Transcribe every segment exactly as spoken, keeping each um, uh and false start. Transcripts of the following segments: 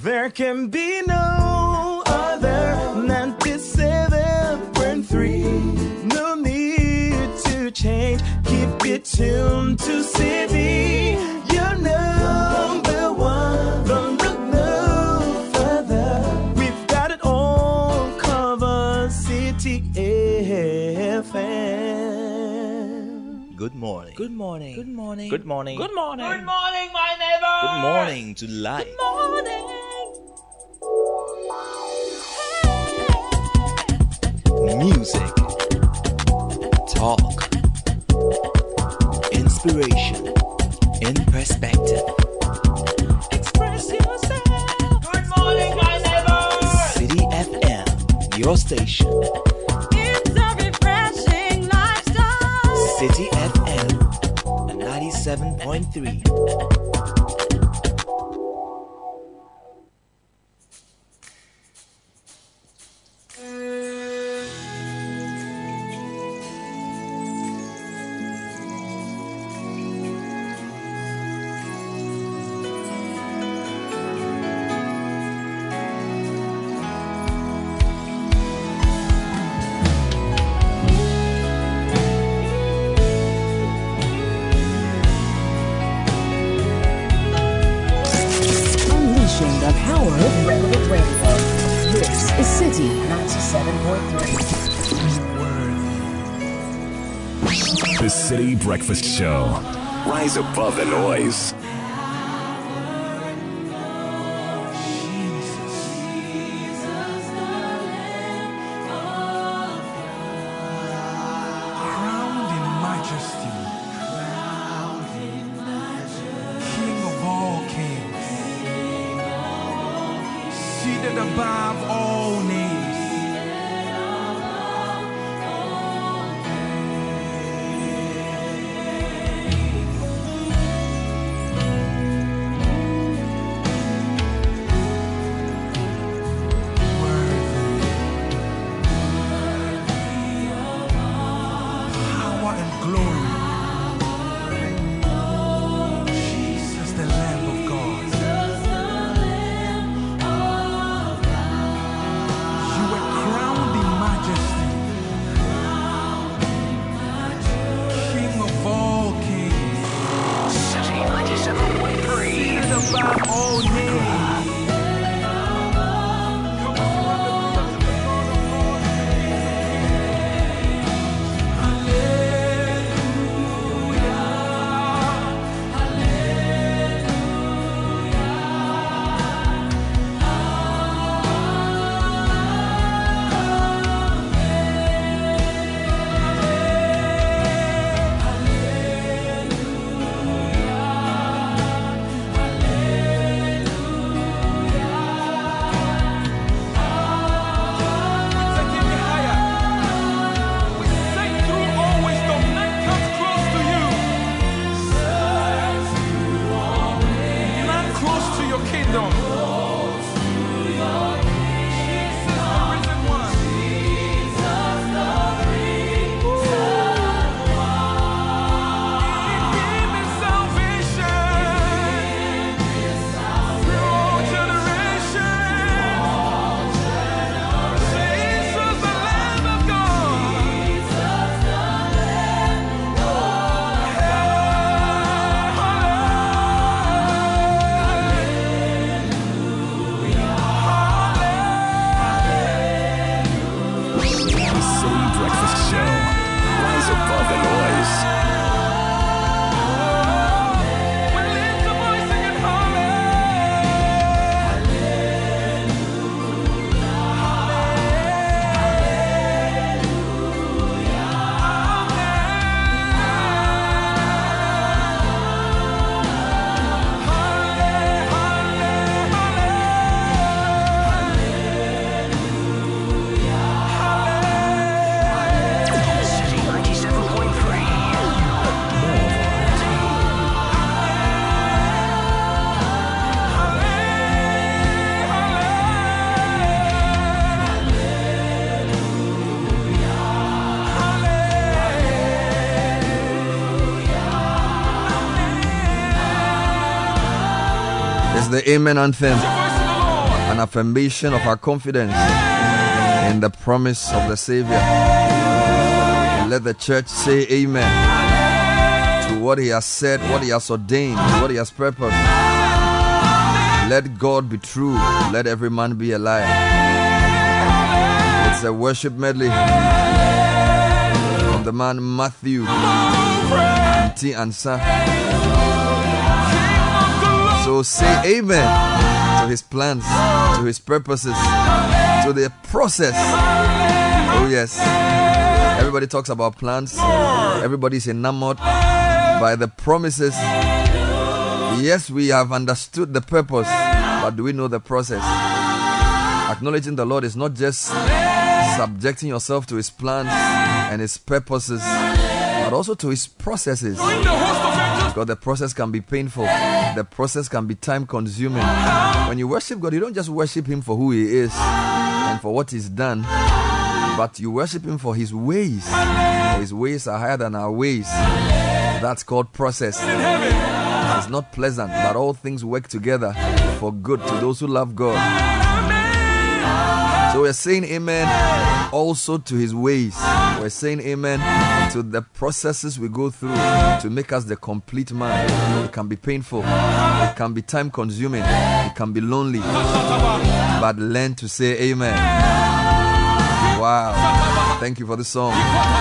There can be no other ninety-seven point three. No need to change. Keep it tuned to City. You're number one. Don't look no further. We've got it all covered. City F M. Good morning. Good morning. Good morning. Good morning. Good morning. Good morning, my neighbor. Good morning to life. Good morning. Music, talk, inspiration, in perspective. Express yourself. Good morning, my neighbor. City F M, your station. It's a refreshing lifestyle. City F M, ninety-seven point three. The City Breakfast Show. Rise above the noise. Crowned in majesty. King of all kings. Seated above all names. The Amen Anthem. an affirmation of our confidence in the promise of the Savior. And let the church say amen to what he has said, what he has ordained, what he has purposed. Let God be true, let every man be a liar. It's a worship medley from the man Matthew T. Ansa. So say amen to his plans, to his purposes, to the process. Oh yes, everybody talks about plans. Everybody's enamored by the promises. Yes, we have understood the purpose, but do we know the process? Acknowledging the Lord is not just subjecting yourself to his plans and his purposes, but also to his processes. Because the process can be painful. The process can be time consuming. When you worship God, you don't just worship him for who he is and for what he's done, but you worship him for his ways. His ways are higher than our ways. That's called process. It's not pleasant, but all things work together for good to those who love God. So we're saying amen also to his ways. We're saying amen to the processes we go through to make us the complete man. It can be painful, it can be time consuming, it can be lonely, but learn to say amen. Wow, thank you for the song.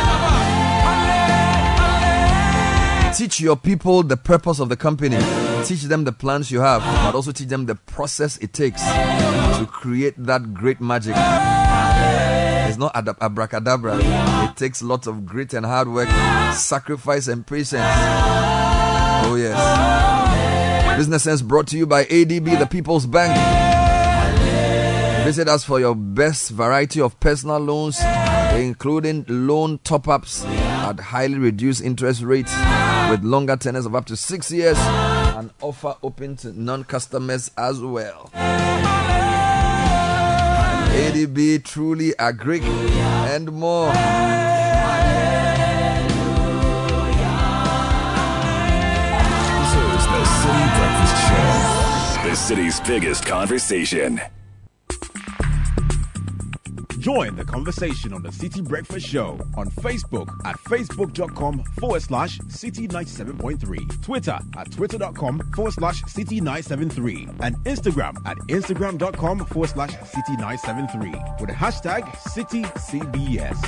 Teach your people the purpose of the company. Teach them the plans you have, but also teach them the process it takes to create that great magic. It's not ad- abracadabra. It takes lots of grit and hard work, sacrifice and patience. Oh yes. Business Sense brought to you by A D B, the People's Bank. Visit us for your best variety of personal loans, including loan top-ups at highly reduced interest rates with longer tenors of up to six years. An offer open to non-customers as well. A D B, truly agric and more. This is the City Breakfast Show, the city's biggest conversation. Join the conversation on the City Breakfast Show on Facebook at facebook.com forward slash city97.3, Twitter at twitter.com forward slash city973, and Instagram at instagram.com forward slash city973 with the hashtag CityCBS.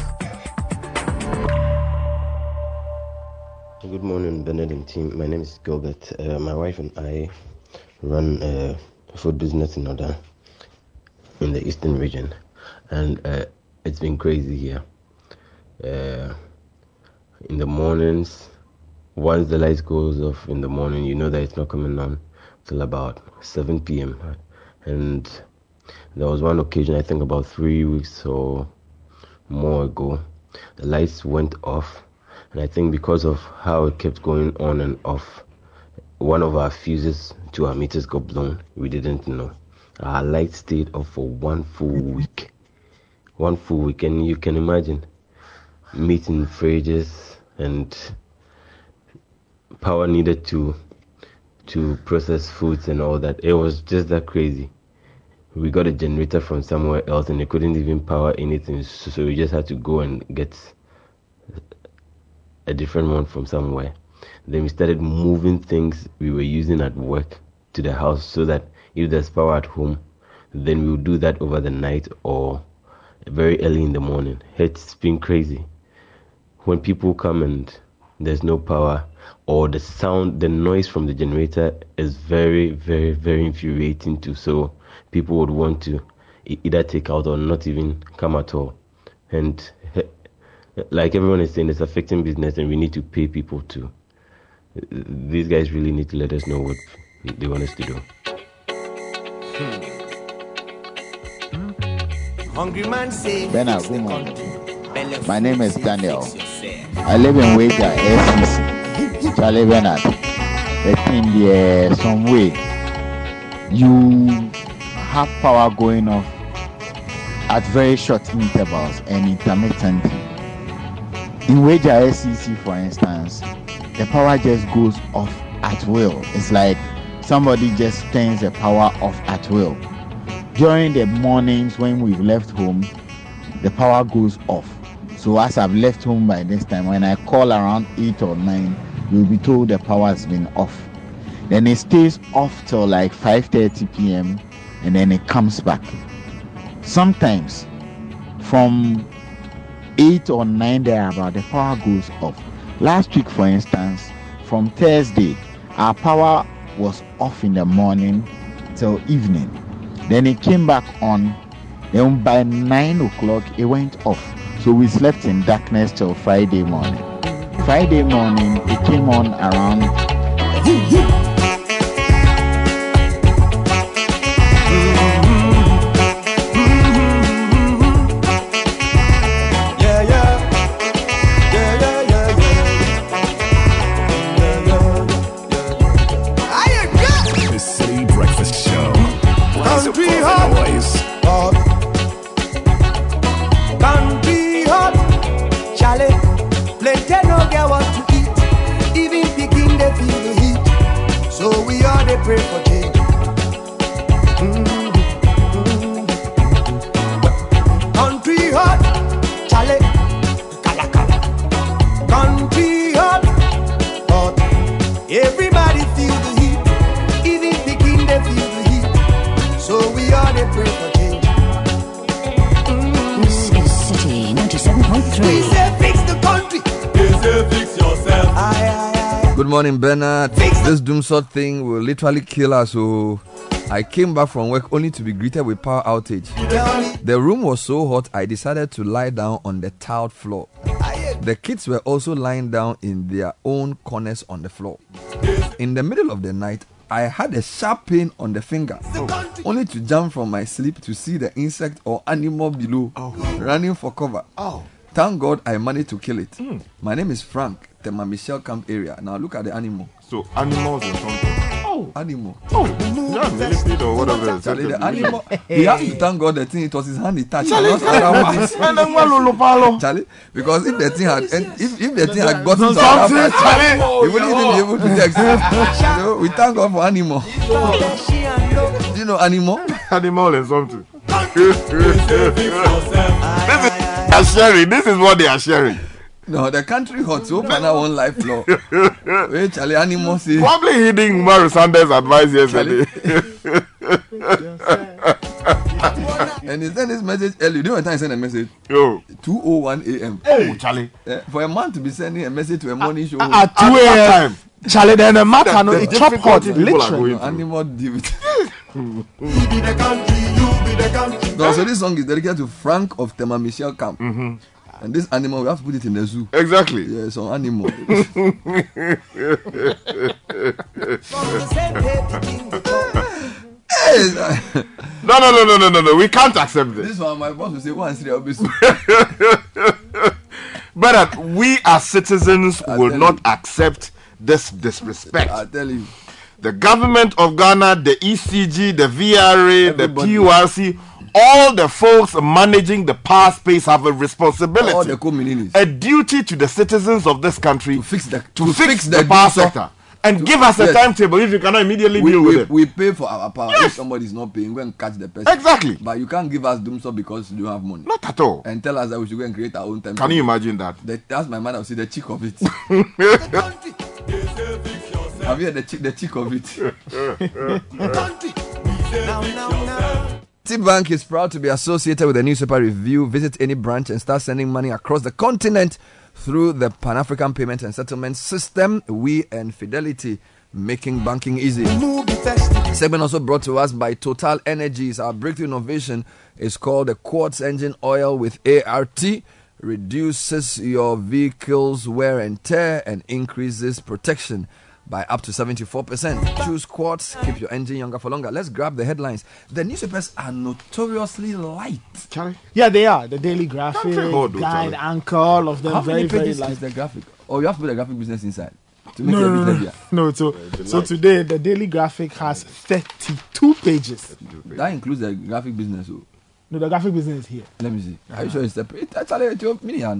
Good morning, Bernard and team. My name is Gilbert. Uh, my wife and I run a food business in Oda in the eastern region. And uh, it's been crazy here. Uh, in the mornings, once the light goes off in the morning, you know that it's not coming on till about seven p.m. And there was one occasion, I think about three weeks or more ago, the lights went off. And I think because of how it kept going on and off, one of our fuses to our meters got blown. We didn't know. Our light stayed off for one full week. One full week, and you can imagine meat in fridges and power needed to to process foods and all that. It was just that crazy. We got a generator from somewhere else and they couldn't even power anything, so, so we just had to go and get a different one from somewhere. Then we started moving things we were using at work to the house so that if there's power at home, then we'll do that over the night or very early in the morning. It's been crazy. When people come and there's no power, or the sound, the noise from the generator is very, very, very infuriating too. So people would want to either take out or not even come at all. And like everyone is saying, it's affecting business and we need to pay people too. These guys really need to let us know what they want us to do. Hmm. Hungry man say, Bernard, good morning. My name is Daniel. I live in Wager, S C C. Charlie Bernard. The thing there, some way, you have power going off at very short intervals and intermittently. In Wager S C C, for instance, the power just goes off at will. It's like somebody just turns the power off at will. during the mornings when we've left home, the power goes off. So as I've left home by this time, when I call around eight or nine, you'll be told the power has been off. Then it stays off till like five thirty p.m. and then it comes back. Sometimes from eight or nine thereabout, the power goes off. Last week, for instance, from Thursday, our power was off in the morning till evening. Then it came back on. Then by nine o'clock, it went off. So we slept in darkness till Friday morning. Friday morning, it came on around. Yeah, yeah. Yeah, yeah, yeah, yeah. I agree. The City Breakfast Show. Rise Country above hot. the noise. Hot. Country hot. Charlie, plenty no get what to eat. Even picking they feel the heat. So we all they pray for change. Mm, mm. Country hot. Charlie, kala kala. Country hot. Hot. Everybody feel the heat. Even picking they feel the heat. So we all they pray for change. This is City ninety-seven point We three. say fix the country. We say fix yourself. Aye, aye, aye. Good morning, Bernard. This doom sort thing will literally kill us. So I came back from work only to be greeted with power outage. Tell me. The room was so hot, I decided to lie down on the tiled floor. Aye, The kids were also lying down in their own corners on the floor. In the middle of the night, I had a sharp pain on the finger, the country. only to jump from my sleep to see the insect or animal below running for cover. Oh. Thank God I managed to kill it. My name is Frank, Tema Michelle Camp area. Now look at the animal. So animals and something. Animal. Yeah, millipede or whatever. it Charlie, is. the animal. He has to thank God the thing, it was his hand he touched. not otherwise. And then what Lolo Palo? Charlie, because if the thing had, and if, if the thing had gotten to Something, another part, Charlie. he wouldn't even be able to text. You know, we thank God for animal. Do you know animal? Animal and something. This is they are sharing. This is what they are sharing. No, the country hot so open our own life law. Wait, Charlie, animal say. Probably heeding Umaru Sanders' advice yesterday. And he sent this message early. You know what time he sent a message? Yo. two oh one a.m. Oh, Charlie. Eh, for a man to be sending a message to a morning show. At two At that a.m. time. Charlie, then the matter no, The it chop hot, difficulty people are literally. going through. Animal deal with. You be the country, you be the country. No, so this song is dedicated to Frank of Tema Michelle Camp. Mm-hmm. And this animal, we have to put it in the zoo. Exactly. Yeah, it's an animal. From the same day to king the Hey, No, no, no, no, no, no, no. We can't accept this. this one, my boss will say, one, three, I'll be so. But that we as citizens I will tell not you. accept this disrespect. I tell you. The government of Ghana, the E C G, the V R A, the Everybody. P U R C, all the folks managing the power space have a responsibility, All the communities. a duty to the citizens of this country To fix the, to, fix, the, power diesel. sector and give us a Yes. timetable if you cannot immediately We, deal with we, it. we pay for our power. Yes. If somebody is not paying, go and catch the person. Exactly. But you can't give us doomsday because you don't have money. Not at all. And tell us that we should go and create our own time. Can you imagine that? The, that's my man. I will say the cheek of it. country. Have you heard the cheek, the cheek of it? The country. Now, now, now. Citibank is proud to be associated with the Newspaper Review. Visit any branch and start sending money across the continent through the Pan-African Payment and Settlement System. We and Fidelity, making banking easy. Move the festive. Segment also brought to us by Total Energies. Our breakthrough innovation is called the Quartz Engine Oil with A R T. Reduces your vehicle's wear and tear and increases protection by up to seventy-four percent. Choose Quartz, keep your engine younger for longer. Let's grab the headlines. The newspapers are notoriously light. Charlie? Yeah, they are. The Daily Graphic, Country hot, though, Guide, Charlie. Anchor, all of them How very, many very pages light. is the graphic? Oh, you have to put the graphic business inside to make No, it a no, bit no, heavier. no. So, so today the Daily Graphic has thirty-two pages. That includes the graphic business. Oh. No, the graphic business is here. Let me see. Are you sure it's separate? Actually, it's your mini, no.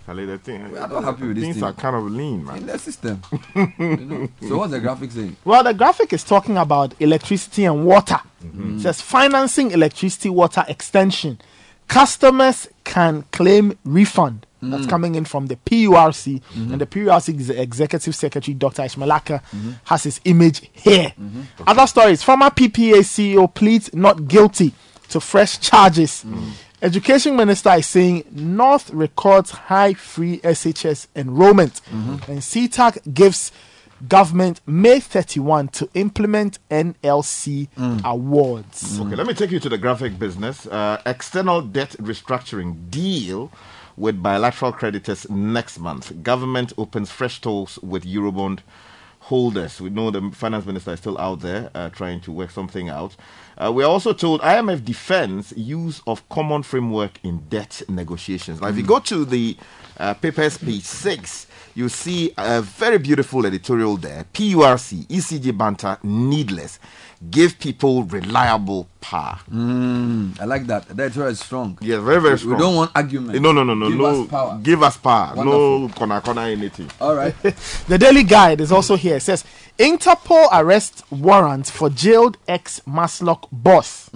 Charlie, the thing, We are not happy with this things thing. are kind of lean, man. In the system. You know. So what's the graphic saying? Well, the graphic is talking about electricity and water. Mm-hmm. It says financing electricity water extension. Customers can claim refund. Mm. That's coming in from the P U R C. And the P U R C ex- Executive Secretary, Doctor Ishmaelaka, has his image here. Other stories. Former P P A C E O pleads not guilty to fresh charges. Education Minister is saying North records high free S H S enrollment. And C T A C gives government May thirty-first to implement N L C awards. Okay, let me take you to the graphic business. Uh, external debt restructuring deal with bilateral creditors next month. Government opens fresh talks with Eurobond holders. We know the finance minister is still out there uh, trying to work something out. Uh, we are also told I M F defends use of common framework in debt negotiations. Now, if you go to the uh, papers, page six, you see a very beautiful editorial there. P U R C, E C G banter, needless. Give people reliable power. Mm, I like that. That is strong. Yeah, very, very strong. We don't want argument. No, no, no, no. Give no. us power. Give us power. Wonderful. No corner, corner, anything. All right. The Daily Guide is also here. It says Interpol arrest warrant for jailed ex-Maslock boss.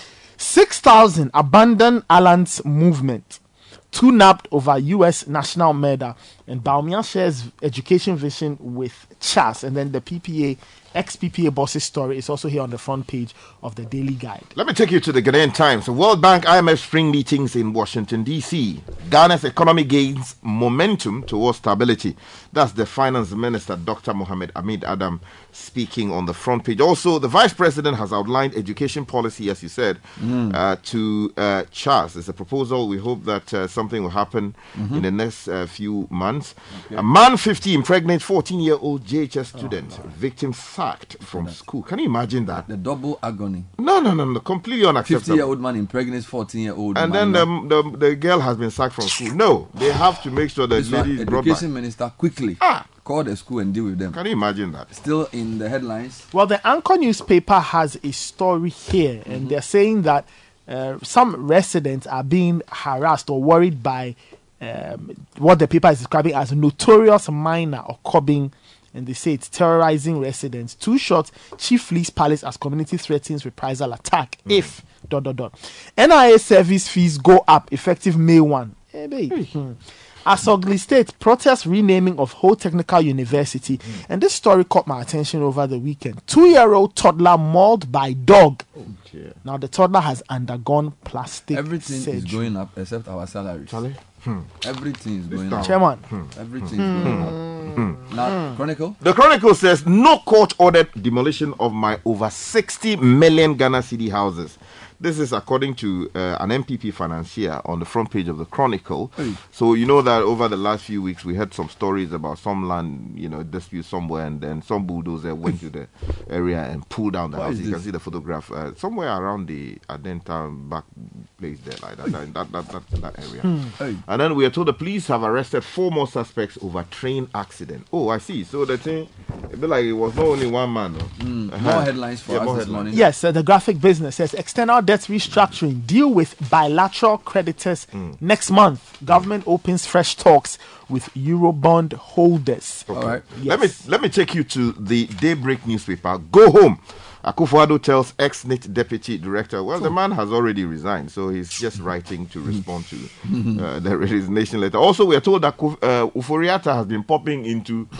six thousand abandoned Alan's movement. Two nabbed over U S national murder. And Baumia shares education vision with Chas. And then the P P A, ex-P P A boss's story is also here on the front page of the Daily Guide. Let me take you to the Ghanaian Times. The World Bank I M F spring meetings in Washington, D C. Ghana's economy gains momentum towards stability. That's the finance minister, Doctor Mohamed Ahmed Adam, speaking on the front page. Also, the vice president has outlined education policy, as you said, Mm. uh, to uh, Charles. It's a proposal. We hope that uh, something will happen Mhm. in the next uh, few months. Okay. A man fifty impregnates fourteen-year-old J H S student. Victim sacked from school. Can you imagine that? The double agony. No, no, no, no. Completely unacceptable. fifty-year-old man impregnates fourteen-year-old And man. then the, the the girl has been sacked from school. No, they have to make sure that This one, lady is brought back. education minister quickly call the school and deal with them. Can you imagine that? Still in the headlines. Well, the Anchor newspaper has a story here, and they're saying that uh, some residents are being harassed or worried by um, what the paper is describing as notorious miner or cobbing, and they say it's terrorizing residents. Two shots, chief flees palace as community threatens reprisal attack if dot dot dot. N I A service fees go up effective May first. Hey, babe. Hmm. Asogli State protest renaming of Ho Technical University, and this story caught my attention over the weekend. Two-year-old toddler mauled by dog. Now the toddler has undergone plastic Everything surgery. is going up except our salaries. Hmm. Everything is going down. up. Chairman. Everything is going up. Now, Chronicle. The Chronicle says no court ordered demolition of my over sixty million Ghana city houses. This is according to uh, an M P P financier on the front page of the Chronicle. Hey. So you know that over the last few weeks we had some stories about some land, you know, dispute somewhere, and then some bulldozer went to the area and pulled down the What house. is You can this? see the photograph uh, somewhere around the Adenta back place there, like that, that, that, that, that, that area. Hmm. Hey. And then we are told the police have arrested four more suspects over train accident. Oh, I see. So the thing, it be like it was not only one man. No? Mm, more headlines for Yeah, us more this headlines. morning. Yes, uh, the graphic business says external debt restructuring deal with bilateral creditors next month. Government opens fresh talks with Eurobond holders. Okay. All right. Let me let me take you to the Daybreak newspaper. Go home. Akufo-Addo tells ex-N I T deputy director, well, the man has already resigned, so he's just writing to respond to uh, the resignation letter. Also, we are told that Kuf- uh, Uforiata has been popping into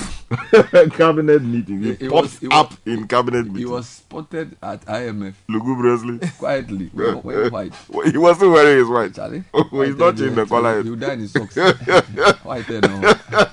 cabinet meetings. He, He- he pops was- he up was- in cabinet meetings. He was spotted at I M F lugubriously. quietly. wearing wearing white. He was still wearing his white. Charlie. Oh, he's White not hair, changed the yeah. color. He will die in his socks. White hair, no.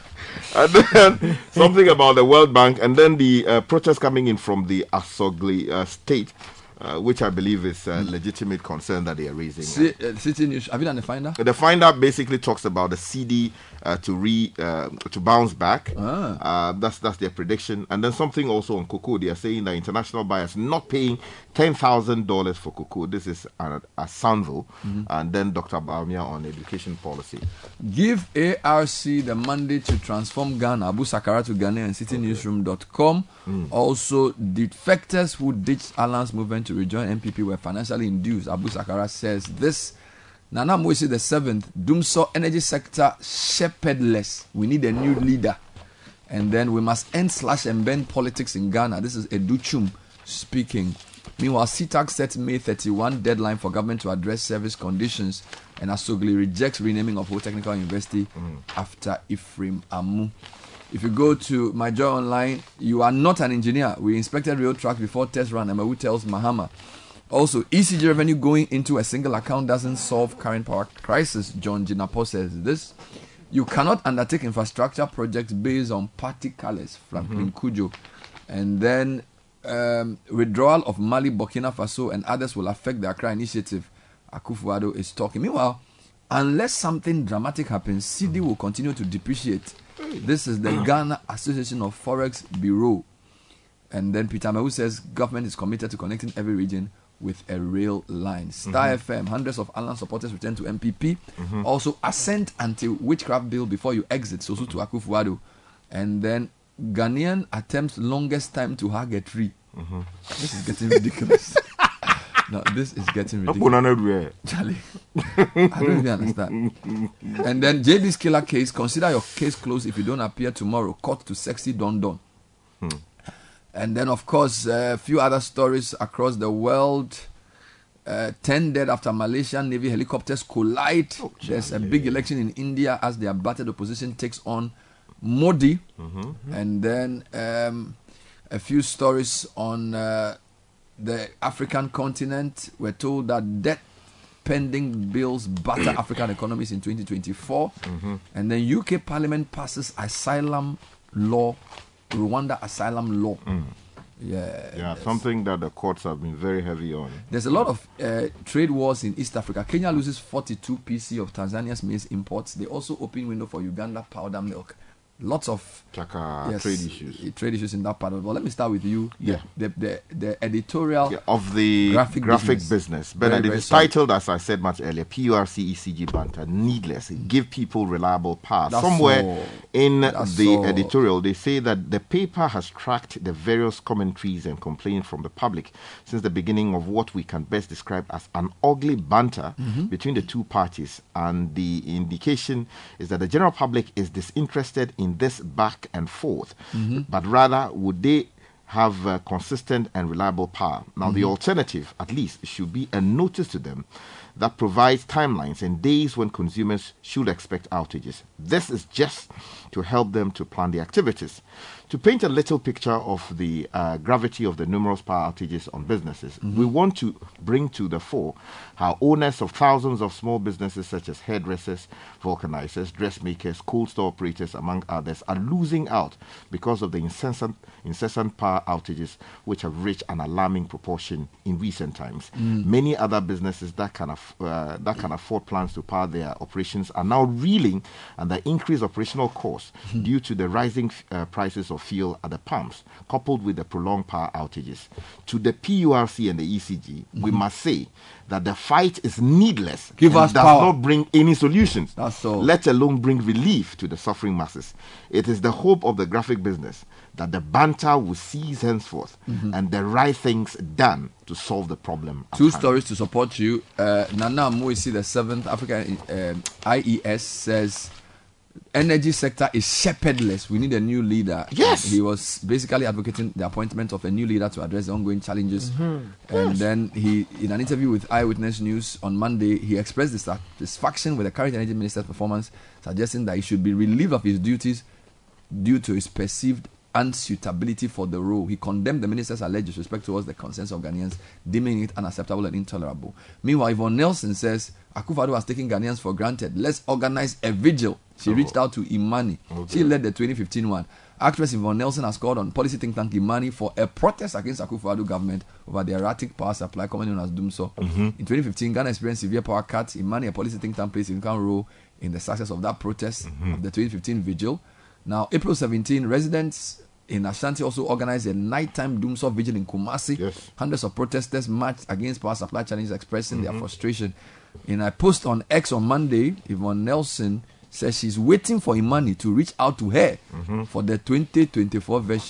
And then something about the World Bank, and then the uh, protest coming in from the Asogli uh, state, uh, which I believe is a legitimate concern that they are raising. See, uh, City News. Have you done the finder? The finder basically talks about the C D uh, to re uh, to bounce back. Ah. Uh, that's that's their prediction. And then something also on cocoa. They are saying that international buyers not paying ten thousand dollars for cocoa. This is a, a Sanvo. And then Doctor Baumia on education policy. Give A R C the mandate to transform Ghana. Abu Sakara to Ghana and city newsroom dot com. Also, defectors who ditched Alan's movement to rejoin M P P were financially induced. Abu Sakara says this Nana Moise the seventh, Dumso energy sector shepherdless. We need a new leader. And then we must end slash and bend politics in Ghana. This is Educhum speaking. Meanwhile, C T A C sets May thirty-first deadline for government to address service conditions, and Asogli rejects renaming of Ho Technical University mm. after Ephraim Amu. If you go to My Joy Online, you are not an engineer. We inspected rail tracks before test run. Amawu tells Mahama. Also, E C G revenue going into a single account doesn't solve current power crisis. John Jinapo says this. You cannot undertake infrastructure projects based on party colors. Franklin mm-hmm. Kujo. And then um, withdrawal of Mali, Burkina Faso, and others will affect the Accra initiative. Akufo-Addo is talking. Meanwhile, unless something dramatic happens, C D will continue to depreciate. This is the Ghana Association of Forex Bureau. And then Peter Mehu says government is committed to connecting every region with a rail line. Star mm-hmm. F M, hundreds of Alan supporters return to M P P. Mm-hmm. Also, assent until witchcraft bill before you exit. So, so to Akufo-Addo. And then Ghanaian attempts longest time to hug a tree. Mm-hmm. This is getting ridiculous. No, this is getting ridiculous. Charlie, I don't really understand. And then J B's killer case, consider your case closed if you don't appear tomorrow. Court to sexy Don Don. Hmm. And then, of course, a uh, few other stories across the world. Uh, ten dead after Malaysian Navy helicopters collide. Oh, There's a big election in India as the battered opposition takes on Modi. Mm-hmm. And then um, a few stories on uh, the African continent. We're told that debt pending bills batter African economies in twenty twenty-four. Mm-hmm. And then U K Parliament passes asylum law, Rwanda asylum law. Mm. Yeah, yeah, something that the courts have been very heavy on. There's a lot of uh, trade wars in East Africa. Kenya loses forty-two P C of Tanzania's maize imports. They also open window for Uganda powder milk. Lots of Chaka, yes, trade issues. Trade issues in that part of it. Well, let me start with you. Yeah. The the, the editorial yeah, of the graphic, graphic business. business. But very, it very is sorry. titled, as I said much earlier, P U R C E C G banter, needless. Give people reliable power. That's Somewhere so, in the so. editorial, they say that the paper has tracked the various commentaries and complaints from the public since the beginning of what we can best describe as an ugly banter mm-hmm. between the two parties. And the indication is that the general public is disinterested in in this back and forth, mm-hmm. but rather would they have uh, consistent and reliable power. Now, mm-hmm. the alternative, at least, should be a notice to them that provides timelines and days when consumers should expect outages. This is just to help them to plan the activities. To paint a little picture of the uh, gravity of the numerous power outages on businesses, mm-hmm. we want to bring to the fore how owners of thousands of small businesses such as hairdressers, vulcanizers, dressmakers, cold store operators, among others, are losing out because of the incessant, incessant power outages, which have reached an alarming proportion in recent times. Mm. Many other businesses that can, aff- uh, that can afford plans to power their operations are now reeling under increased operational costs mm. due to the rising uh, prices of fuel at the pumps, coupled with the prolonged power outages. To the P U R C and the E C G, mm-hmm. we must say that the fight is needless. Give us does power. not bring any solutions, That's all. let alone bring relief to the suffering masses. It is the hope of the graphic business that the banter will cease henceforth mm-hmm. and the right things done to solve the problem. Two stories to support you. Uh, Nana Moisi, the seventh African um, I E S, says energy sector is shepherdless. We need a new leader. Yes. And he was basically advocating the appointment of a new leader to address the ongoing challenges. Mm-hmm. And yes. then he, in an interview with Eyewitness News on Monday, he expressed dissatisfaction with the current energy minister's performance, suggesting that he should be relieved of his duties due to his perceived unsuitability for the role. He condemned the minister's alleged disrespect towards the consensus of Ghanaians, deeming it unacceptable and intolerable. Meanwhile, Yvonne Nelson says Akufo-Addo has taken Ghanaians for granted. Let's organize a vigil. She oh. reached out to Imani. Okay. She led the twenty fifteen one. Actress Yvonne Nelson has called on policy think tank Imani for a protest against Akufo-Addo government over the erratic power supply, commonly known as Dumso. Mm-hmm. In twenty fifteen, Ghana experienced severe power cuts. Imani, a policy think tank, plays a significant role in the success of that protest mm-hmm. of the twenty fifteen vigil. Now, April seventeenth, residents in Ashanti also organized a nighttime Dumso vigil in Kumasi. Yes. Hundreds of protesters marched against power supply challenges, expressing mm-hmm. their frustration. In a post on X on Monday, Yvonne Nelson says she's waiting for Imani to reach out to her mm-hmm. for the twenty twenty-four version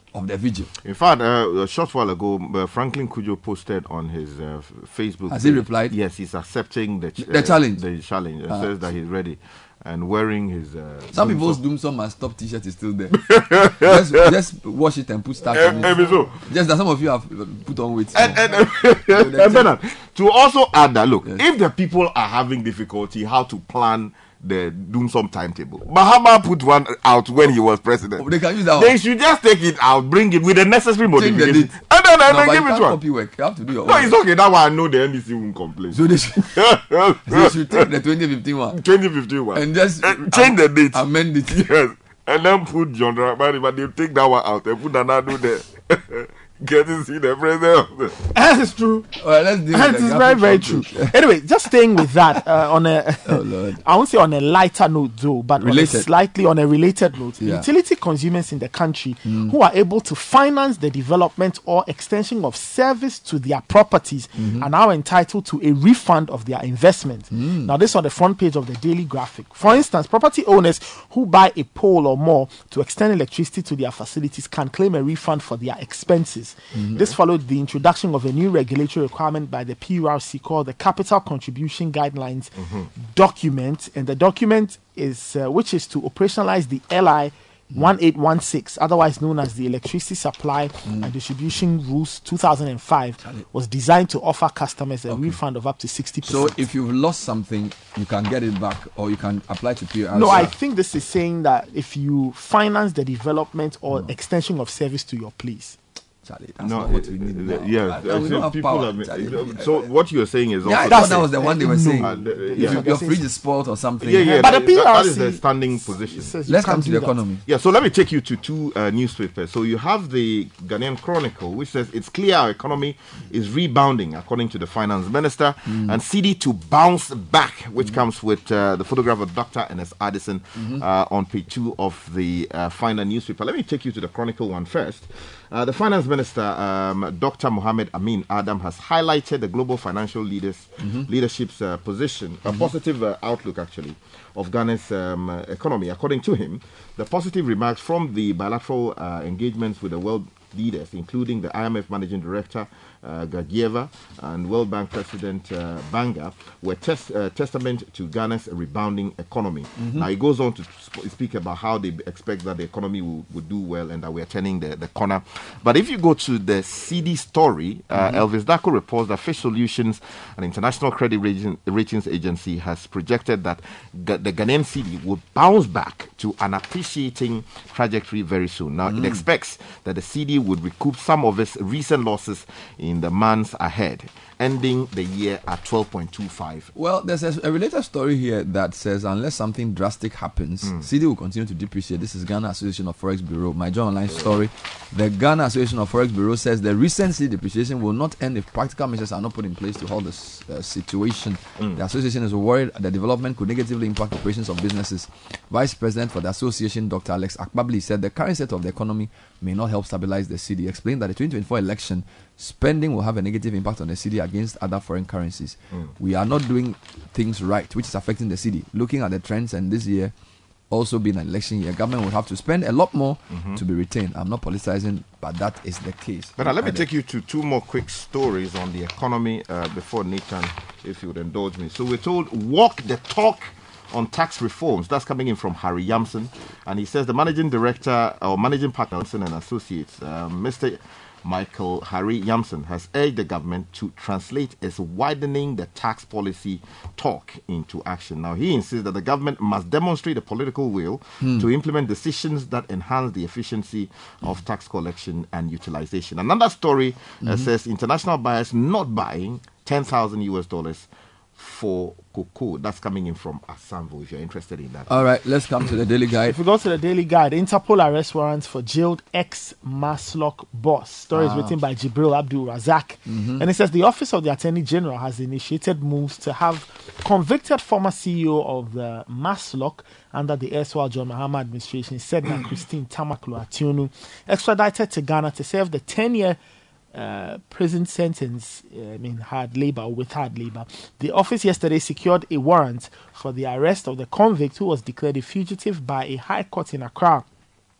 of the vigil. In fact, uh, a short while ago, uh, Franklin Kujo posted on his uh, f- Facebook. Has he replied? Yes, he's accepting the ch- The uh, challenge? The challenge, and Ah. says that he's ready and wearing his. Uh, Some Doom people's Song- Doom Song and Stop t-shirt is still there. just, just wash it and put start on Eh, eh, so- it. Just that some of you have put on weight. And, and, and, and Bernard, to also add that, look, if the people are having difficulty how to plan the Doomsome timetable, Mahama put one out when he was president. Oh, they can use that They one. should just take it out, bring it with the necessary Change the modification. date. And then, and No, then but give you it can't to one. copy work. You have to do your No, own. it's okay. That one I know the N B C won't complain. So they should, they should take the twenty fifteen one twenty fifteen one and just Uh, change the date. amend it. Yes. And then put John Dramani, but they take that one out and put Nanado there. Get to see the president. That is true. All right, let's deal That with is the very, very graphic true. output. Anyway, just staying with that uh, on a, Oh, Lord. I won't say on a lighter note though, but on a Related. slightly on a related note, Yeah. utility consumers in the country who are able to finance the development or extension of service to their properties are now entitled to a refund of their investment. Now, this on the front page of the Daily Graphic. For instance, property owners who buy a pole or more to extend electricity to their facilities can claim a refund for their expenses. This followed the introduction of a new regulatory requirement by the P U R C called the Capital Contribution Guidelines document, and the document is uh, which is to operationalize the L I eighteen sixteen, otherwise known as the Electricity Supply and Distribution Rules two thousand five, was designed to offer customers a refund of up to sixty percent. So if you've lost something, you can get it back, or you can apply to P R C. No, I think this is saying that if you finance the development or extension of service to your place. Charlie, that's No, not what it- we need it- now. yeah. I- I- we I don't have people power, have been- Charlie. so what you're saying is also Yeah, I That's thought that it. was the one they were No. saying. Uh, the- If yeah. you- your fridge is spoiled or something. Yeah, yeah. But the that- that- that is P R C the standing position. says you Let's can't come to do the that. economy. Yeah, so let me take you to two uh, newspapers. So you have the Ghanaian Chronicle, which says it's clear our economy is rebounding, according to the finance minister, and C D to bounce back, which comes with uh, the photograph of Doctor Ernest Addison uh, on page two of the uh, final newspaper. Let me take you to the Chronicle one first. Uh, the finance minister, um, Doctor Mohamed Amin Adam, has highlighted the global financial leaders leadership's uh, position, a positive uh, outlook actually, of Ghana's um, uh, economy. According to him, the positive remarks from the bilateral uh, engagements with the world leaders, including the I M F Managing Director uh, Georgieva and World Bank President uh, Banga, were tes- uh, testament to Ghana's rebounding economy. Now, he goes on to sp- speak about how they expect that the economy will, will do well and that we are turning the, the corner. But if you go to the C D story, uh, Elvis Dako reports that Fish Solutions, an international credit rating, ratings agency, has projected that Ga- the Ghanaian C D will bounce back to an appreciating trajectory very soon. Now, it expects that the C D would recoup some of its recent losses in the months ahead, ending the year at twelve point two five. Well, there's a, a related story here that says unless something drastic happens, C D will continue to depreciate. This is Ghana Association of Forex Bureau. My John Online story. The Ghana Association of Forex Bureau says the recent C D depreciation will not end if practical measures are not put in place to halt this uh, situation. The association is worried the development could negatively impact operations of businesses. Vice President for the association, Doctor Alex Akpabli, said the current state of the economy may not help stabilize the C D. He explained that the twenty twenty-four election spending will have a negative impact on the C D against other foreign currencies. We are not doing things right, which is affecting the C D. Looking at the trends, and this year also being an election year, government will have to spend a lot more to be retained. I'm not politicizing, but that is the case. But uh, let me take you to two more quick stories on the economy uh, before Nathan, if you would indulge me. So we're told, walk the talk on tax reforms. That's coming in from Harry Yamson. And he says the managing director or managing partner, Yamson and Associates, uh, Mister Michael Harry Yamson, has urged the government to translate its widening the tax policy talk into action. Now, he insists that the government must demonstrate a political will to implement decisions that enhance the efficiency of tax collection and utilization. Another story uh, says international buyers not buying ten thousand U S dollars for cocoa. That's coming in from Asamvo, if you're interested in that. All right, let's come to the Daily Guide. If we go to the Daily Guide, Interpol arrest warrants for jailed ex-Maslock boss. Story is Ah. written by Jibril Abdul Razak. And it says the Office of the Attorney General has initiated moves to have convicted former C E O of the Maslock under the erstwhile John Mahama administration, Sedna Christine Tamaklo Ationu, extradited to Ghana to serve the ten-year Uh, prison sentence, uh, I mean hard labor or with hard labor. The office yesterday secured a warrant for the arrest of the convict who was declared a fugitive by a high court in Accra.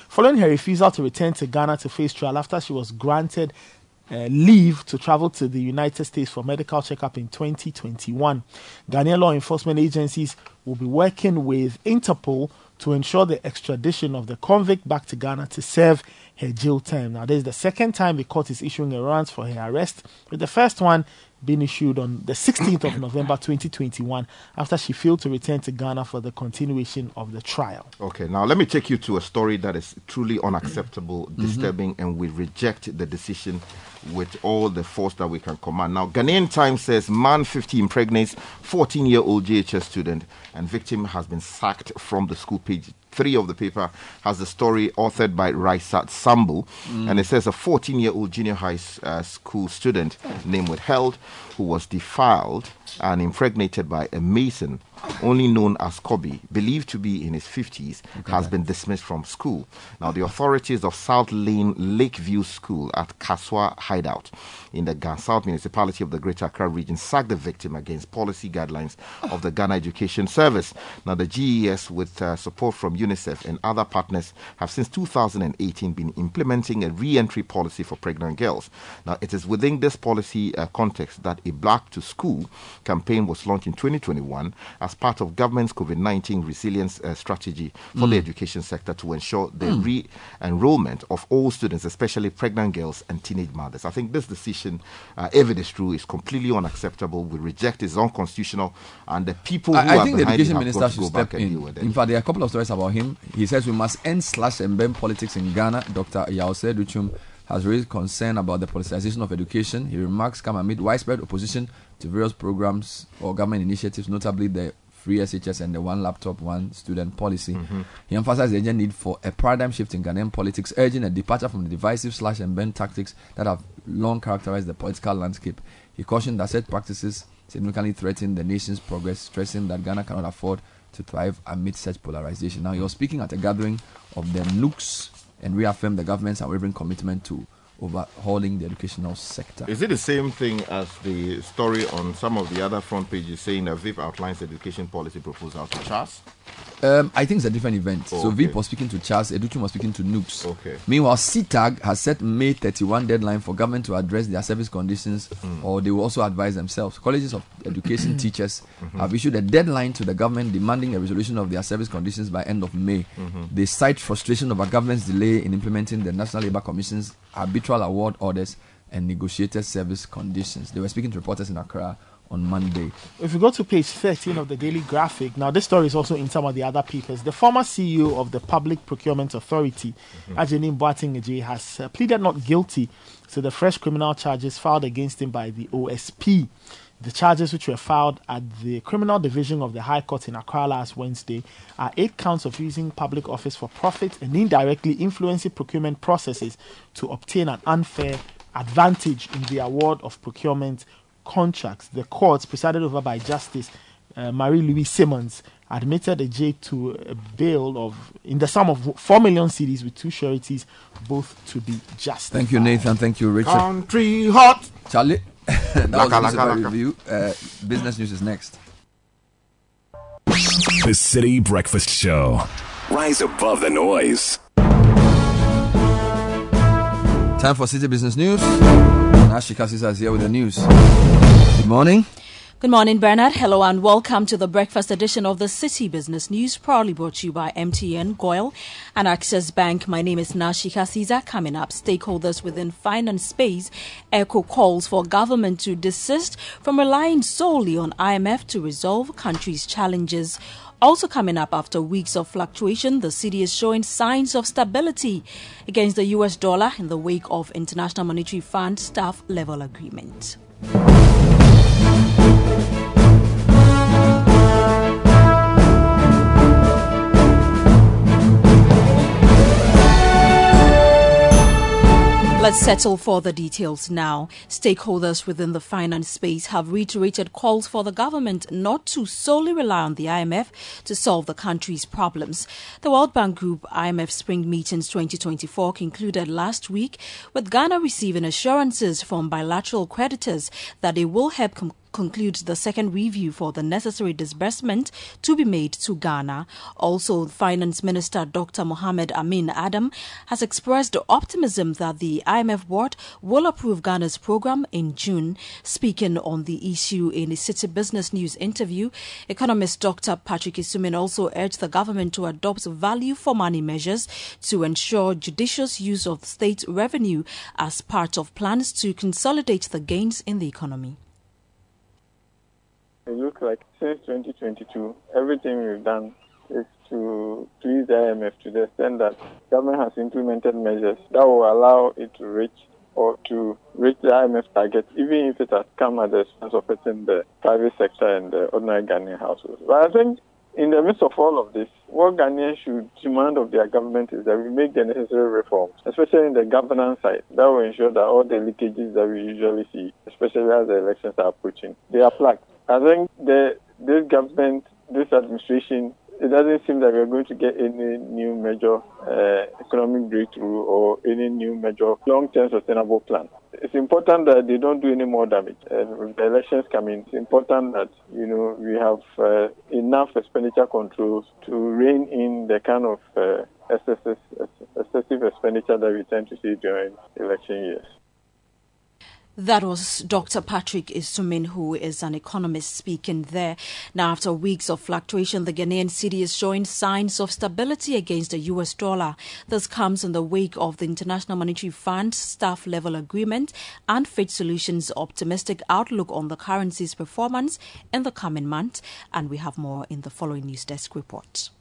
following her refusal to return to Ghana to face trial after she was granted Uh, leave to travel to the United States for medical checkup in twenty twenty-one. Ghanaian law enforcement agencies will be working with Interpol to ensure the extradition of the convict back to Ghana to serve her jail term. Now, this is the second time the court is issuing a warrant for her arrest, with the first one being issued on the sixteenth of November twenty twenty-one after she failed to return to Ghana for the continuation of the trial. Okay, now let me take you to a story that is truly unacceptable, mm-hmm. disturbing, and we reject the decision with all the force that we can command. Now, Ghanaian Times says man fifty impregnates fourteen-year-old J H S student and victim has been sacked from the school. Page three of the paper has the story authored by Raisat Sambu, mm. and it says a fourteen-year-old junior high uh, school student named withheld who was defiled and impregnated by a mason, only known as Kobe, believed to be in his fifties, okay. has been dismissed from school. Now, the authorities of South Lane Lakeview School at Kaswa Hideout in the South Municipality of the Greater Accra region sacked the victim against policy guidelines of the Ghana Education Service. Now, the G E S, with uh, support from UNICEF and other partners, have since two thousand eighteen been implementing a re-entry policy for pregnant girls. Now, it is within this policy uh, context that a Black to School campaign was launched in twenty twenty-one as part of government's COVID nineteen resilience uh, strategy for mm. the education sector to ensure the mm. re-enrollment of all students, especially pregnant girls and teenage mothers. I think this decision, uh, if it is true, is completely unacceptable. We reject it. It's unconstitutional, and the people who I, are I think the behind education it minister have got should to go back step and in. deal with it. In fact, there are a couple of stories about him. He says we must end slash and bend politics in Ghana. Doctor Yause Duchum has raised concern about the politicization of education. He remarks come amid widespread opposition to various programs or government initiatives, notably the free S H S and the one laptop, one student policy. Mm-hmm. He emphasized the urgent need for a paradigm shift in Ghanaian politics, urging a departure from the divisive slash and bend tactics that have long characterized the political landscape. He cautioned that such practices significantly threaten the nation's progress, stressing that Ghana cannot afford to thrive amid such polarization. Now, he was speaking at a gathering of the Nooks and reaffirmed the government's unwavering commitment to overhauling the educational sector. Is it the same thing as the story on some of the other front pages saying that V I P outlines education policy proposal to Charles? Um, I think it's a different event. Oh, so okay. V I P was speaking to Charles, Educhum was speaking to Nooks. Okay. Meanwhile, C TAG has set May thirty-first deadline for government to address their service conditions, mm. or they will also advise themselves. Colleges of Education teachers mm-hmm. have issued a deadline to the government demanding a resolution of their service conditions by end of May. Mm-hmm. They cite frustration over government's delay in implementing the National Labour Commission's arbitral award orders and negotiated service conditions. They were speaking to reporters in Accra on Monday. If you go to page thirteen of the Daily Graphic, now this story is also in some of the other papers. The former C E O of the Public Procurement Authority, mm-hmm. Ajeni Boateng, has uh, pleaded not guilty to the fresh criminal charges filed against him by the O S P. The charges, which were filed at the Criminal Division of the High Court in Accra last Wednesday, are eight counts of using public office for profit and indirectly influencing procurement processes to obtain an unfair advantage in the award of procurement contracts. The courts, presided over by Justice uh, Marie-Louise Simmons, admitted a J to a bail of in the sum of four million cedis with two sureties, both to be just. Thank you, Nathan. Thank you, Richard. Country hot, Charlie. That laka, was a laka, laka. review. Uh, business news is next. The City Breakfast Show. Rise above the noise. Time for City Business News. Ashika Sisa is here with the news. Good morning. Good morning, Bernard. Hello and welcome to the breakfast edition of the City Business News, proudly brought to you by M T N, Goyle and Access Bank. My name is Nashika Caesar. Coming up, stakeholders within finance space echo calls for government to desist from relying solely on I M F to resolve country's challenges. Also coming up, after weeks of fluctuation, the city is showing signs of stability against the U S dollar in the wake of International Monetary Fund staff level agreement. Let's settle for the details now. Stakeholders within the finance space have reiterated calls for the government not to solely rely on the I M F to solve the country's problems. The World Bank Group I M F Spring Meetings twenty twenty-four concluded last week, with Ghana receiving assurances from bilateral creditors that they will help com- concludes the second review for the necessary disbursement to be made to Ghana. Also, Finance Minister Doctor Mohamed Amin Adam has expressed optimism that the I M F board will approve Ghana's program in June. Speaking on the issue in a City Business News interview, economist Doctor Patrick Isumin also urged the government to adopt value for money measures to ensure judicious use of state revenue as part of plans to consolidate the gains in the economy. It looks like since twenty twenty-two, everything we've done is to please the I M F to the extent that government has implemented measures that will allow it to reach or to reach the I M F target, even if it has come at the expense of hurting the private sector and the ordinary Ghanaian households. But I think in the midst of all of this, what Ghanaians should demand of their government is that we make the necessary reforms, especially in the governance side, that will ensure that all the leakages that we usually see, especially as the elections are approaching, they are plugged. I think the, this government, this administration, it doesn't seem that we're going to get any new major uh, economic breakthrough or any new major long-term sustainable plan. It's important that they don't do any more damage. And with the elections coming, it's important that, you know, we have uh, enough expenditure controls to rein in the kind of uh, excessive, excessive expenditure that we tend to see during election years. That was Doctor Patrick Isumin, who is an economist speaking there. Now, after weeks of fluctuation, the Ghanaian cedi is showing signs of stability against the U S dollar. This comes in the wake of the International Monetary Fund staff level agreement and Fitch Solutions' optimistic outlook on the currency's performance in the coming month. And we have more in the following News Desk report.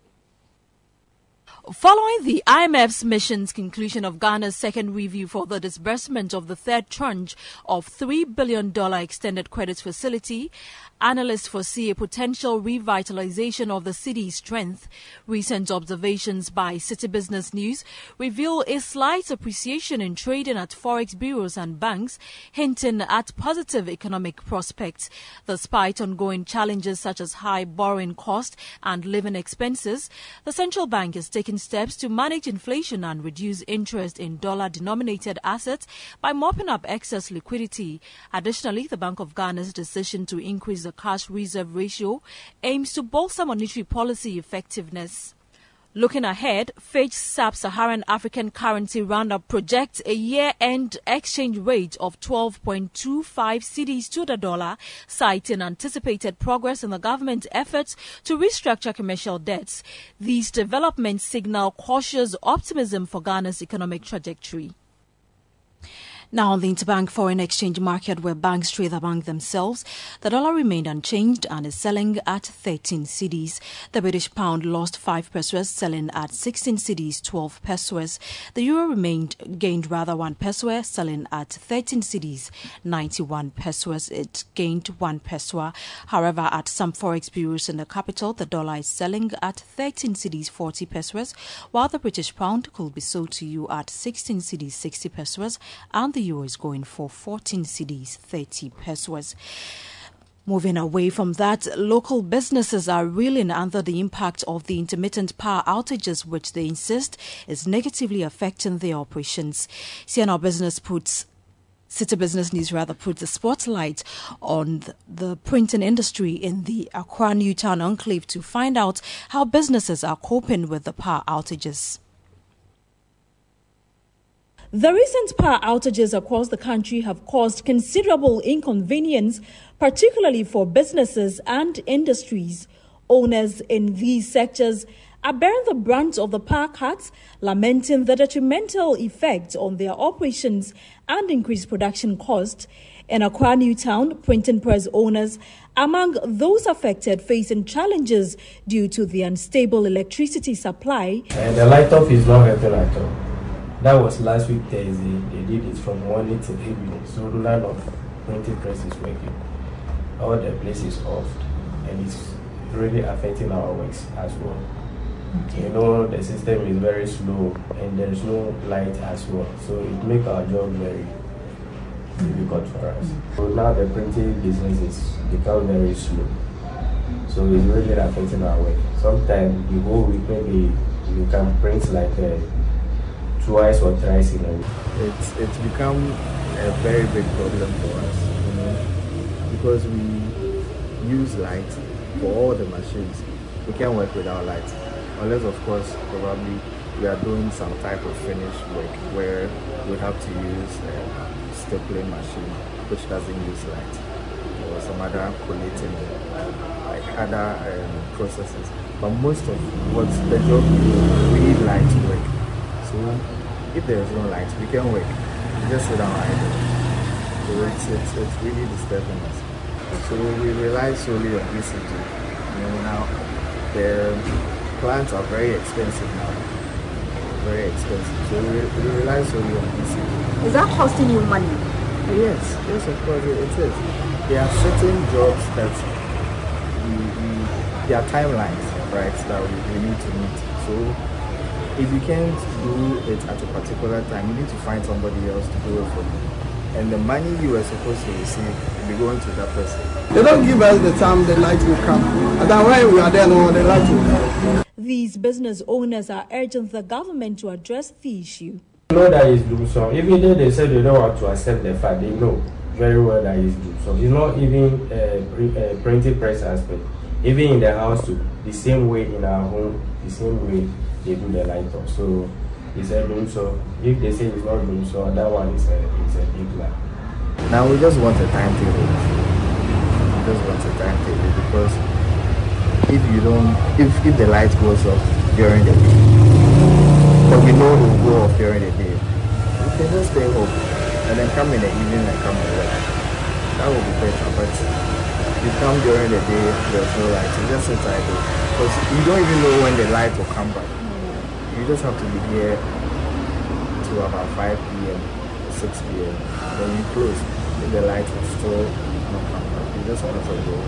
Following the I M F's mission's conclusion of Ghana's second review for the disbursement of the third tranche of three billion dollars extended credit facility, analysts foresee a potential revitalization of the cedi's strength. Recent observations by City Business News reveal a slight appreciation in trading at forex bureaus and banks, hinting at positive economic prospects. Despite ongoing challenges such as high borrowing costs and living expenses, the central bank is taking steps to manage inflation and reduce interest in dollar-denominated assets by mopping up excess liquidity. Additionally, the Bank of Ghana's decision to increase the cash reserve ratio aims to bolster monetary policy effectiveness. Looking ahead, Fitch Sub-Saharan African Currency Roundup projects a year-end exchange rate of twelve point two five cedis to the dollar, citing anticipated progress in the government's efforts to restructure commercial debts. These developments signal cautious optimism for Ghana's economic trajectory. Now, on the interbank foreign exchange market, where banks trade among themselves, the dollar remained unchanged and is selling at thirteen cedis. The British pound lost five pesos, selling at sixteen cedis, twelve pesos. The euro remained gained rather one peso, selling at thirteen cedis, ninety-one pesos. It gained one peso. However, at some forex bureaus in the capital, the dollar is selling at thirteen cedis, forty pesos, while the British pound could be sold to you at sixteen cedis, sixty pesos, and the The euro is going for fourteen cedis, thirty pesos. Moving away from that, local businesses are reeling under the impact of the intermittent power outages, which they insist is negatively affecting their operations. C N R Business puts City Business News rather put the spotlight on the, the printing industry in the Accra Newtown enclave to find out how businesses are coping with the power outages. The recent power outages across the country have caused considerable inconvenience, particularly for businesses and industries. Owners in these sectors are bearing the brunt of the power cuts, lamenting the detrimental effect on their operations and increased production costs. In Accra Newtown, printing press owners among those affected facing challenges due to the unstable electricity supply. Uh, the light-off is not helping at all. That was last week Thursday. They did it from morning till evening. So none of printing press is working. All the place is off, and it's really affecting our works as well. Okay. You know, the system is very slow, and there's no light as well. So it makes our job very difficult for us. Mm-hmm. So now the printing business is become very slow. So it's really affecting our work. Sometimes the whole week maybe you can print like a twice or thrice in a week. It's it's become a very big problem for us, you know, because we use light for all the machines, we can't work without light. Unless, of course, probably we are doing some type of finish work where we have to use a stapling machine, which doesn't use light, or some other collating, like other um, processes. But most of what's the job we do, we need light to work. So if there is no light, we can work. We just sit down idle. So it's, it's, it's really disturbing us. So we rely solely on E C G. You know, now the plants are very expensive now. Very expensive. So we, we rely solely on E C G. Is that costing you money? Yes, yes, of course it, it is. There are certain jobs that we, we there are timelines, right, that we, we need to meet. So if you can't do it at a particular time, you need to find somebody else to do it for you. And the money you were supposed to receive will be going to that person. They don't give us the time the light will come. And then when we are there, no, the light will come. These business owners are urging the government to address the issue. They know that it's doom so. Even though they say they don't want to accept the fact, they know very well that it's doom so. It's not even a uh, pre- uh, printing press aspect. Even in the house too, the same way in our home, the same way they do the light up. So it's a doom so. If they say it's not doom so, that one is a, is a big lie. Now we just want a timetable. We just want a timetable because if you don't, if, if the light goes off during the day, but we know it will go off during the day, we can just stay home and then come in the evening and come and work. That would be better. But you come during the day, there's no light, you just sit idle because you don't even know when the light will come back. You just have to be here till about five p.m. six p.m. Then you close. If the light will still not come back, you just want to go.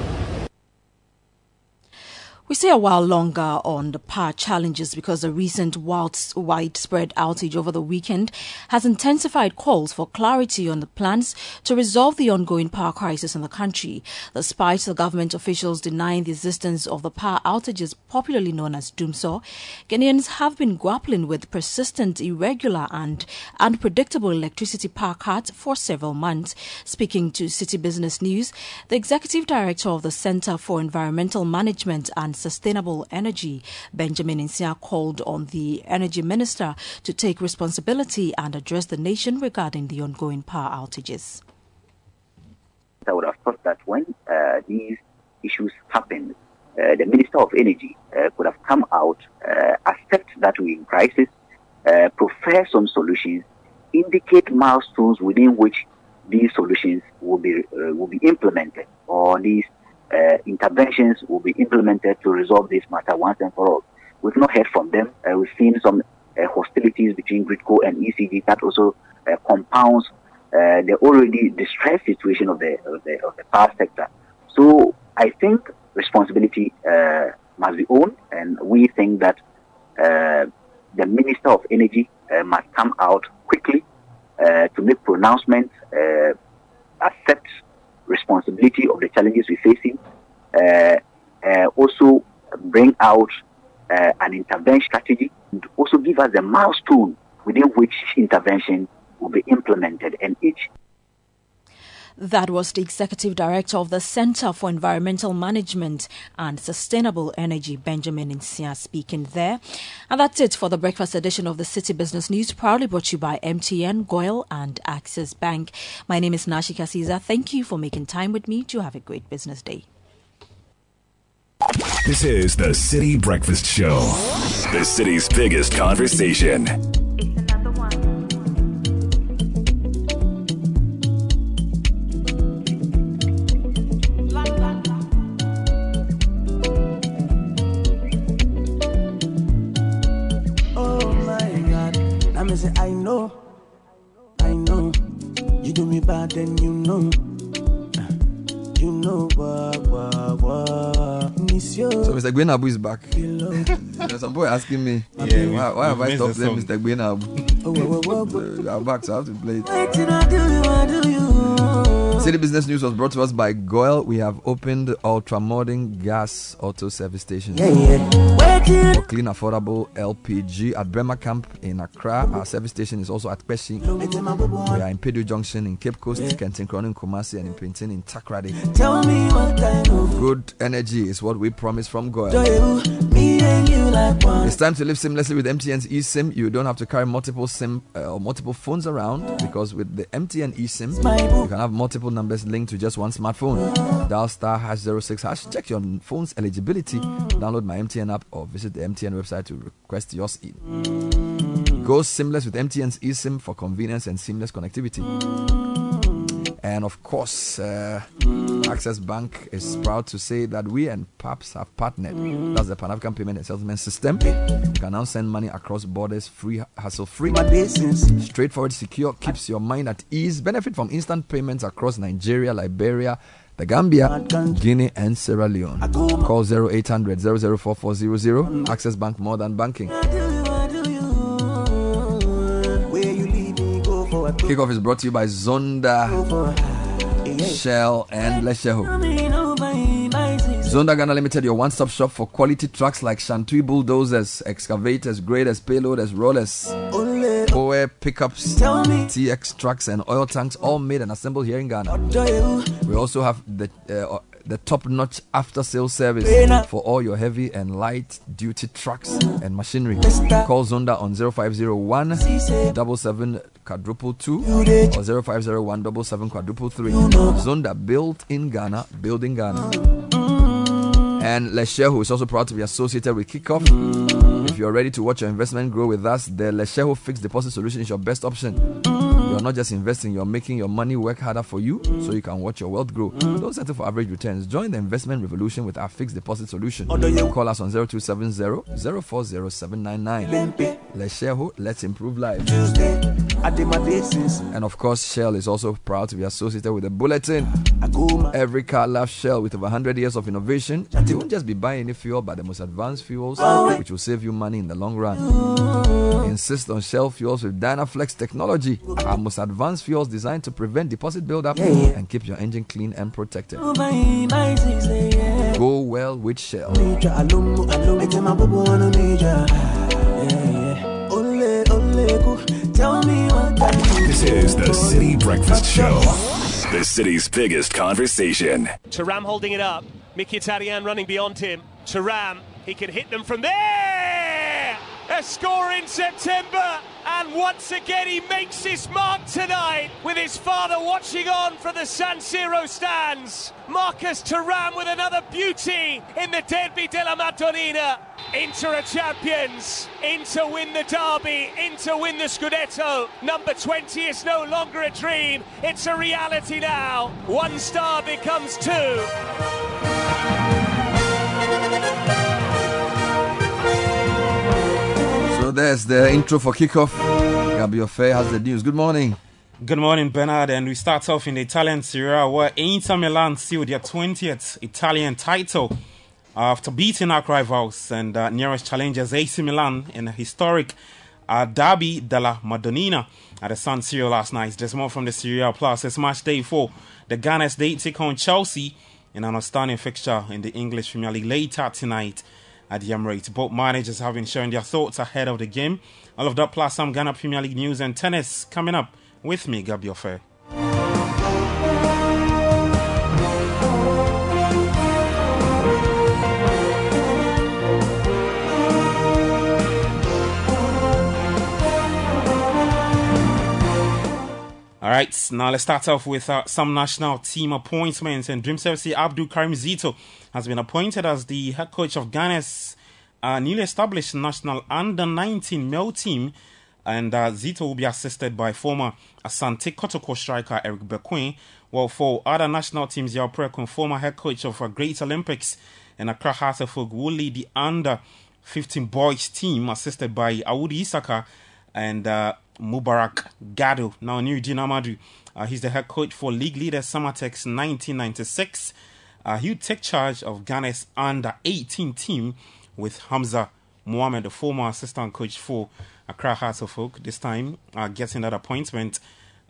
We stay a while longer on the power challenges because the recent widespread outage over the weekend has intensified calls for clarity on the plans to resolve the ongoing power crisis in the country. Despite the government officials denying the existence of the power outages popularly known as doomsaw, Ghanaians have been grappling with persistent, irregular and unpredictable electricity power cuts for several months. Speaking to City Business News, the Executive Director of the Center for Environmental Management and Sustainable Energy, Benjamin Nsia, called on the Energy Minister to take responsibility and address the nation regarding the ongoing power outages. I would have thought that when uh, these issues happened, uh, the Minister of Energy uh, could have come out, uh, accept that we're in crisis, uh, profess some solutions, indicate milestones within which these solutions will be uh, will be implemented, or these Uh, interventions will be implemented to resolve this matter once and for all. We've not heard from them. Uh, we've seen some uh, hostilities between Gridco and E C G that also uh, compounds uh, the already distressed situation of the, of the of the power sector. So I think responsibility uh, must be owned, and we think that uh, the Minister of Energy uh, must come out quickly uh, to make pronouncements, uh, accept responsibility of the challenges we're facing, uh, uh, also bring out uh, an intervention strategy, and also give us a milestone within which intervention will be implemented, and each. That was the Executive Director of the Center for Environmental Management and Sustainable Energy, Benjamin Nsia, speaking there. And that's it for the breakfast edition of the City Business News, proudly brought to you by M T N, Goyle and Access Bank. My name is Nashi Kasiza. Thank you for making time with me. To have a great business day. This is the City Breakfast Show, the city's biggest conversation. I know, I know, you do me bad, then you know, you know what, what, what. So Mister Gwenabu is back. There's some boy asking me, yeah, why, why have I stopped playing Mister Gwenabu? So I'm back, so I have to play it. Wait till I do you, I do you. City Business News was brought to us by Goyle. We have opened ultramodern gas auto service stations Yeah, yeah. for clean, affordable L P G at Bremer Camp in Accra. Our service station is also at Peshi. We are in Pedu Junction in Cape Coast, Kentin Cronin in Kumasi, and in Pintin in Takrady. Tell me what kind of Good energy is what we promise from Goyle. joy me and you like one. It's time to live seamlessly with M T N's eSIM. You don't have to carry multiple SIM uh, or multiple phones around, because with the M T N eSIM, you can have multiple numbers linked to just one smartphone. Dial star hash zero six hash. Check your phone's eligibility. Download my M T N app or visit the M T N website to request yours in. Go seamless with M T N's eSIM for convenience and seamless connectivity. And of course, uh, Access Bank is proud to say that we and P A P S have partnered. That's the Pan African Payment and Settlement System. You can now send money across borders free, hassle-free. Straightforward, secure, keeps your mind at ease. Benefit from instant payments across Nigeria, Liberia, the Gambia, Guinea, and Sierra Leone. Call zero eight hundred, zero zero four four zero zero. Access Bank, more than banking. Kickoff is brought to you by Zonda, Shell, and Lesheho. Zonda Ghana Limited, your one-stop shop for quality trucks like Shantui bulldozers, excavators, graders, payloaders, rollers, Power pickups, T X trucks, and oil tanks, all made and assembled here in Ghana. We also have the uh, the top-notch after-sales service for all your heavy and light-duty trucks and machinery. Call Zonda on zero five zero one, seven seven quadruple two or zero five zero one, seven seven quadruple three. Zonda, built in Ghana, building Ghana. And Lesheho is also proud to be associated with Kickoff. If you're ready to watch your investment grow with us, the Lesheho fixed deposit solution is your best option. You're not just investing, you're making your money work harder for you so you can watch your wealth grow. Don't settle for average returns. Join the investment revolution with our fixed deposit solution. Call us on zero two seven zero, zero four zero seven nine nine. Lesheho, let's improve lives. And of course, Shell is also proud to be associated with the Bulletin. Every car loves Shell. With over one hundred years of innovation, they won't just be buying any fuel but the most advanced fuels, which will save you money in the long run. Insist on Shell fuels with Dynaflex technology, our most advanced fuels designed to prevent deposit buildup and keep your engine clean and protected. Go well with Shell. This is the City Breakfast Show, the city's biggest conversation. Thuram holding it up. Mkhitaryan running beyond him. Thuram, he can hit them from there! A score in September, and once again he makes his mark tonight with his father watching on from the San Siro stands. Marcus Thuram with another beauty in the Derby della Madonnina. Inter are champions. Inter win the derby. Inter win the Scudetto. Number twenty is no longer a dream. It's a reality now. One star becomes two. So there's the intro for Kickoff. Gabi Ofe has the news. Good morning. Good morning, Bernard. And we start off in the Italian Serie A, where Inter Milan sealed their twentieth Italian title after beating our rivals and uh, nearest challengers A C Milan in a historic uh, Derby della Madonnina at the San Siro last night. There's more from the Serie A Plus. It's match day four. The Gunners, they take on Chelsea in an outstanding fixture in the English Premier League later tonight at the Emirates. Both managers have been sharing their thoughts ahead of the game. All of that plus some Ghana Premier League news and tennis coming up with me, Gabi Ofe. Alright, now let's start off with uh, some national team appointments. And Dream F C Abdul Karim Zito has been appointed as the head coach of Ghana's uh, newly established national under nineteen male team. And uh, Zito will be assisted by former Asante Kotoko striker Eric Bequin. While for other national teams, Yao Prekun, former head coach of uh, Great Olympics and Accra Hartlepool, will lead the under fifteen boys team, assisted by Awudi Isaka and uh, Mubarak Gado. Now, Nurudeen Amadou, uh, he's the head coach for league leader Samatex nineteen ninety-six. Uh, he'll take charge of Ghana's under eighteen team with Hamza Mohamed, the former assistant coach for Accra Hearts of Oak, this time uh, getting that appointment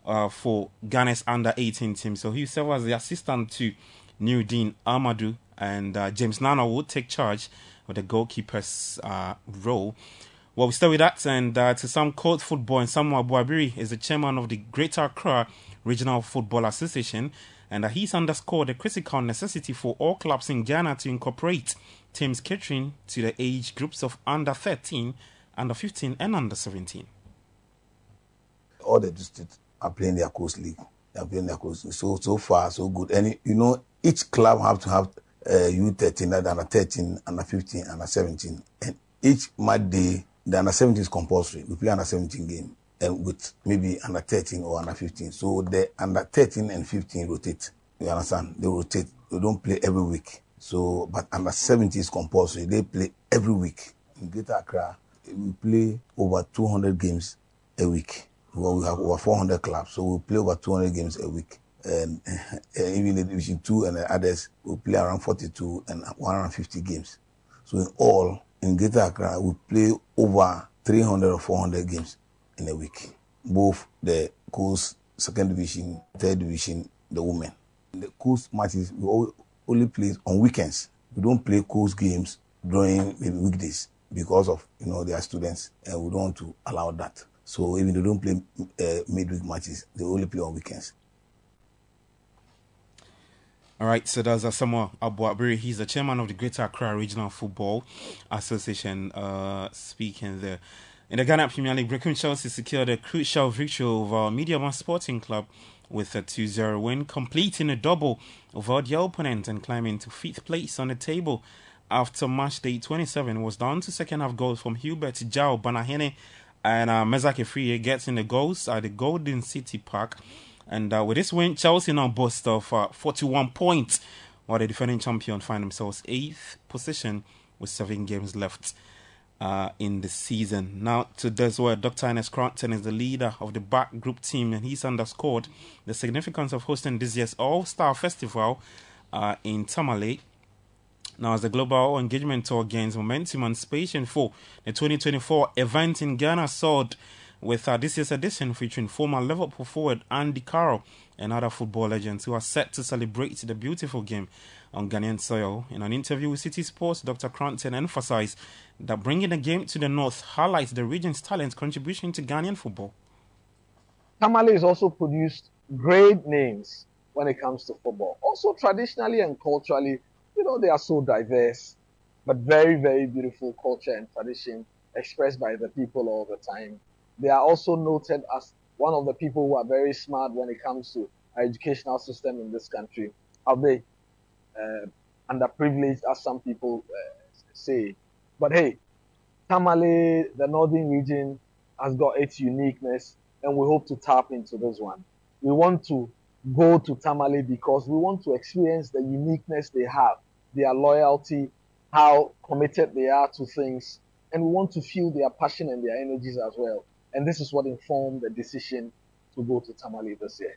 uh, for Ghana's under eighteen team. So he served as the assistant to Nurudeen Amadou, and uh, James Nana will take charge of the goalkeeper's uh, role. Well, we start with that, and uh, to some court football, and Samuel Boabiri is the chairman of the Greater Accra Regional Football Association, and uh, he's underscored the critical necessity for all clubs in Ghana to incorporate teams catering to the age groups of under thirteen, under fifteen, and under seventeen. All the districts are playing their coast league. They are playing their coast league. So, so far, so good. And, you know, each club have to have uh, U thirteen, under thirteen, under fifteen, under seventeen. And each match day, the under seventeen is compulsory. We play under seventeen game, and with maybe under thirteen or under fifteen. So the under thirteen and fifteen rotate. You understand? They rotate. They don't play every week. So, but under seventeen is compulsory. They play every week. In Greater Accra, we play over two hundred games a week. Well, we have over four hundred clubs, so we play over two hundred games a week. And uh, even in Division two and the others, we play around forty-two and one hundred fifty games. So in all, in Greater Accra, we play over three hundred or four hundred games in a week. Both the coast, second division, third division, the women. The coast matches, we all, only play on weekends. We don't play coast games during maybe weekdays because of, you know, they are students, and we don't want to allow that. So even they don't play uh, midweek matches, they only play on weekends. All right, so that's Asamoah Aboabiri. He's the chairman of the Greater Accra Regional Football Association, uh, speaking there. In the Ghana Premier League, Brecon Chelsea secured a crucial victory over Mediaman Sporting Club with a two zero win, completing a double over their opponent and climbing to fifth place on the table. After match day twenty-seven was down to second half goals from Hubert Jao Banahene and uh, Mezake Friye getting the goals at the Golden City Park. And uh, with this win, Chelsea now boasts of uh, forty-one points, while the defending champion find themselves eighth position with seven games left uh, in the season. Now to this where Doctor Ernest Cranton is the leader of the back group team, and he's underscored the significance of hosting this year's All-Star Festival uh, in Tamale. Now, as the Global Engagement Tour gains momentum, anticipation for the twenty twenty-four event in Ghana soared, with uh, this year's edition featuring former Liverpool forward Andy Carroll and other football legends who are set to celebrate the beautiful game on Ghanaian soil. In an interview with City Sports, Doctor Cranton emphasized that bringing the game to the north highlights the region's talent contribution to Ghanaian football. Tamale has also produced great names when it comes to football. Also, traditionally and culturally, you know, they are so diverse, but very, very beautiful culture and tradition expressed by the people all the time. They are also noted as one of the people who are very smart when it comes to our educational system in this country. Are they uh, underprivileged, as some people uh, say? But hey, Tamale, the northern region, has got its uniqueness, and we hope to tap into this one. We want to go to Tamale because we want to experience the uniqueness they have, their loyalty, how committed they are to things, and we want to feel their passion and their energies as well. And this is what informed the decision to go to Tamale this year.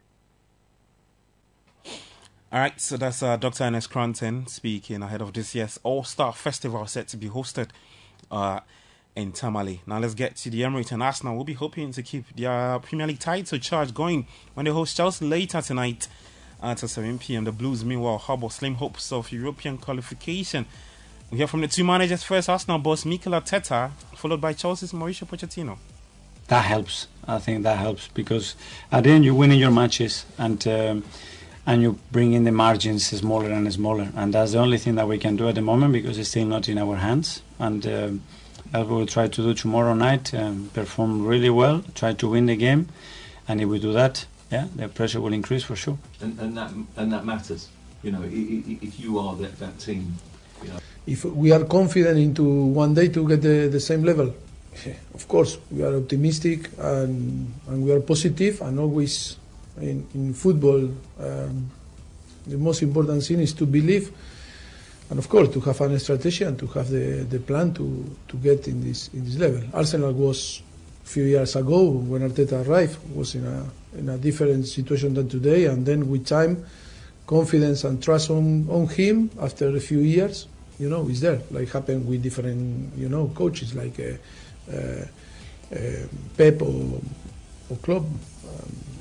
All right, so that's uh, Doctor Ernest Cranton speaking ahead of this year's All-Star Festival set to be hosted uh, in Tamale. Now let's get to the Emirates, and Arsenal will be hoping to keep their Premier League title charge going when they host Chelsea later tonight at seven p.m. The Blues, meanwhile, harbour slim hopes of European qualification. We hear from the two managers first. Arsenal boss Mikel Arteta, followed by Chelsea's Mauricio Pochettino. That helps. I think that helps because at the end you're winning your matches and um, and you bring in the margins smaller and smaller, and that's the only thing that we can do at the moment because it's still not in our hands. And um, that we will try to do tomorrow night, um, perform really well, try to win the game, and if we do that, yeah, the pressure will increase for sure. And, and that and that matters. You know, if you are that, that team, you know. If we are confident into one day to get the, the same level, of course we are optimistic and, and we are positive, and always in, in football um, the most important thing is to believe, and of course to have an strategy and to have the, the plan to, to get in this in this level. Arsenal was a few years ago when Arteta arrived was in a in a different situation than today, and then with time, confidence and trust on, on him after a few years, you know, is there, like happened with different, you know, coaches like uh, uh, uh, Pep or, or Klopp. Um,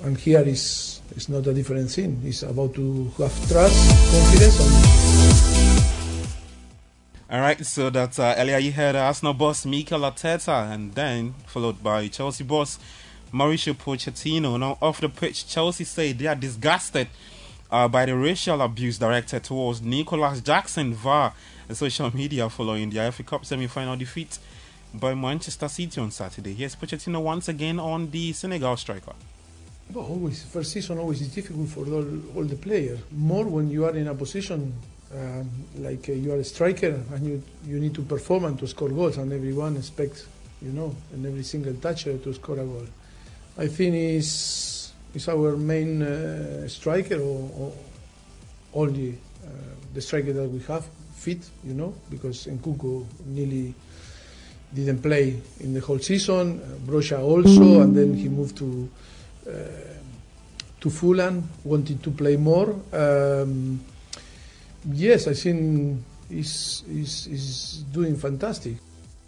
and here is it's not a different thing. It's about to have trust, confidence, and. All right, so that uh, earlier you heard uh, Arsenal boss Mikel Arteta, and then followed by Chelsea boss Mauricio Pochettino. Now, off the pitch, Chelsea say they are disgusted uh, by the racial abuse directed towards Nicholas Jackson via social media following the F A Cup semi-final defeat by Manchester City on Saturday. Here's Pochettino once again on the Senegal striker. Well, always, first season always is difficult for all, all the players. More when you are in a position um, like uh, you are a striker and you you need to perform and to score goals, and everyone expects, you know, in every single touch uh, to score a goal. I think is is our main uh, striker or, or only uh, the striker that we have fit, you know, because Nkunku nearly didn't play in the whole season. Uh, Broja also, and then he moved to. Uh, to Fulham, wanted to play more. Um, yes, I think he's, he's, he's doing fantastic.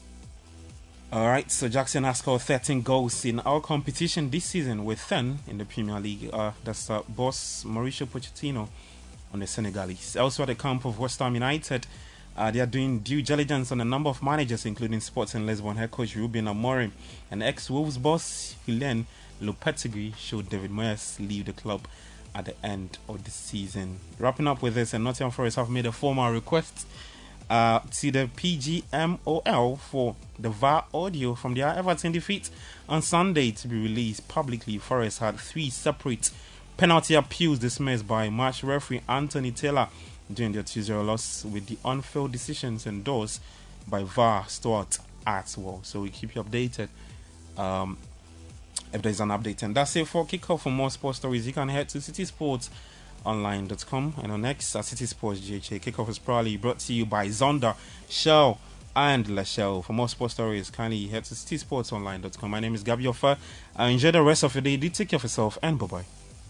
All right, so Jackson has scored thirteen goals in our competition this season with ten in the Premier League. Uh, that's uh, boss Mauricio Pochettino on the Senegalese. Elsewhere, the camp of West Ham United, uh, they are doing due diligence on a number of managers, including Sporting Lisbon head coach Ruben Amorim and ex-Wolves boss Hylian Lopetegui should David Moyes leave the club at the end of the season. Wrapping up with this, and Nottingham Forest have made a formal request uh, to the P G M O L for the V A R audio from their Everton defeat on Sunday to be released publicly. Forest had three separate penalty appeals dismissed by match referee Anthony Taylor during their two zero loss, with the on-field decisions endorsed by V A R Stuart Atwell. So we keep you updated Um, if there's an update. And that's it for Kickoff. For more sports stories, you can head to city sports online dot com. And on X at City Sports G H A. Kickoff is proudly brought to you by Zonda, Shell, and Lachelle. For more sports stories, kindly head to city sports online dot com. My name is Gabi Offa. I enjoy the rest of your day. Do take care of yourself, and bye-bye.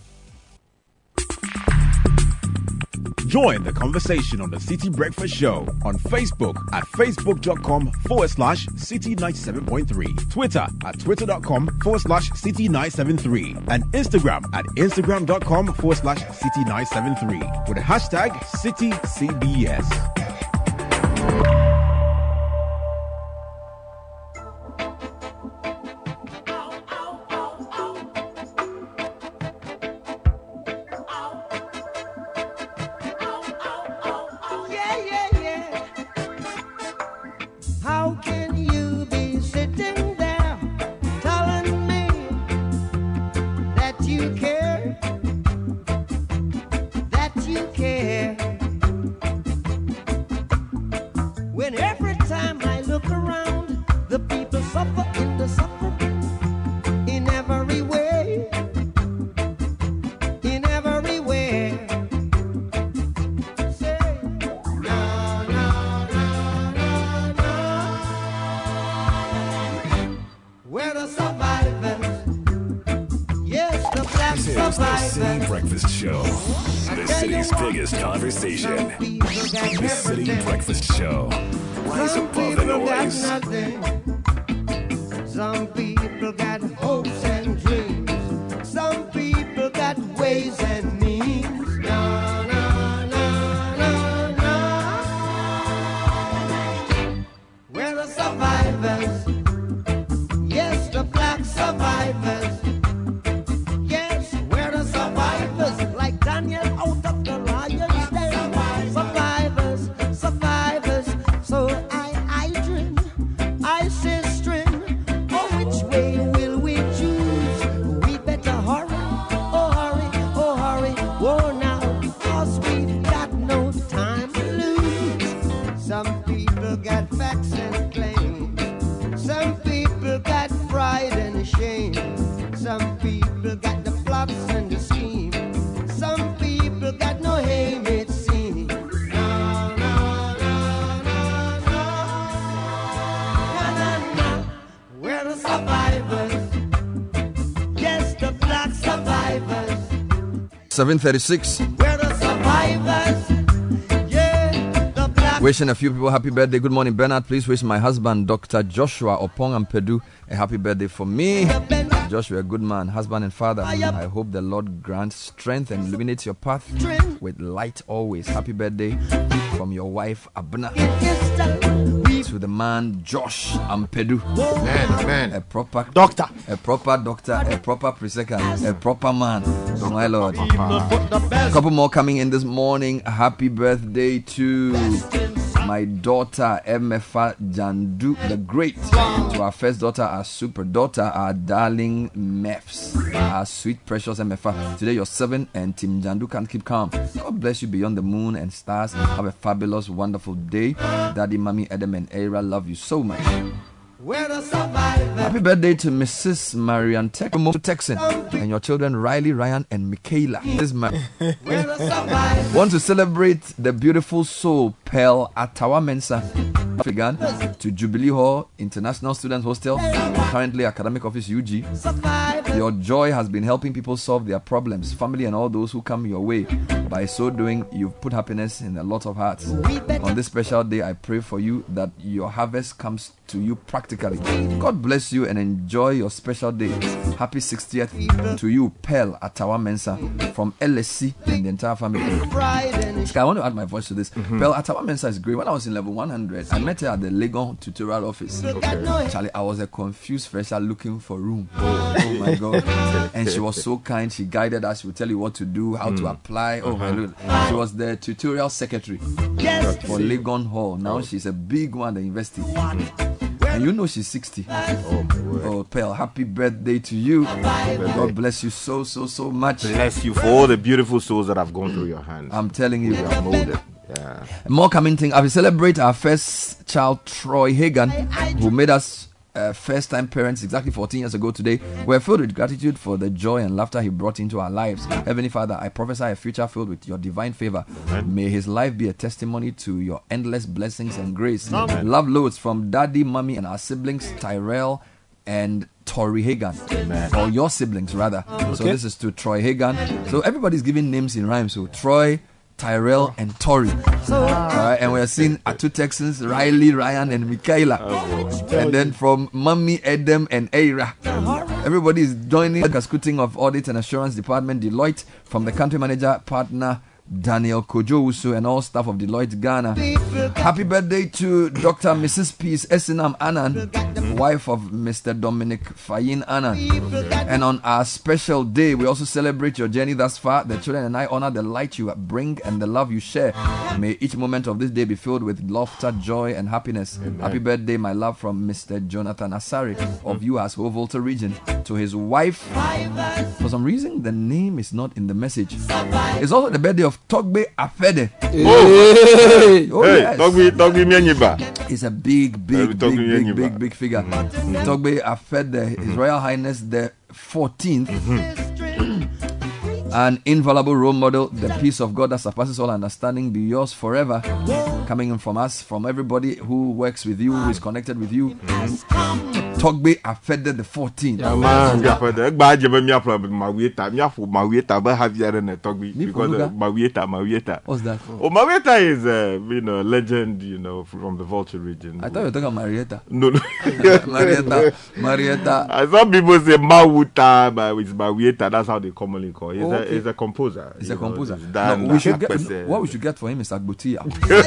Join the conversation on the City Breakfast Show on Facebook at facebook.com forward slash city97.3, Twitter at twitter.com forward slash city973, and Instagram at instagram.com forward slash city973 with the hashtag CityCBS. Breakfast Show. The city's biggest conversation. The City Breakfast Show. Rise above the noise. Some people got hopes and dreams. Some people got ways and means. No, no, no, no, no. We're the survivors. Yes, the black survivors. Like Daniel out of the lion's den. Survivors, survivors. So I, I dream, I say string. Oh, which way will we choose? We better hurry, oh hurry, oh hurry. Whoa now, cause we've got no time to lose. Some people got facts and claims. Some people got pride and shame. Some people got the plots and the schemes. Some people got no aim, it seems. No, no, no, no, no. No, no, no. We're the survivors. Yes, the black survivors. seven thirty-six. We're the survivors. Yeah, the black. Wishing a few people happy birthday. Good morning, Bernard. Please wish my husband, Doctor Joshua Opong Ampedu, a happy birthday for me. Josh, you're a good man, husband and father. I hope the Lord grants strength and illuminates your path with light always. Happy birthday from your wife, Abna, to the man, Josh Ampedu. Man, man. A proper doctor. A proper doctor. A proper presecond. A proper man. My Lord. A couple more coming in this morning. Happy birthday to my daughter, Emefa Jandu the Great. To our first daughter, our super daughter, our darling Mefs, our sweet, precious Emefa. Today you're seven and Tim Jandu can't keep calm. God bless you beyond the moon and stars. Have a fabulous, wonderful day. Daddy, Mommy, Adam, and Era love you so much. Happy birthday to Missus Marian Tech to Texan and your children Riley, Ryan, and Michaela. This man want to celebrate the beautiful soul Pearl Atawa Mensa to Jubilee Hall International Students Hostel, currently Academic Office U G. Your joy has been helping people solve their problems, family and all those who come your way. By so doing, you've put happiness in a lot of hearts. On this special day, I pray for you that your harvest comes to you practically. God bless you and enjoy your special day. Happy sixtieth to you, Pearl Atawa Mensa from L S C and the entire family. I want to add my voice to this. Mm-hmm. Pearl Atawa Mensa is great. When I was in level one hundred, I met her at the Legon tutorial office. Okay. Charlie, I was a confused fresher looking for room. Oh, oh my God. And she was so kind. She guided us. She would tell you what to do, how mm. to apply. Oh uh-huh. my God. She was the tutorial secretary yes. for Legon Hall. Now oh. she's a big one at the university. And you know she's sixty. Oh, oh, Pearl, happy birthday to you. God bless you so, so, so much. Bless you for all the beautiful souls that have gone through your hands. I'm telling you. We are molded. Yeah. More coming thing. I will celebrate our first child, Troy Hagan, who made us uh, first-time parents exactly fourteen years ago today. We're filled with gratitude for the joy and laughter he brought into our lives. Heavenly Father, I prophesy a future filled with your divine favor. Amen. May his life be a testimony to your endless blessings and grace. Amen. Love loads from Daddy, Mommy, and our siblings, Tyrell and Tori Hagan. Amen. Or your siblings, rather. Okay. So this is to Troy Hagan. So everybody's giving names in rhyme. So Troy, Tyrell, and Tori. Alright, and we're seeing our two Texans, Riley, Ryan, and Michaela. Oh, and then from Mommy, Adam, and Eira. Everybody is joining the scouting of Audit and Assurance Department, Deloitte, from the country manager, partner, Daniel Kojo and all staff of Deloitte Ghana. Happy birthday to Doctor Missus Peace Esinam Annan, wife of Mister Dominic Fayin Annan. And on our special day, we also celebrate your journey thus far. The children and I honor the light you bring and the love you share. May each moment of this day be filled with laughter, joy, and happiness. Amen. Happy birthday, my love, from Mister Jonathan Asari of U S Ho Volta region to his wife. For some reason, the name is not in the message. It's also the birthday of Togbe Afede. Oh, oh hey, yes. Togbe, Togbe Mianyiba. He's a big, big, big, big, big, big figure. Mm-hmm. Togbe Afede, mm-hmm. His Royal Highness the fourteenth. Mm-hmm. An infallible role model, the peace of God that surpasses all understanding be yours forever. Coming in from us, from everybody who works with you, who is connected with you. Togbe Afede the fourteenth. Yeah, man. What's that? Oh, Marietta is a you know, legend, you know, from the Vulture region. I thought you were talking about Marietta. No, no. Marietta. Marietta. Some people say Mawuta, but it's Marietta. That's how they commonly call it. He's, okay. a, he's a composer. He's a know, composer. No, we should get, what we should get for him is Agbutia.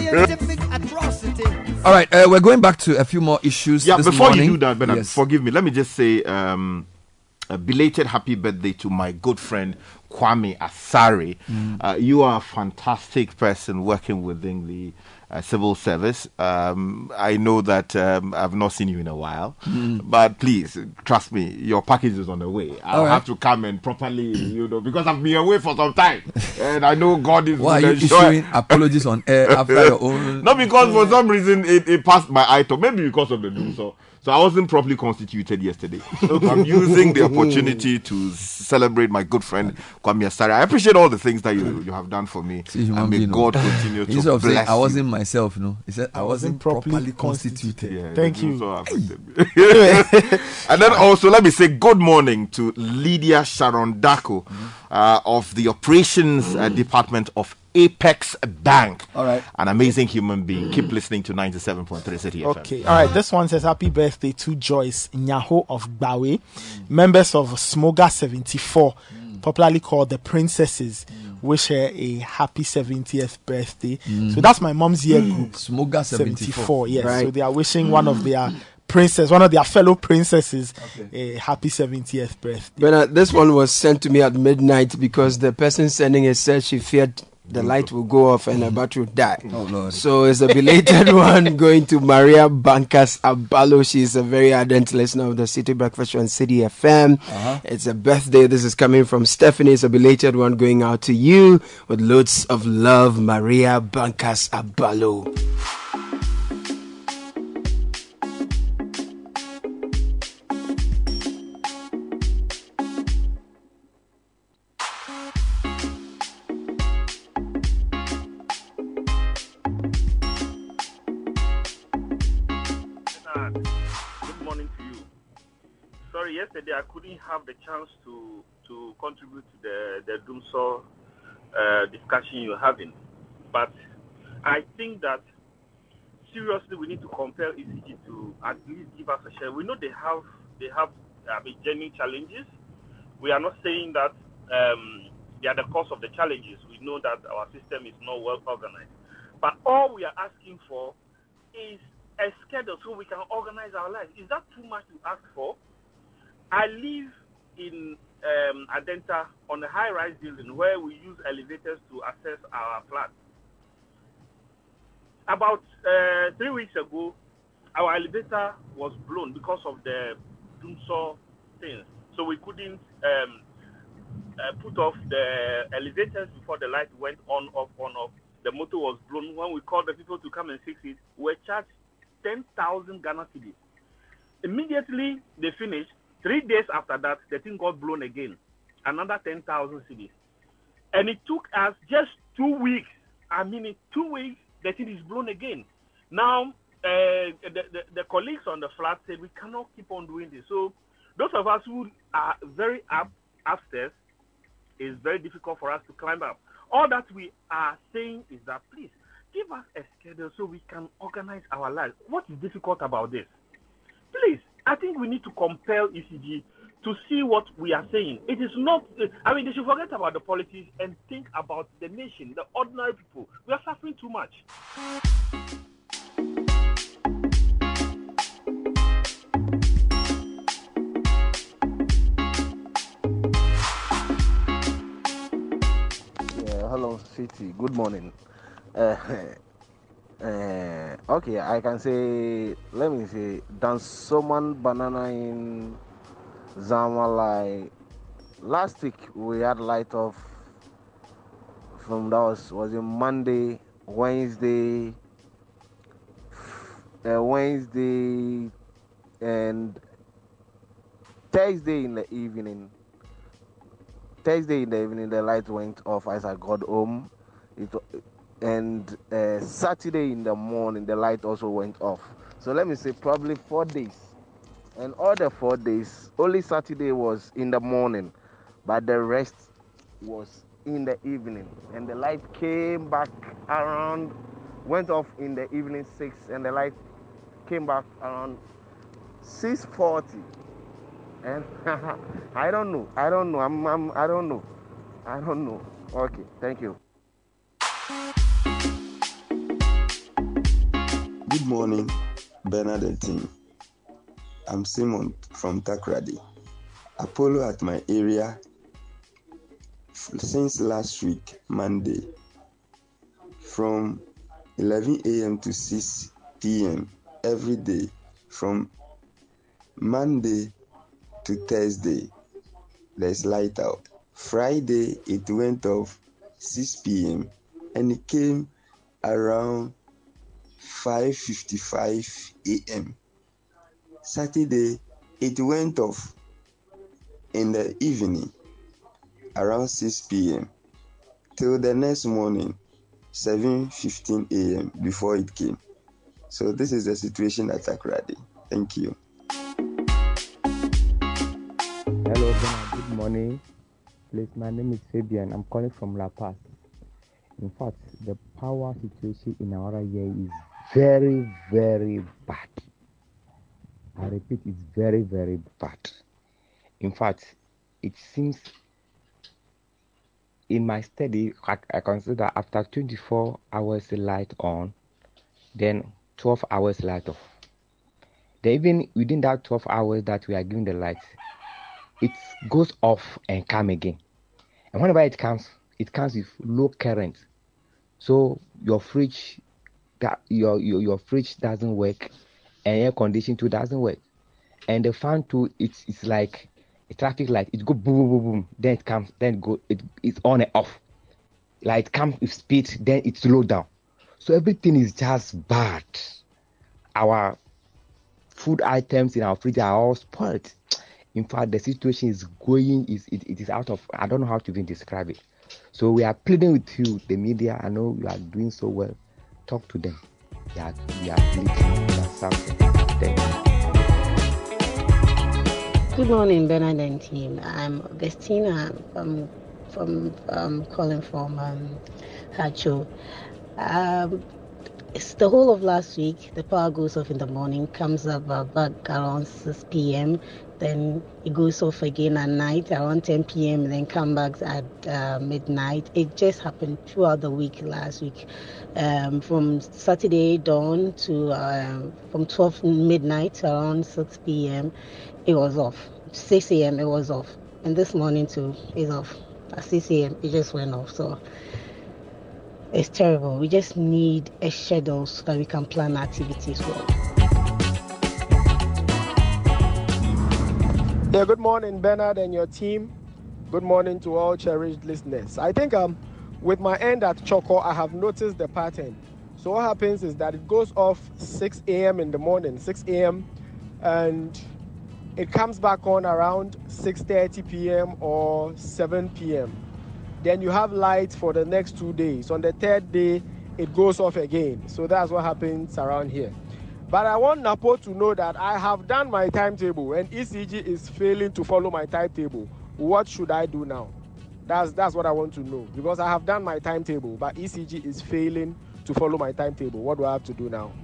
All right, uh, we're going back to a few more issues. Yeah, this before morning. you do that, Bernard, Yes. forgive me. Let me just say um, a belated happy birthday to my good friend Kwame Asari. Mm. Uh, you are a fantastic person working within the uh, civil service. Um, I know that um, I've not seen you in a while, mm. but please trust me, your package is on the way. I'll right. have to come and properly, you know, because I've been away for some time, and I know God is. Why are you issuing apologies on air after your own? Not because for some reason it, it passed my eye, maybe because of the news. So. So I wasn't properly constituted yesterday. So I'm using the opportunity to celebrate my good friend Kwame Asari. I appreciate all the things that you, you have done for me. And may God continue to bless saying, you. I wasn't myself, no. He said I wasn't properly, properly constituted. Yeah, Thank you. So and then also let me say good morning to Lydia Sharon Dako uh, of the Operations uh, Department of Apex Bank. All right. An amazing human being. Keep listening to ninety-seven point three City F M. Okay. All right. This one says happy birthday to Joyce Nyaho of Bawe, mm. members of Smoga seventy-four, mm. popularly called the Princesses. Mm. Wish her a happy seventieth birthday. Mm. So that's my mom's year group. Smoga seventy-four. Yes. Right. So they are wishing one of their princess, one of their fellow princesses, okay. a happy seventieth birthday. But uh, this one was sent to me at midnight because the person sending it said she feared the light will go off and her battery will die. Oh Lord. So it's a belated one going to Maria Bankas Abalo. She's a very ardent listener of the City Breakfast Show on City F M. Uh-huh. It's a birthday. This is coming from Stephanie. It's a belated one going out to you with loads of love, Maria Bankas Abalo. Yesterday, I couldn't have the chance to to contribute to the the Doomsaw uh, discussion you're having, but I think that seriously we need to compel E C G to at least give us a share. We know they have they have uh, genuine challenges. We are not saying that um, they are the cause of the challenges. We know that our system is not well organized, but all we are asking for is a schedule so we can organize our lives. Is that too much to ask for? I live in um, Adenta on a high-rise building where we use elevators to access our flat. About uh, three weeks ago, our elevator was blown because of the Doomsaw things. So we couldn't um, uh, put off the elevators before the light went on, off, on, off. The motor was blown. When we called the people to come and fix it, we were charged ten thousand Ghana cedis. Immediately they finished. Three days after that, the thing got blown again, another ten thousand cedis. And it took us just two weeks. I mean, in two weeks, the thing is blown again. Now, uh, the, the, the colleagues on the flat said, we cannot keep on doing this. So those of us who are very up upstairs, it's very difficult for us to climb up. All that we are saying is that, please, give us a schedule so we can organize our lives. What is difficult about this? Please. I think we need to compel E C G to see what we are saying. It is not, I mean, they should forget about the politics and think about the nation, the ordinary people. We are suffering too much. Yeah, hello, City. Good morning. Uh, Uh, okay, I can say, let me say, Dansoman Banana in Zamalai. Last week we had light off from that was was it Monday, Wednesday, uh, Wednesday, and Thursday in the evening. Thursday in the evening the light went off as I got home. It. And uh, Saturday in the morning, the light also went off. So let me say probably four days. And all the four days, only Saturday was in the morning, but the rest was in the evening. And the light came back around, went off in the evening six, and the light came back around six forty. And I don't know. I don't know. I'm, I'm, I don't know. I don't know. Okay, thank you. Good morning, Bernadette team. I'm Simon from Takrady. Apollo at my area since last week, Monday, from eleven a.m. to six p.m. every day, from Monday to Thursday, there's light out. Friday, it went off six p.m. and it came around five fifty-five a.m. Saturday, it went off in the evening around six p.m. till the next morning, seven fifteen a.m. before it came. So this is the situation at Takrady. Thank you. Hello, good morning. Please, my name is Fabian. I'm calling from La Paz. In fact, the power situation in our area is very, very bad. I repeat, it's very, very bad. In fact, it seems in my study, I, I consider after twenty-four hours light on, then twelve hours light off. Then even within that twelve hours that we are giving the light, it goes off and come again. And whenever it comes, it comes with low current. So your fridge, that your, your your fridge doesn't work, and air conditioning too doesn't work. And the fan too, it's it's like a traffic light. It go boom boom boom boom, then it comes, then it go it it's on and off. Like it comes with speed, then it slow down. So everything is just bad. Our food items in our fridge are all spoiled. In fact, the situation is going, is it, it is out of, I don't know how to even describe it. So we are pleading with you, the media. I know you are doing so well. Talk to them. We are, we are pleading. We are suffering. Thank you. Good morning, Bernard and team. I'm Vestina from, from um, calling from um, Hacho. Um, It's the whole of last week. The power goes off in the morning, comes up uh, back around six p.m. Then it goes off again at night around ten p.m. and then come back at uh, midnight. It just happened throughout the week last week. Um, from Saturday dawn to uh, from twelve midnight to around six p.m. it was off. six a.m. it was off. And this morning too, it's off. At six a.m. it just went off. So it's terrible. We just need a schedule so that we can plan activities well. Yeah, good morning, Bernard and your team. Good morning to all cherished listeners. I think um, with my end at Choco, I have noticed the pattern. So what happens is that it goes off six a.m. in the morning, six a.m. and it comes back on around six thirty p.m. or seven p.m. Then you have light for the next two days. On the third day, it goes off again. So that's what happens around here. But I want Napo to know that I have done my timetable and E C G is failing to follow my timetable. What should I do now? That's that's what I want to know. Because I have done my timetable, but E C G is failing to follow my timetable. What do I have to do now?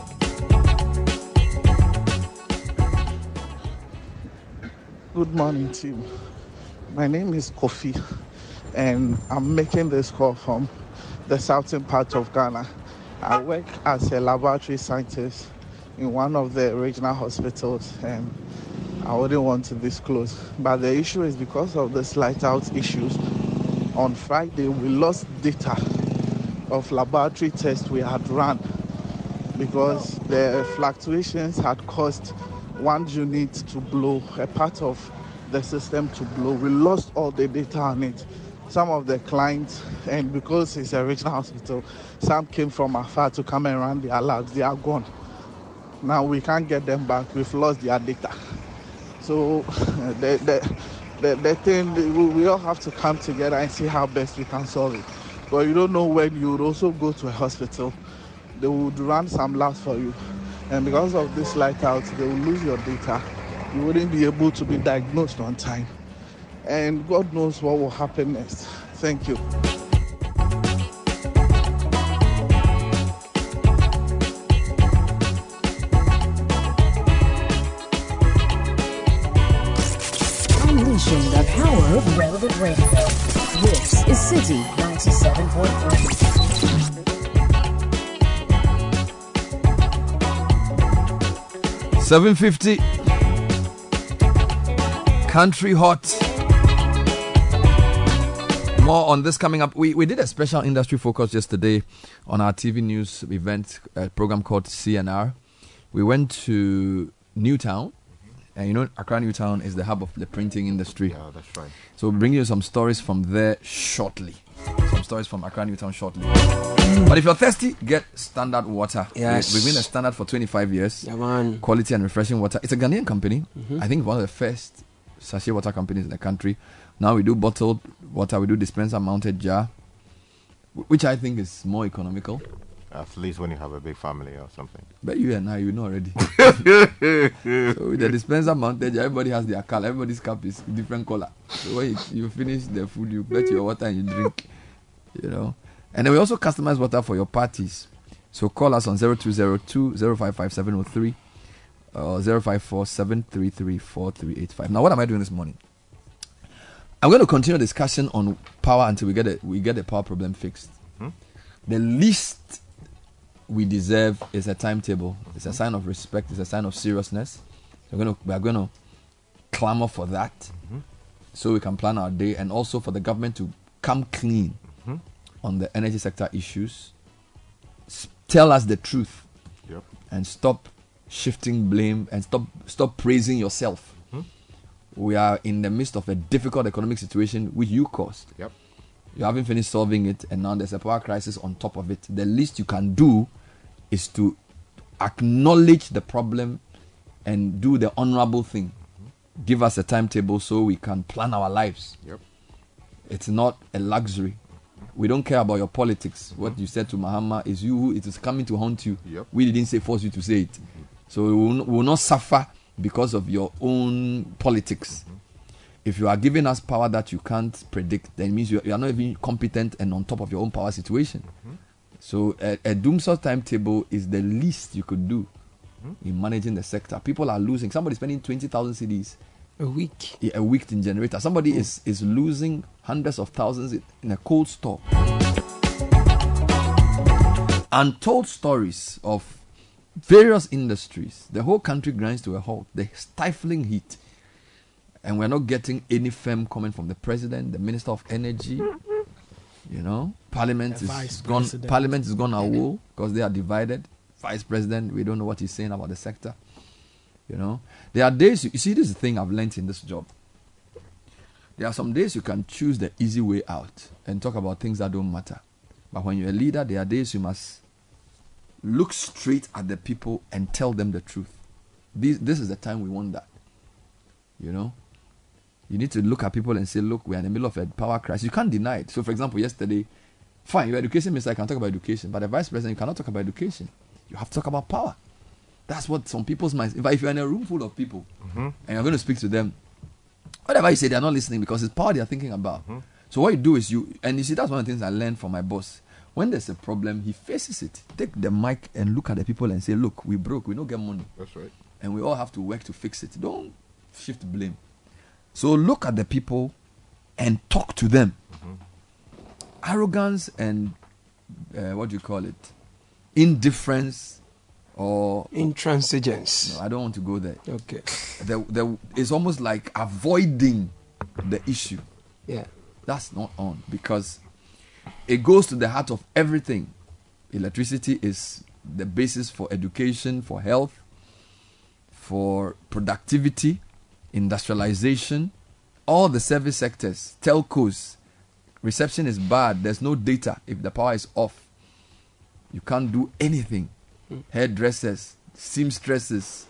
Good morning, team. My name is Kofi, and I'm making this call from the southern part of Ghana. I work as a laboratory scientist in one of the regional hospitals, and I wouldn't want to disclose. But the issue is because of the light out issues, on Friday we lost data of laboratory tests we had run because the fluctuations had caused one unit to blow, a part of the system to blow. We lost all the data on it. Some of the clients, and because it's a regional hospital, some came from afar to come and run their labs. They are gone. Now we can't get them back. We've lost their data. So the, the, the, the thing, we, we all have to come together and see how best we can solve it. But you don't know when you would also go to a hospital. They would run some labs for you. And because of this light out, they will lose your data. You wouldn't be able to be diagnosed on time. And God knows what will happen next. Thank you. Unleashing the power of relevant radio. This is City ninety-seven point three. seven fifty Country Hot. More on this coming up. We we did a special industry focus yesterday on our T V news event, a program called C N R. We went to Newtown, and you know Accra Newtown is the hub of the printing industry. Yeah, that's right. So we'll bring you some stories from there shortly. Some stories from Accra Newtown shortly. But if you're thirsty, get Standard Water. Yes. We, we've been a Standard for twenty-five years. Yeah, man. Quality and refreshing water. It's a Ghanaian company. Mhm. I think one of the first sachet water companies in the country. Now we do bottled water, we do dispenser mounted jar, which I think is more economical. At least when you have a big family or something. But you and I, you know already. So with the dispenser mounted jar, everybody has their color. Everybody's cup is different color. So when you, you finish the food, you bet your water and you drink, you know. And then we also customize water for your parties. So call us on zero two zero two, zero five five seven zero three or zero five four seven three three four three eight five. Now, what am I doing this morning? I'm going to continue discussion on power until we get a, we get the power problem fixed. Hmm? The least we deserve is a timetable. It's a sign of respect. It's a sign of seriousness. We're going to, we are going to clamor for that Mm-hmm. so we can plan our day, and also for the government to come clean Mhm. on the energy sector issues. S- tell us the truth. Yep. And stop shifting blame and stop stop praising yourself. Mhm. We are in the midst of a difficult economic situation which you caused. Yep. You haven't finished solving it, and now there's a power crisis on top of it. The least you can do is to acknowledge the problem and do the honorable thing. Give us a timetable so we can plan our lives. Yep. It's not a luxury. We don't care about your politics. What you said to Mahama is you. It is coming to haunt you. Yep. We didn't say force you to say it. So we will, not, we will not suffer because of your own politics. If you are giving us power that you can't predict, then it means you, you are not even competent and on top of your own power situation. So a, a doomsday timetable is the least you could do in managing the sector. People are losing. Somebody spending twenty thousand cedis a week. Yeah, a week in generator. Somebody mm. is is losing hundreds of thousands in, in a cold store. Untold stories of various industries. The whole country grinds to a halt. The stifling heat, and we're not getting any firm comment from the president, the minister of energy. You know, parliament The is gone. President. Parliament is gone awol because they are divided. Vice president, we don't know what he's saying about the sector. You know, there are days, you, you see, this is the thing I've learned in this job. There are some days you can choose the easy way out and talk about things that don't matter. But when you're a leader, there are days you must look straight at the people and tell them the truth. This, this is the time we want that. You know, you need to look at people and say, look, we're in the middle of a power crisis. You can't deny it. So, for example, yesterday, fine, you're education minister, I can talk about education, but the vice president, you cannot talk about education. You have to talk about power. That's what some people's minds. If you're in a room full of people Mhm. and you're going to speak to them, whatever you say, they're not listening because it's power they're thinking about. Mhm. So what you do is you, and you see, that's one of the things I learned from my boss. When there's a problem, he faces it. Take the mic and look at the people and say, look, we broke, we don't get money. That's right. And we all have to work to fix it. Don't shift blame. So look at the people and talk to them. Arrogance and uh, what do you call it? Indifference or intransigence. No, I don't want to go there. Okay. There, there is almost like avoiding the issue. Yeah. That's not on because it goes to the heart of everything. Electricity is the basis for education, for health, for productivity, industrialization, all the service sectors, telcos. Reception is bad. There's no data if the power is off. You can't do anything. Mm. Hairdressers, seamstresses,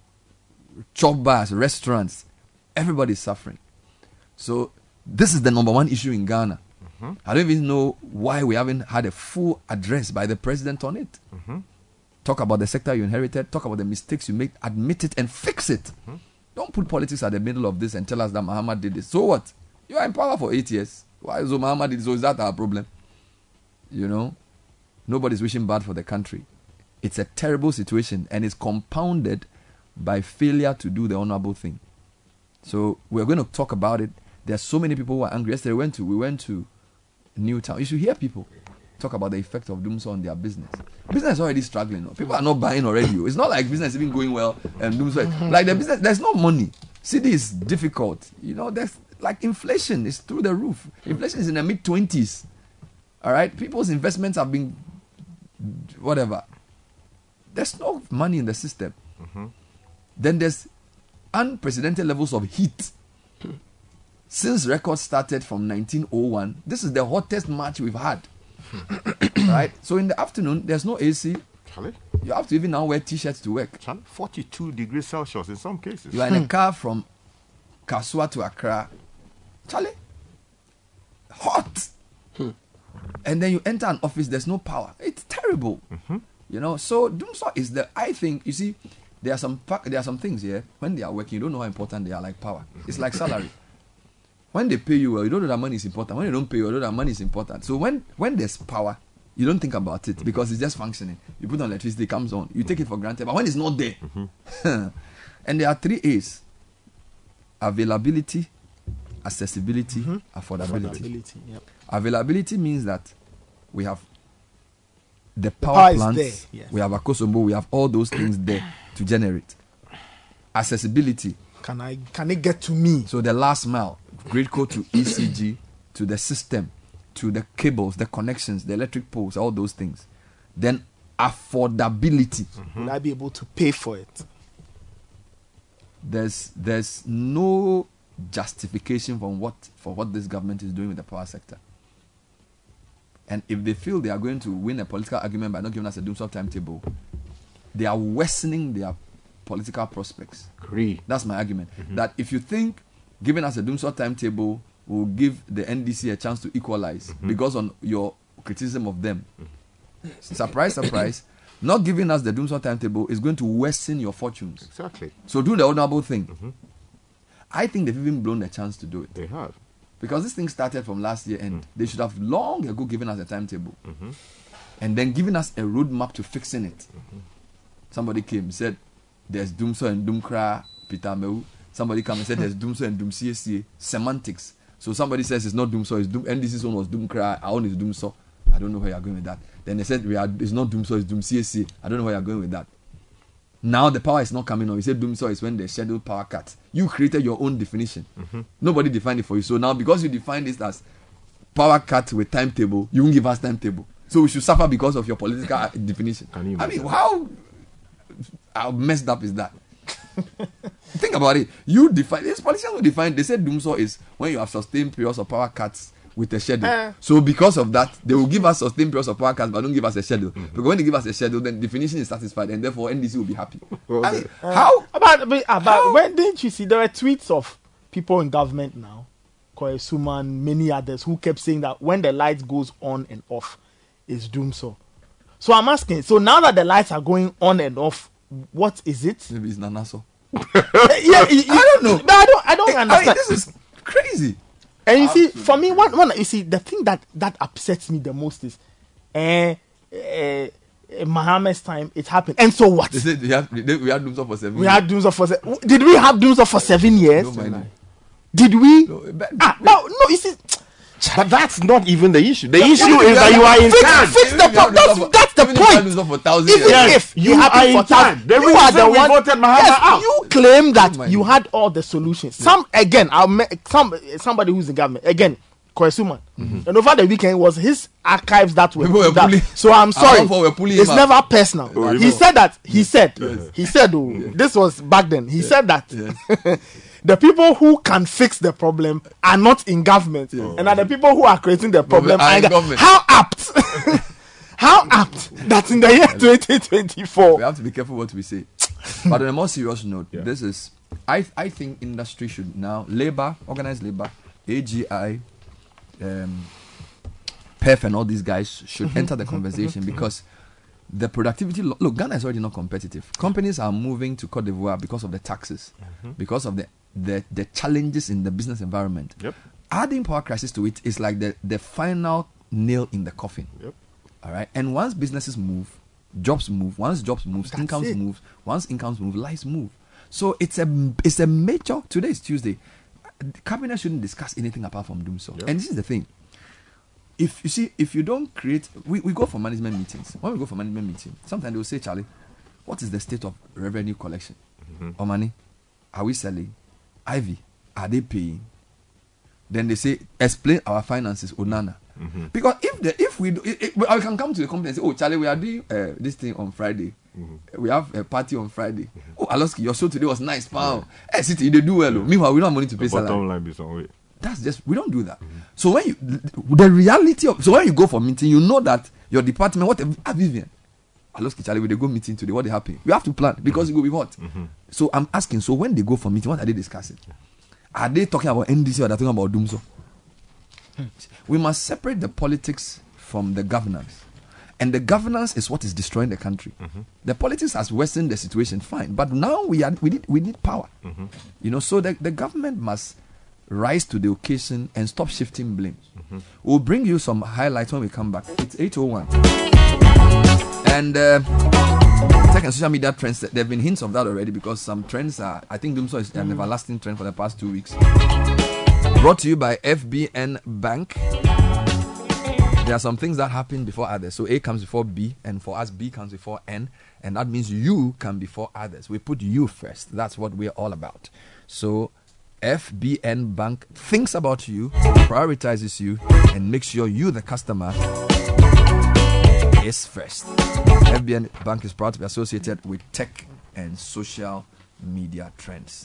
chop bars, restaurants, everybody's suffering. So this is the number one issue in Ghana. Mm-hmm. I don't even know why we haven't had a full address by the president on it. Mm-hmm. Talk about the sector you inherited, talk about the mistakes you made, admit it and fix it. Mm-hmm. Don't put politics at the middle of this and tell us that Muhammad did this. So what? You are in power for eight years. Why so Muhammad did so? Is that our problem? You know? Nobody's wishing bad for the country. It's a terrible situation and it's compounded by failure to do the honorable thing. So we're going to talk about it. There are so many people who are angry. Yesterday we went to we went to Newtown. You should hear people talk about the effect of doomsday on their business. Business is already struggling. People are not buying already. It's not like business is even going well and doomsday. Like the business, there's no money. City is difficult. You know, there's like inflation is through the roof. Inflation is in the mid twenties. All right, people's investments have been whatever. There's no money in the system. Mm-hmm. Then there's unprecedented levels of heat. Since records started from nineteen oh one, this is the hottest March we've had. Right? So in the afternoon, there's no A C. Charlie? You have to even now wear t-shirts to work. Charlie, forty-two degrees Celsius in some cases. You are in a car from Kasua to Accra. Charlie, hot. And then you enter an office, there's no power. It's terrible. Mm-hmm. You know, so doomsday is the, I think, you see, there are some there are some things here, when they are working, you don't know how important they are, like power. It's like salary. When they pay you well, you don't know that money is important. When they don't pay you, you know that money is important. So when, when there's power, you don't think about it because it's just functioning. You put on electricity, it comes on. You take it for granted. But when it's not there, mm-hmm. and there are three A's: availability, accessibility, mm-hmm. affordability. affordability yep. Availability means that we have the power, power plants, yes. we have Akosombo, we have all those things there to generate. Accessibility. Can I can it get to me? So the last mile, Gridco to E C G, to the system, to the cables, the connections, the electric poles, all those things. Then affordability. Mm-hmm. Will I be able to pay for it? There's there's no justification for what for what this government is doing with the power sector. And if they feel they are going to win a political argument by not giving us a doomsday timetable, they are worsening their political prospects. Agree. That's my argument. Mm-hmm. That if you think giving us a doomsday timetable will give the N D C a chance to equalize mm-hmm. because on your criticism of them, mm-hmm. surprise, surprise, not giving us the doomsday timetable is going to worsen your fortunes. Exactly. So do the honorable thing. Mm-hmm. I think they've even blown the chance to do it. They have. Because this thing started from last year and mm. they should have long ago given us a timetable. Mm-hmm. And then given us a roadmap to fixing it. Mm-hmm. Somebody came and said, there's Doomso and Doomkra, Peter Meu. Somebody came and said, there's Doomso and Doom C S C. Semantics. So somebody says it's not Doomso, it's Doom. N D C's one was Doomkra, our own is Doomso. I don't know where you're going with that. Then they said, we are, it's not Doomso, it's Doom C S C. I don't know where you're going with that. Now the power is not coming on. You said Doomso is when they scheduled power cut. You created your own definition. Mm-hmm. Nobody defined it for you. So now because you define this as power cut with timetable, you won't give us timetable. So we should suffer because of your political definition. Can you I mean, how, how messed up is that? Think about it. You define, these politicians will define, they said Doomso is when you have sustained periods of power cuts with a schedule. Uh, so because of that, they will give us sustained periods of power cuts, but don't give us a schedule. Mm-hmm. Because when they give us a schedule, then definition is satisfied, and therefore N D C will be happy. Okay. I mean, uh, how? About, about how? When didn't you see there are tweets of people in government now, Koye Suman, many others, who kept saying that when the lights goes on and off, it's Doomso. So I'm asking. So now that the lights are going on and off, what is it? Maybe it's Nanaso. yeah, you, I don't know. No, I don't. I don't I, understand. I, this is crazy. And you see, for me, one, one, you see, the thing that, that upsets me the most is, uh, uh, Mohammed's time, it happened. And so what? They said we, have, they, we had Doomsday for seven we years. had Doomsday for seven Did we have Doomsday for seven years? No, no. Did we? No, but, ah, no, no, you see. But that's not even the issue. The yeah, issue yeah, is yeah, that yeah, you are in fix, charge. Fix the problem. That's, for, that's the point. For thousand even years. if you, you are in charge, the you are the one. Voted Muhammad yes, out. You claim that oh you had all the solutions. Yeah. Some again, I'll make some somebody who's in government again. Koye Suman. Mm-hmm. And over the weekend was his archives that were, were that. So I'm sorry, it's never up. personal. Oh, he said that. He said. Yes. He said. Oh, yes. This was back then. He yes. said that. Yes. The people who can fix the problem are not in government, yes. and are the people who are creating the problem are in go- government. How apt? How apt that in the year twenty twenty-four. We have to be careful what we say. But on a more serious note, yeah. this is. I I think industry should now labor, organized labor, A G I. Um, P E F and all these guys should mm-hmm. enter the conversation because the productivity lo- look, Ghana is already not competitive. Companies are moving to Cote d'Ivoire because of the taxes, mm-hmm. because of the, the the challenges in the business environment. Yep. Adding power crisis to it is like the, the final nail in the coffin. Yep. All right. And once businesses move, jobs move. Once jobs move, That's incomes it. move. Once incomes move, lives move. So it's a it's a major. Today is Tuesday. The cabinet shouldn't discuss anything apart from Doomsday. Yep. And this is the thing. If you see, if you don't create, we, we go for management meetings. When we go for management meeting, sometimes they will say, Charlie, what is the state of revenue collection? Mm-hmm. Or money? Are we selling? Ivy, are they paying? Then they say, explain our finances, Onana. Mm-hmm. Because if the if we do, it, it, I can come to the company and say, oh, Charlie, we are doing uh, this thing on Friday. Mm-hmm. We have a party on Friday. Mm-hmm. Oh, Aloski, your show today was nice, pound. Yeah. Hey, City, they do well. Yeah. Meanwhile, we don't have money to pay salary. Bottom line be some way. That's just, we don't do that. Mm-hmm. So when you, the reality of, so when you go for meeting, you know that your department, what, ah, Vivian, Aloski, Charlie, when they go meeting today, what they happen? We have to plan because mm-hmm. it will be hot. Mm-hmm. So I'm asking, so when they go for meeting, what are they discussing? Are they talking about N D C or are they talking about Doomsday? Hmm. We must separate the politics from the governance. And the governance is what is destroying the country. Mm-hmm. The politics has worsened the situation, fine. But now we are we need we need power. Mm-hmm. You know, so the, the government must rise to the occasion and stop shifting blame. Mm-hmm. We'll bring you some highlights when we come back. It's eight oh one. And uh, tech and social media trends, there have been hints of that already, because some trends are, I think Dumso is an mm. everlasting trend for the past two weeks. Brought to you by F B N Bank. There are some things that happen before others. So A comes before B, and for us, B comes before N, and that means you come before others. We put you first. That's what we're all about. So F B N Bank thinks about you, prioritizes you, and makes sure you, the customer, is first. F B N Bank is proud to be associated with tech and social media trends.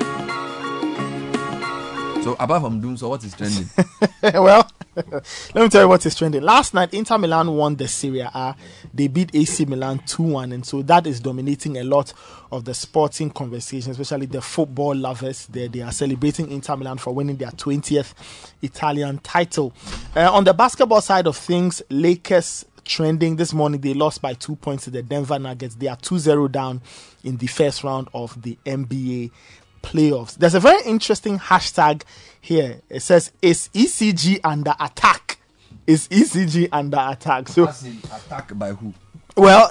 So apart from doom, so what is trending? Well, let me tell you what is trending. Last night, Inter Milan won the Serie A. They beat A C Milan two one, and so that is dominating a lot of the sporting conversation, especially the football lovers. They, they are celebrating Inter Milan for winning their twentieth Italian title. Uh, on the basketball side of things, Lakers trending this morning. They lost by two points to the Denver Nuggets. They are two zero down in the first round of the N B A playoffs. There's a very interesting hashtag here. It says, is E C G under attack? Is E C G under attack? So attack by who? Well,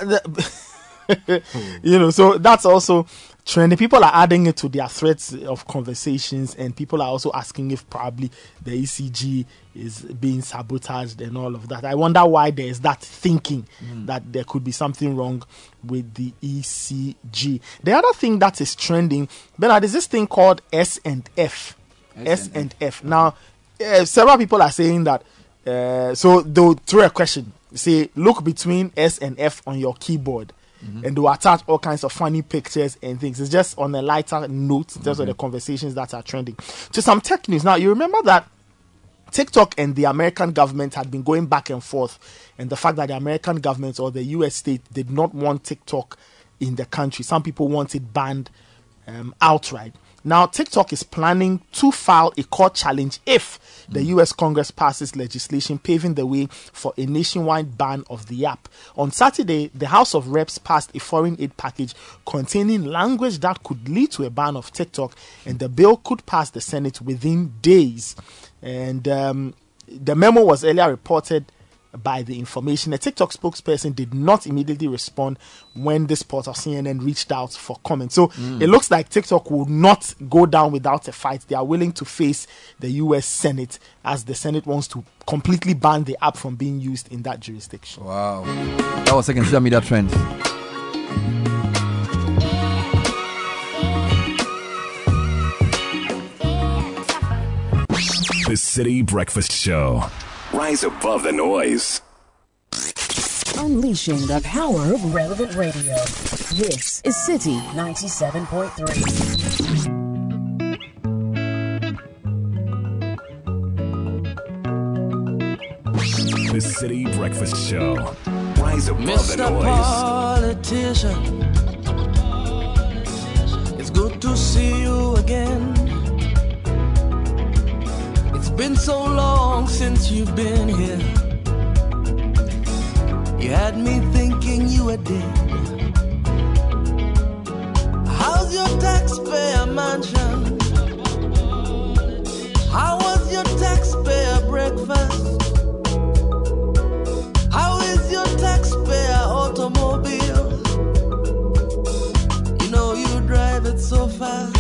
the, you know, so that's also trending. People are adding it to their threads of conversations, and people are also asking if probably the E C G is being sabotaged and all of that. I wonder why there is that thinking mm. that there could be something wrong with the E C G. The other thing that is trending, Bernard, is this thing called S and F. S and F. Now, uh, several people are saying that. Uh, so they'll throw a question. Say, look between S and F on your keyboard. Mm-hmm. And they'll attach all kinds of funny pictures and things. It's just on a lighter note in terms mm-hmm. of the conversations that are trending. To some tech news. Now, you remember that TikTok and the American government had been going back and forth, and the fact that the American government or the U S state did not want TikTok in the country. Some people want it banned um, outright. Now, TikTok is planning to file a court challenge if the U S Congress passes legislation paving the way for a nationwide ban of the app. On Saturday, the House of Reps passed a foreign aid package containing language that could lead to a ban of TikTok, and the bill could pass the Senate within days. And um, the memo was earlier reported by The Information. A TikTok spokesperson did not immediately respond when this portal C N N reached out for comment. So mm. it looks like TikTok will not go down without a fight. They are willing to face the U S Senate, as the Senate wants to completely ban the app from being used in that jurisdiction. Wow. That was second social media trend. The City Breakfast Show. Rise above the noise. Unleashing the power of relevant radio. This is City ninety-seven point three. The City Breakfast Show. Rise above Mister the noise. Politician, it's good to see you again. It's been so long since you've been here. You had me thinking you were dead. How's your taxpayer mansion? How was your taxpayer breakfast? How is your taxpayer automobile? You know you drive it so fast.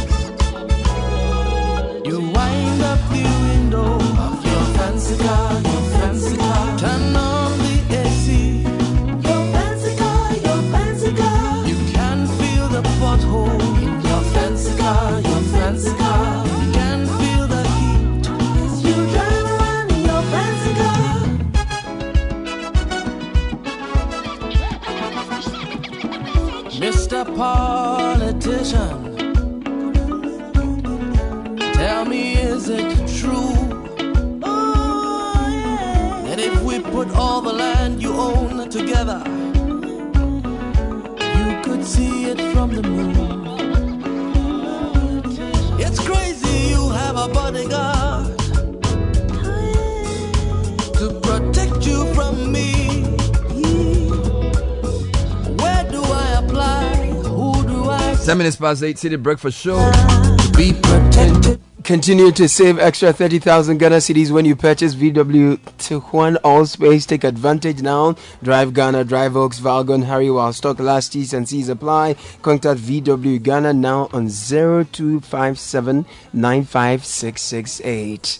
You wind up the window of your fancy car, your fancy car. Turn on the A C. Your fancy car, your fancy car. You can feel the pothole in your fancy car, your fancy car. You can feel the heat as you drive around in your fancy car. Mister Politician, tell me, is it true oh, yeah. that if we put all the land you own together, you could see it from the moon? It's crazy you have a bodyguard to protect you from me. Where do I apply? Who do I... Ten minutes past eight, City Breakfast Show. be protected. Continue to save extra thirty thousand Ghana cedis when you purchase V W Tijuan All Space. Take advantage now. Drive Ghana, Drive Oaks, Valgon, hurry while stock lasts. T's and C's apply. Contact V W Ghana now on zero two five seven nine five six six eight.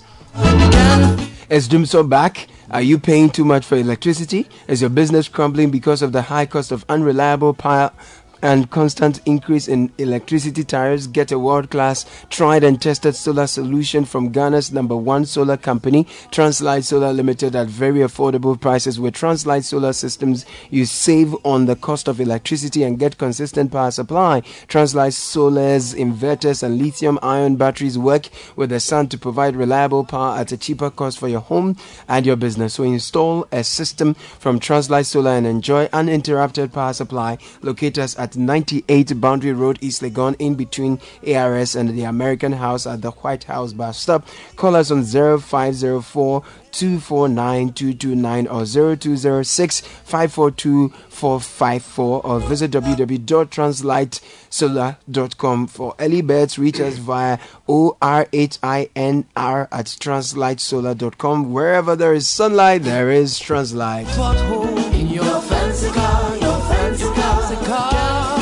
Is Dumso back? Are you paying too much for electricity? Is your business crumbling because of the high cost of unreliable power and constant increase in electricity tariffs? Get a world-class, tried and tested solar solution from Ghana's number one solar company, Translight Solar Limited, at very affordable prices. With Translight Solar Systems, you save on the cost of electricity and get consistent power supply. Translight Solar's inverters and lithium-ion batteries work with the sun to provide reliable power at a cheaper cost for your home and your business. So install a system from Translight Solar and enjoy uninterrupted power supply. Locate us at ninety-eight Boundary Road, East Legon, in between A R S and the American House at the White House bus stop. Call us on zero five zero four two four nine two two nine or zero two zero six five four two four five four or visit w w w dot translight solar dot com. For early birds, reach us via O R H I N R at translight solar dot com. Wherever there is sunlight, there is Translight. In your fancy car, your fancy car, car.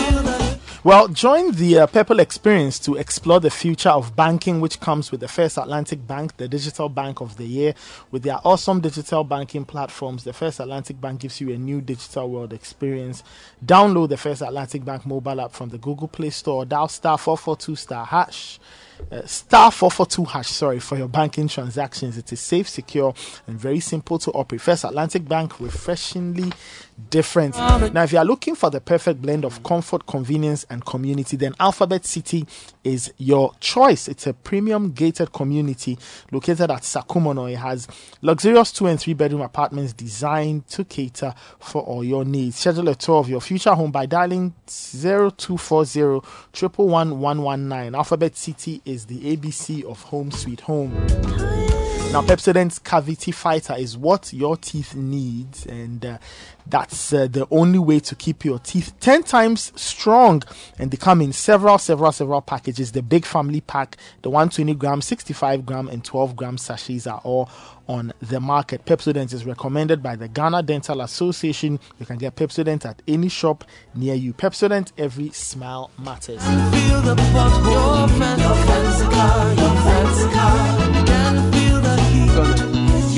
Well, join the uh, Purple experience to explore the future of banking, which comes with the First Atlantic Bank, the digital bank of the year. With their awesome digital banking platforms, the First Atlantic Bank gives you a new digital world experience. Download the First Atlantic Bank mobile app from the Google Play Store. Dial star four four two star hash. Uh, star four four two hash, sorry, for your banking transactions. It is safe, secure, and very simple to operate. First Atlantic Bank, refreshingly different. Now, if you are looking for the perfect blend of comfort, convenience, and community, then Alphabet City is your choice. It's a premium gated community located at Sakumono. It has luxurious two and three bedroom apartments designed to cater for all your needs. Schedule a tour of your future home by dialing zero two four zero one one one one one nine. Alphabet City is the A B C of home sweet home. Now, Pepsodent's Cavity Fighter is what your teeth need, and uh, that's uh, the only way to keep your teeth ten times strong. And they come in several, several, several packages. The big family pack, the one hundred twenty gram, sixty-five gram, and twelve gram sachets are all on the market. Pepsodent is recommended by the Ghana Dental Association. You can get Pepsodent at any shop near you. Pepsodent, every smile matters. Feel the pothole, your fancy car, your fancy car. Can feel the heat.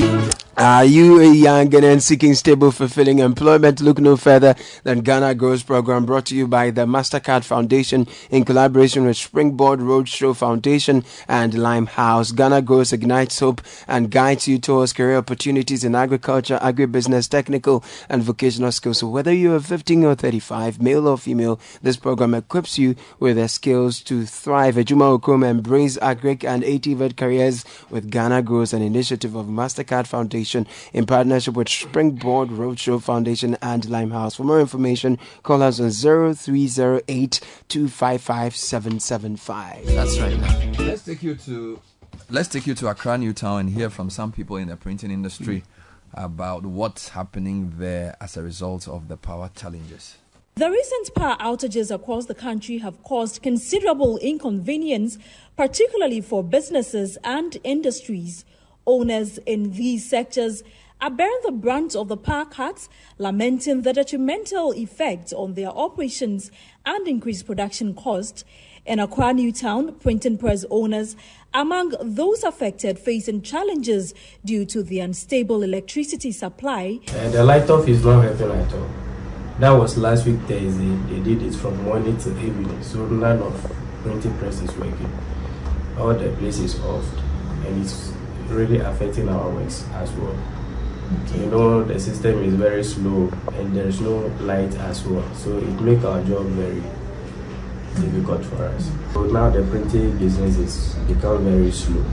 Are you a young Ghanaian seeking stable, fulfilling employment? Look no further than Ghana Grows program, brought to you by the MasterCard Foundation in collaboration with Springboard Roadshow Foundation and Limehouse. Ghana Grows ignites hope and guides you towards career opportunities in agriculture, agribusiness, technical and vocational skills. So whether you are fifteen or thirty-five, male or female, this program equips you with the skills to thrive. Ejuma Okome embrace agric and A T V E D careers with Ghana Grows, an initiative of MasterCard Foundation in partnership with Springboard Roadshow Foundation and Limehouse. For more information, call us on zero three zero eight two five five seven seven five. That's right. Let's take you to let's take you to Accra, Newtown, and hear from some people in the printing industry mm. about what's happening there as a result of the power challenges. The recent power outages across the country have caused considerable inconvenience, particularly for businesses and industries. Owners in these sectors are bearing the brunt of the power cuts, lamenting the detrimental effect on their operations and increased production costs. In Accra, Newtown, printing press owners among those affected facing challenges due to the unstable electricity supply. Uh, the light-off is not helping at all. That was last week Thursday. They did it from morning to evening, so none of printing press is working. All the place is off, and it's really affecting our works as well. Okay. You know, the system is very slow and there's no light as well, so it makes our job very difficult for us. So now the printing business is become very slow,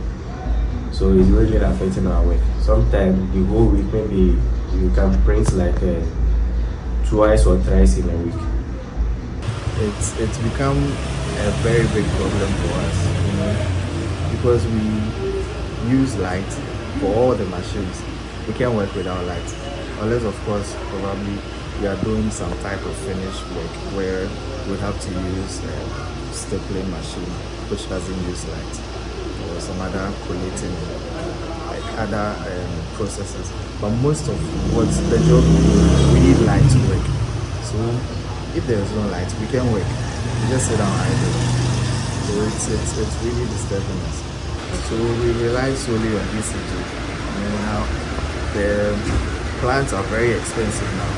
so it's really affecting our work. Sometimes the whole week, maybe you can print like uh, twice or thrice in a week. It's it's become a very big problem for us, you know, because we use light for all the machines. We can't work without light, unless of course probably we are doing some type of finished work where we have to use uh, stapling machine which doesn't use light, or some other collating, like other um, processes. But most of what the job we need light to work. So if there is no light, we can work. We just sit down idle. So it's it's it's really disturbing us. So we rely solely on E C G. And now the plants are very expensive now.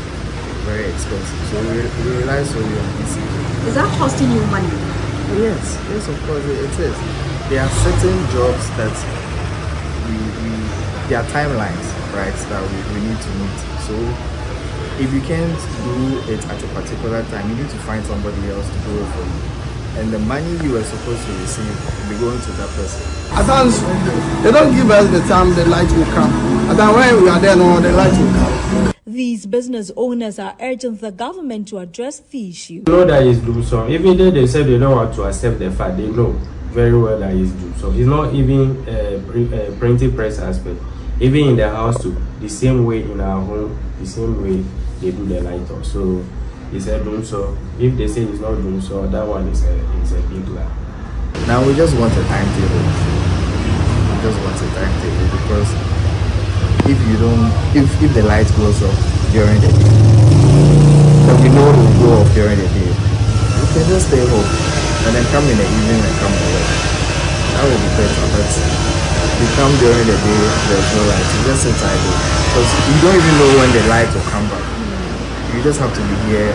Very expensive. So we, we rely solely on E C G. Is that costing you money? Yes, yes, of course it, it is. There are certain jobs that we, we there are timelines, right, that we, we need to meet. So if you can't do it at a particular time, you need to find somebody else to do it for you. And the money you were supposed to receive will be going to that person. At times, they don't give us the time the light will come. And then when we are there, no, the light will come. These business owners are urging the government to address the issue. They know that it's doom so. Even though they said they don't want to accept the fact, they know very well that it's doom so. It's not even a uh, printing press aspect. Even in the house too, the same way in our home, the same way they do the light off. So it's a doom so. If they say it's not doom so, that one is a is a big lie. Now we just want a timetable. We just want a timetable because if you don't, if if the light goes off during the day, then we know it will go off during the day. We can just stay home and then come in the evening and come to work. That will be better. But you come during the day, there's no light. You just sit idle because you don't even know when the light will come back. You just have to be here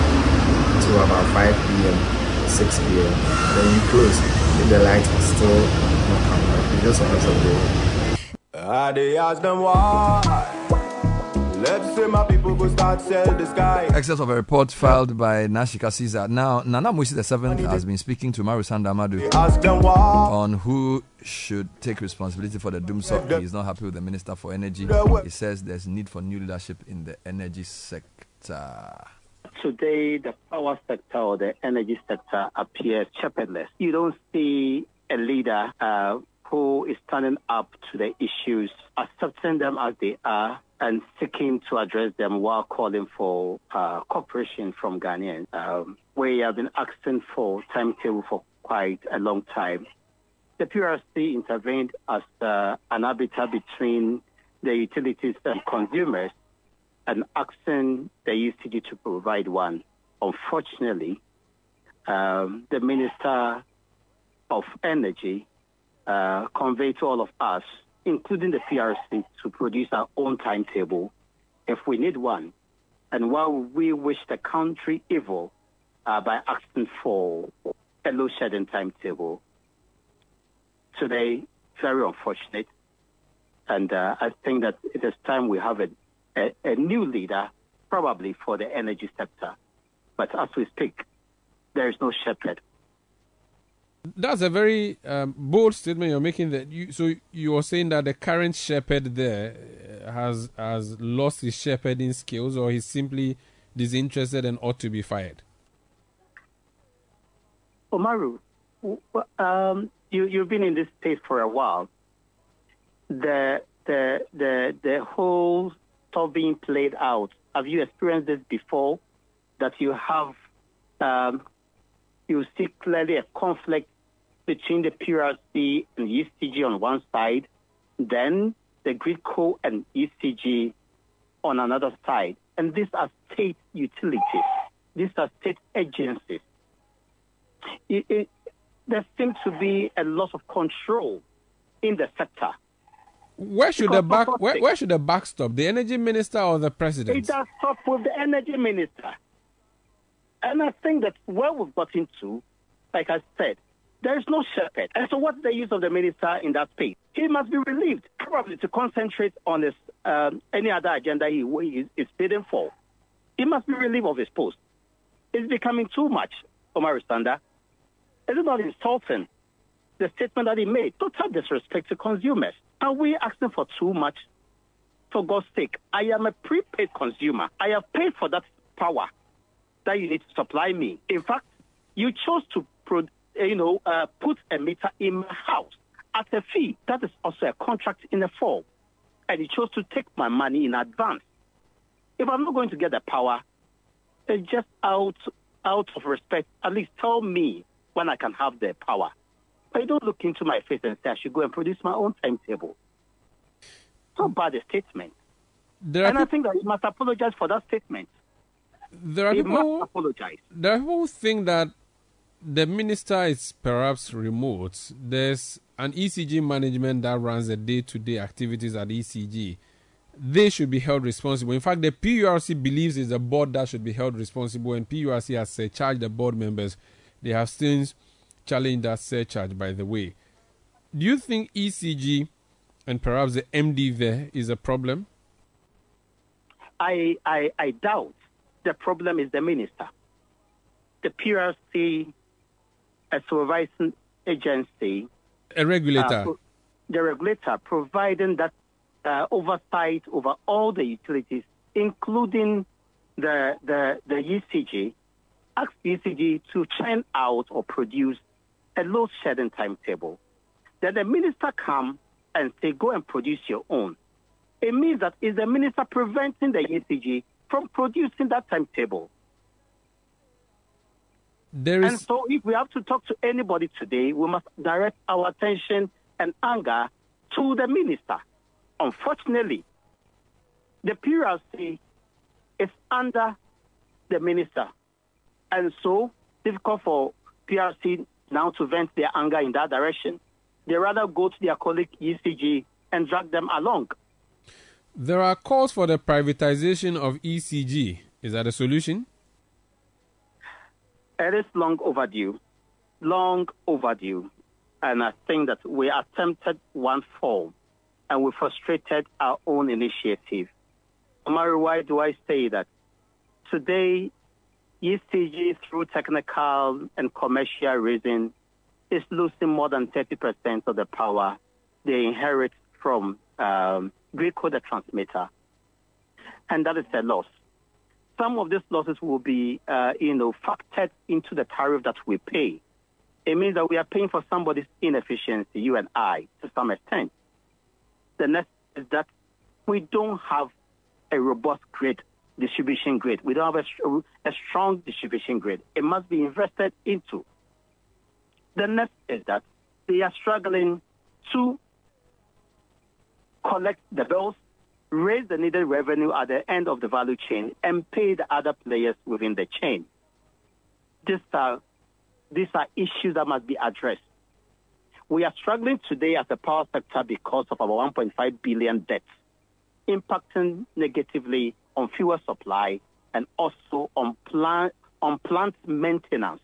till about five p m, six p m Then you close. If the light is still not coming back, you just want to go. I they ask them why. Let's say my people go start sell the sky. Excess of a report filed by Nashika Caesar. Now, Nana Musi the seventh has been speaking to Maru Sandamadu on who should take responsibility for the doom so. He is not happy with the Minister for Energy. He says there's need for new leadership in the energy sector. Today, the power sector or the energy sector appears shepherdless. You don't see a leader uh, who is standing up to the issues, accepting them as they are, and seeking to address them while calling for uh, cooperation from Ghanaians. Um, we have been asking for timetable for quite a long time. The P R C intervened as uh, an arbiter between the utilities and consumers and asking the E C G to provide one. Unfortunately, um, the Minister of Energy uh, conveyed to all of us, including the P R C, to produce our own timetable if we need one. And while we wish the country evil uh, by asking for a load shedding timetable, today, very unfortunate. And uh, I think that it is time we have a, a, a new leader, probably for the energy sector. But as we speak, there is no shepherd. That's a very um, bold statement you're making. That you, so you are saying that the current shepherd there has has lost his shepherding skills, or he's simply disinterested and ought to be fired. Omaru, um, you you've been in this space for a while. The the the the whole stuff being played out. Have you experienced this before? That you have um, you see clearly a conflict between the P R C and E C G on one side, then the GridCo and E C G on another side. And these are state utilities. These are state agencies. It, it, there seems to be a loss of control in the sector. Where should the back where, where should the back stop? The energy minister or the president? It does stop with the energy minister. And I think that where we've got into, like I said, there is no shepherd. And so what's the use of the minister in that space? He must be relieved, probably to concentrate on his um, any other agenda he, he is bidding for. He must be relieved of his post. It's becoming too much, Omar Sanda. Is it not insulting, the statement that he made? Total disrespect to consumers. Are we asking for too much? For God's sake, I am a prepaid consumer. I have paid for that power that you need to supply me. In fact, you chose to, pro, you know, uh, put a meter in my house at a fee. That is also a contract in the fall. And you chose to take my money in advance. If I'm not going to get the power, it's just out out of respect, at least tell me when I can have the power. But you don't look into my face and say I should go and produce my own timetable. So bad a statement. There and are I think that you must apologize for that statement. There are You people. must apologize. There are people who think that the minister is perhaps remote. There's an E C G management that runs the day-to-day activities at E C G. They should be held responsible. In fact, the P U R C believes it's the board that should be held responsible, and P U R C has surcharged the board members. They have since challenged that surcharge, by the way. Do you think E C G and perhaps the M D there is a problem? I, I, I doubt the problem is the minister. The P U R C, a supervising agency, A regulator. uh, pro- the regulator providing that uh, oversight over all the utilities, including the the the E C G, asks the E C G to churn out or produce a load shedding timetable. Then the minister come and say, go and produce your own. It means that is the minister preventing the E C G from producing that timetable. There And is so if we have to talk to anybody today, we must direct our attention and anger to the minister. Unfortunately, the P U R C is under the minister. And so difficult for P U R C now to vent their anger in that direction. They rather go to their colleague E C G and drag them along. there are calls for the privatization of E C G. Is that a solution? It is long overdue, long overdue. And I think that we attempted one form and we frustrated our own initiative. Amari, why do I say that? Today, E C G, through technical and commercial reasons, is losing more than thirty percent of the power they inherit from um, Greenco, the transmitter. And that is a loss. Some of these losses will be, uh, you know, factored into the tariff that we pay. It means that we are paying for somebody's inefficiency, you and I, to some extent. The next is that we don't have a robust grid, distribution grid. We don't have a, a strong distribution grid. It must be invested into. The next is that they are struggling to collect the bills, raise the needed revenue at the end of the value chain, and pay the other players within the chain. These are, these are issues that must be addressed. We are struggling today as a power sector because of our one point five billion debt, impacting negatively on fuel supply and also on plant, on plant maintenance.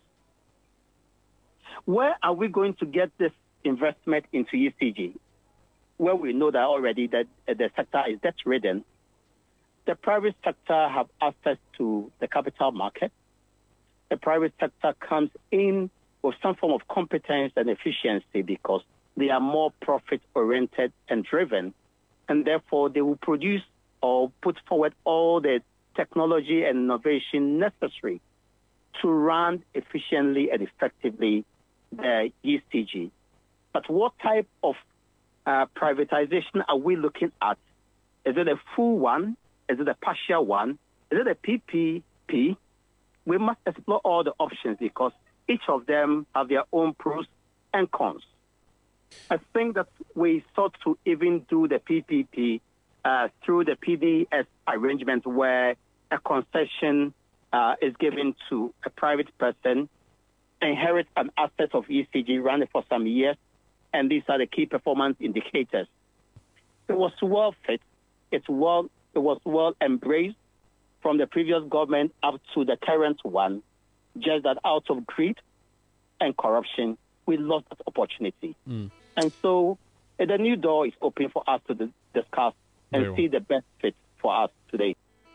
Where are we going to get this investment into E C G? Where we know that already that the sector is debt-ridden. The private sector have access to the capital market. The private sector comes in with some form of competence and efficiency because they are more profit-oriented and driven, and therefore they will produce or put forward all the technology and innovation necessary to run efficiently and effectively the E C G. But what type of uh, privatization are we looking at? Is it a full one? Is it a partial one? Is it a P P P? We must explore all the options because each of them have their own pros and cons. I think that we sought to even do the P P P uh, through the P D S arrangement where a concession uh, is given to a private person, inherit an asset of E C G, run it for some years, and these are the key performance indicators. It was well fit. It's well, it was well embraced from the previous government up to the current one, just that out of greed and corruption, we lost that opportunity. Mm. And so uh, the new door is open for us to d- discuss and Very well. see the best fit for us today.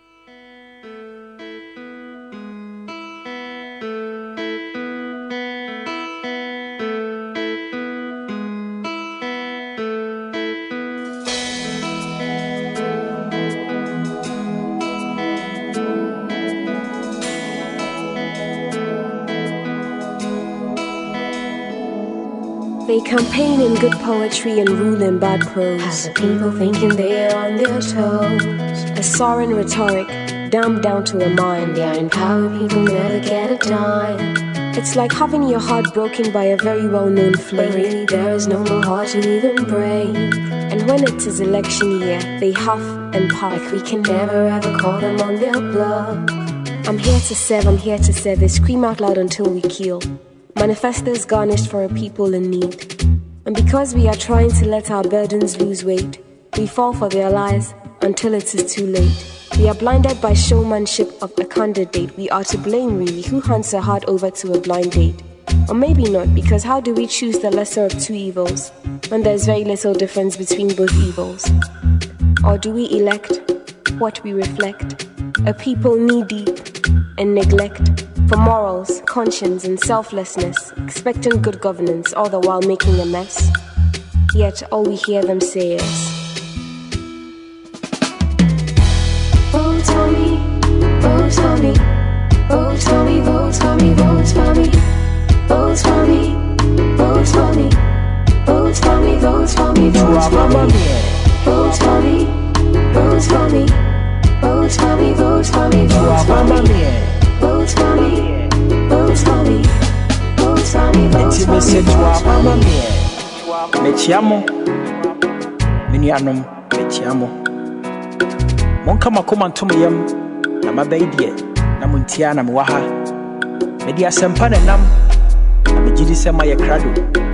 They campaign in good poetry and rule in bad prose. Have the people thinking they're on their toes. A soaring rhetoric, dammed down to a mine. They are in power, people never get a dime. It's like having your heart broken by a very well-known flame. Really, there is no more heart to even break. And when it is election year, they huff and puff like we can never ever call them on their bluff. I'm here to serve, I'm here to serve. They scream out loud until we kill. Manifestos garnished for a people in need. And because we are trying to let our burdens lose weight, we fall for their lies until it is too late. We are blinded by showmanship of a candidate. We are to blame really. Who hunts a heart over to a blind date? Or maybe not, because how do we choose the lesser of two evils when there's very little difference between both evils? Or do we elect what we reflect? A people knee-deep in neglect for morals, conscience and selflessness, expecting good governance, all the while making a mess. Yet all we hear them say is, vote for me, vote for me, vote for me, vote for me, vote for me, vote for me, vote for me, vote for me, vote for me, vote for me, vote for me, vote for me, vote for me, vote for me, vote for me, vote for me, vote for me, vote for me, vote for me. Mechiamo, Minianum, Mechiamo. Monka makoma ntomyam na mabaidie na muntia na mwaha media sempa na nam na megidi sema ye krado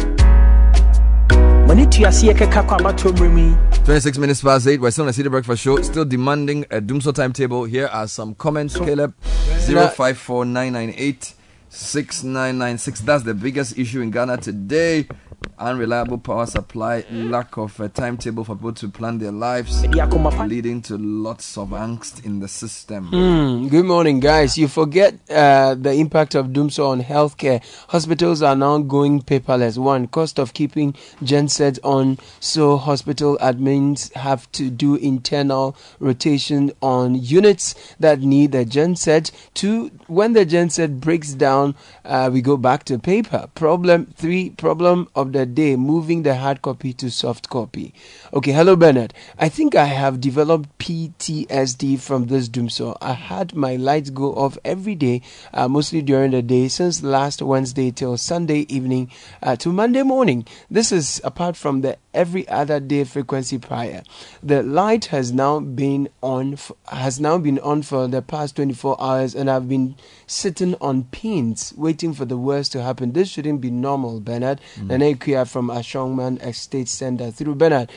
monitu yase keka kwa matomrimi. twenty-six minutes past eight. We're still on the City Breakfast Show, still demanding a Doomso timetable. Here are some comments. Caleb, zero five four nine nine eight six nine nine six. That's the biggest issue in Ghana today. Unreliable power supply, lack of a timetable for people to plan their lives, leading to lots of angst in the system. Mm, good morning, guys. You forget uh, the impact of Doomso on healthcare. Hospitals are now going paperless. One, cost of keeping gensets on, so hospital admins have to do internal rotation on units that need the genset. Two, when the genset breaks down, uh, we go back to paper. Problem three, problem of the day, moving the hard copy to soft copy. Okay, hello Bernard. I think I have developed P T S D from this Doomso. I had my lights go off every day, uh, mostly during the day, since last Wednesday till Sunday evening uh, to Monday morning. This is apart from the every other day frequency prior. The light has now been on f- has now been on for the past twenty-four hours, and I've been sitting on pins waiting for the worst to happen. This shouldn't be normal, Bernard. Mm. And Ekuya from Ashongman Estate Center. Through Bernard,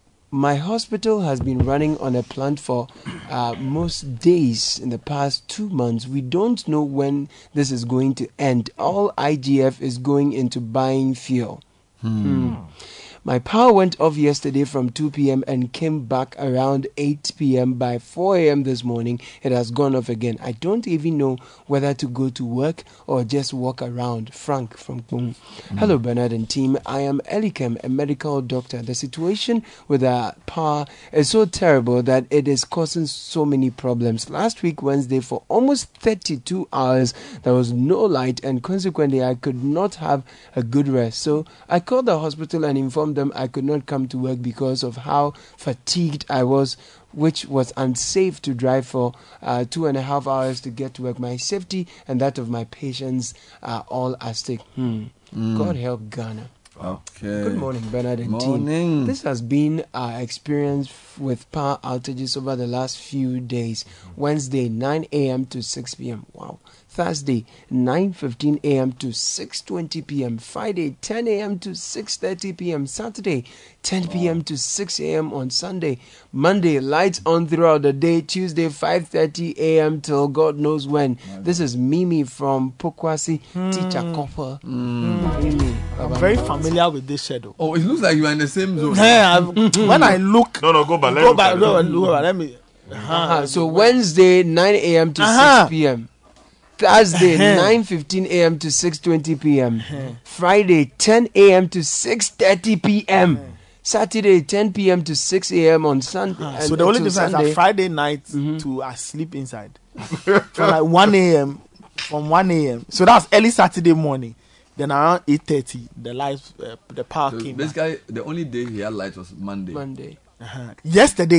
my hospital has been running on a plant for uh, most days in the past two months. We don't know when this is going to end. All I G F is going into buying fuel. Hmm. Hmm. My power went off yesterday from two p.m. and came back around eight p.m. By four a.m. this morning, it has gone off again. I don't even know whether to go to work or just walk around. Frank from Kung. Mm. Hello, Bernard and team. I am Elikem, a medical doctor. The situation with our power is so terrible that it is causing so many problems. Last week, Wednesday, for almost thirty-two hours, there was no light, and consequently, I could not have a good rest. So I called the hospital and informed them I could not come to work because of how fatigued I was, which was unsafe to drive for uh, two and a half hours to get to work. My safety and that of my patients are all at stake. Hmm. Mm. God help Ghana. Okay. Good morning, Bernard and morning. team. This has been our experience with power outages over the last few days. Wednesday, nine a.m. to six p.m. Wow. Thursday, nine fifteen a.m. to six twenty p.m. Friday, ten a.m. to six thirty p.m. Saturday, ten p.m. to six a.m. on Sunday. Monday, lights on throughout the day. Tuesday, five thirty a.m. till God knows when. This is Mimi from Pokwasi, mm. Teacher Copper. Mm. Mimi. I'm very familiar with this schedule. Oh, it looks like you are in the same zone. Yeah, when I look... No, no, go back. Let go me back. go Go back. Let me... Uh-huh. Uh-huh. So Wednesday, nine a.m. to uh-huh. six p.m. Thursday, nine fifteen a.m. to six twenty p.m. Friday, ten a.m. to six thirty p.m. Saturday, ten p.m. to six a.m. on Sunday. Uh, so the only difference is Friday night mm-hmm. to I sleep inside. From like one a.m. From one a.m. So that's early Saturday morning. Then around eight thirty, the lights, uh, the power so came This back. guy, the only day he had light was Monday. Monday. Uh-huh. Yesterday,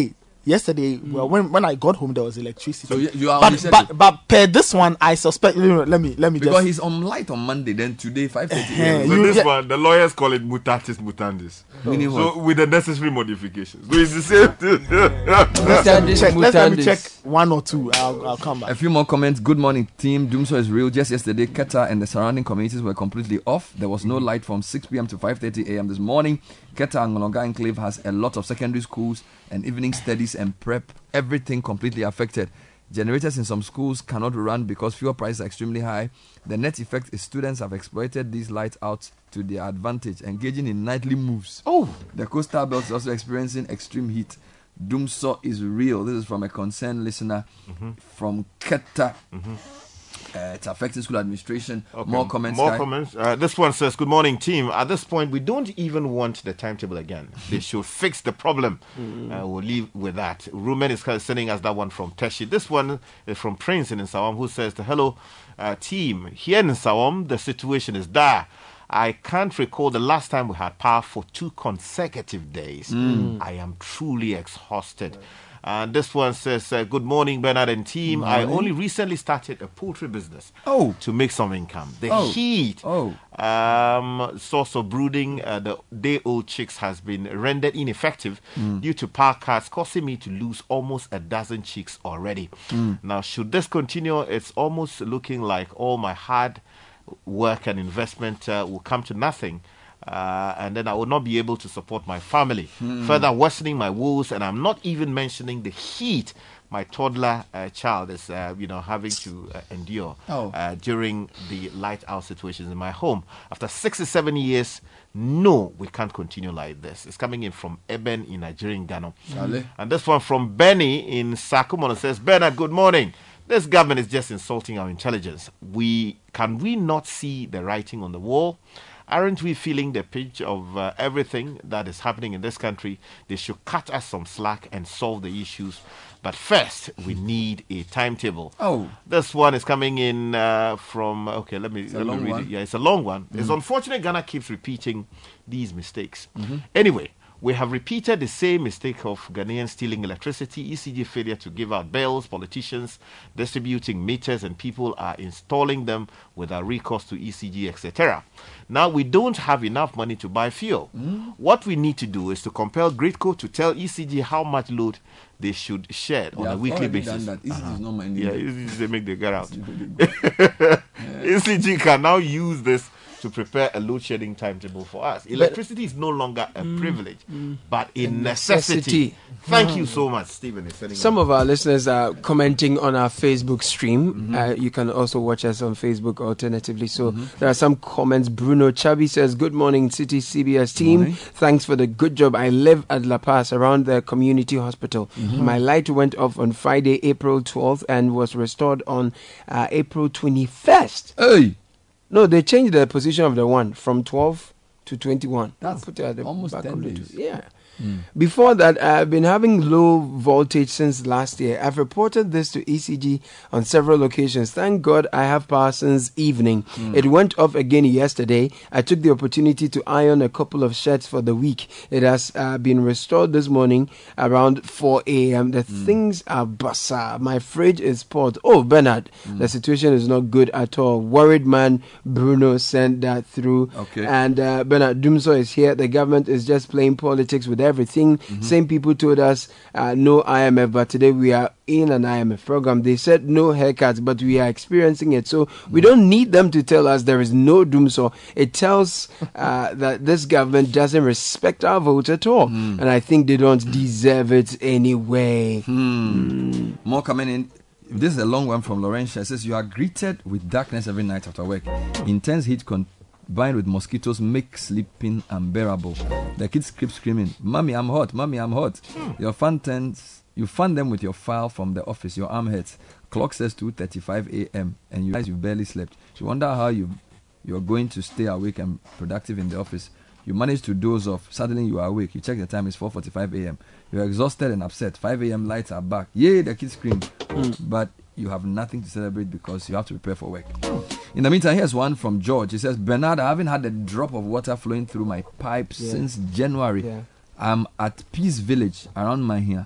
yesterday, well, when, when I got home, there was electricity. So you, you are but, on but, but per this one, I suspect. You know, let me let me because just he's on light on Monday. Then today five thirty. Uh-huh. So You- this yeah. one, the lawyers call it mutatis mutandis. Meaning So what? with the necessary modifications. So it's the same thing. Let's let me check. Let's let me check one or two. I'll, I'll come back. A few more comments. Good morning, team. Doomso is real. Just yesterday, Keta and the surrounding communities were completely off. There was no light from six p.m. to five thirty a.m. this morning. Keta and Ngolonga Enclave has a lot of secondary schools and evening studies and prep. Everything completely affected. Generators in some schools cannot run because fuel prices are extremely high. The net effect is students have exploited these lights out to their advantage, engaging in nightly moves. Oh, the coastal belt is also experiencing extreme heat. Doomsaw is real. This is from a concerned listener Mhm. from Keta. Mhm. Uh, it's affecting school administration. Okay, More comments. More Kai? comments. Uh, this one says, "Good morning, team. At this point, we don't even want the timetable again. They should fix the problem. Mm. Uh, we'll leave with that." Rumen is kind of sending us that one from Teshi. This one is from Prince in Nsawam, who says, "Hello, uh, team. Here in Nsawam, the situation is dire. I can't recall the last time we had power for two consecutive days. Mm. I am truly exhausted." And this one says, uh, "Good morning, Bernard and team. I Morning. only recently started a poultry business oh. to make some income. The Oh. heat, oh. um, source of brooding, uh, the day-old chicks has been rendered ineffective Mm. due to power cuts, causing me to lose almost a dozen chicks already. Mm. Now, should this continue, it's almost looking like all my hard work and investment uh, will come to nothing. Uh, and then I will not be able to support my family, Hmm. further worsening my woes. And I'm not even mentioning the heat my toddler uh, child is, uh, you know, having to uh, endure Oh. uh, during the light out situations in my home. After sixty-seven years, no, we can't continue like this." It's coming in from Eben in Nigerian Ghana. Charlie. And this one from Benny in Sakumono says, "Bernard, good morning. This government is just insulting our intelligence. We can we not see the writing on the wall? Aren't we feeling the pinch of uh, everything that is happening in this country? They should cut us some slack and solve the issues. But first, we need a timetable." Oh. This one is coming in uh, from, okay, let me, It's a let me long read one. it. Yeah, it's a long one. It's Mhm. unfortunate Ghana keeps repeating these mistakes. Mhm. Anyway, we have repeated the same mistake of Ghanaians stealing electricity, E C G failure to give out bills, politicians distributing meters, and people are installing them without recourse to E C G, et cetera. Now, we don't have enough money to buy fuel. Mm. What we need to do is to compel Gridco to tell E C G how much load they should share on They a have weekly already basis. done that. E C G is not minding Yeah, them. E C G, they make the get out. E C G can now use this to prepare a load shedding timetable for us. Electricity is no longer a Mm, privilege, mm. but a A necessity. necessity. Thank Mm. you so much, Stephen. is sending Some us- of our listeners are commenting on our Facebook stream. Mm-hmm. Uh, you can also watch us on Facebook alternatively. So Mm-hmm. there are some comments. Bruno Chabi says, "Good morning, City C B S team. Morning. Thanks for the good job. I live at La Paz around the community hospital. Mhm. My light went off on Friday, April twelfth, and was restored on uh, April twenty-first. Hey! No, they changed the position of the one from twelve to twenty-one. That's Put it at the almost back ten of the days. two. Yeah. Mm. Before that, I've been having low voltage since last year. I've reported this to E C G on several occasions. Thank God I have power since evening. Mm. It went off again yesterday. I took the opportunity to iron a couple of shirts for the week. It has uh, been restored this morning around four a.m. The things are bassa. My fridge is spoiled. Oh, Bernard, the situation is not good at all. Worried man Bruno sent that through. Okay. And uh, Bernard Dumso is here. The government is just playing politics with everything. Mhm. Same people told us uh, no I M F, but today we are in an I M F program. They said no haircuts, but we are experiencing it. So we don't need them to tell us there is no Doomsaw. It tells uh, that this government doesn't respect our votes at all. And I think they don't deserve it anyway. Hmm. More coming in. This is a long one from Laurentia. It says, "You are greeted with darkness every night after work. Intense heat combined with mosquitoes make sleeping unbearable. The kids keep screaming, 'Mommy, I'm hot. Mommy, I'm hot.' Your fan turns, you fan them with your file from the office. Your arm hurts. Clock says two thirty-five a.m. and you realize you barely slept. You wonder how you you're going to stay awake and productive in the office. You manage to doze off. Suddenly you are awake. You check the time, it's four forty-five a.m. You're exhausted and upset. five a.m. lights are back. Yay, the kids scream. But you have nothing to celebrate because you have to prepare for work. In the meantime, here's one from George. He says, "Bernard, I haven't had a drop of water flowing through my pipes Yeah. since January. Yeah. I'm at Peace Village around my here.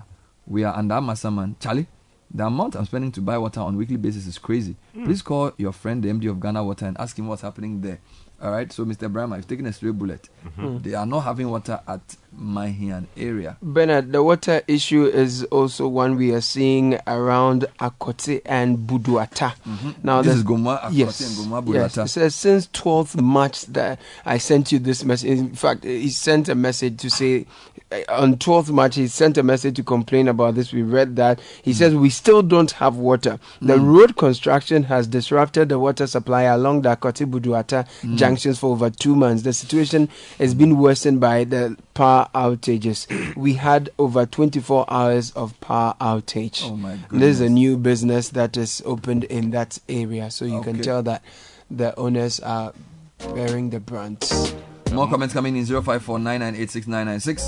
we are under Masaman. Charlie, the amount I'm spending to buy water on a weekly basis is crazy. Mm. Please call your friend, the M D of Ghana Water, and ask him what's happening there. All right, so Mister Brahma, I've taken a stray bullet. Mm-hmm. They are not having water at Mahian area. Bernard, the water issue is also one we are seeing around Akote and Buduata. Mm-hmm. Now, this is Goma, Akote yes, and Goma Buduata. Yes, it says since twelfth March that I sent you this message. In fact, he sent a message to say on twelfth March he sent a message to complain about this. We read that. He mm. says we still don't have water. The mm. road construction has disrupted the water supply along the Akote Buduata mm. junctions for over two months. The situation has been worsened by the power outages. We had over twenty-four hours of power outage. Oh my goodness. This is a new business that is opened in that area, so you okay. can tell that the owners are bearing the brunt. More comments coming in zero five four nine nine eight six nine nine six.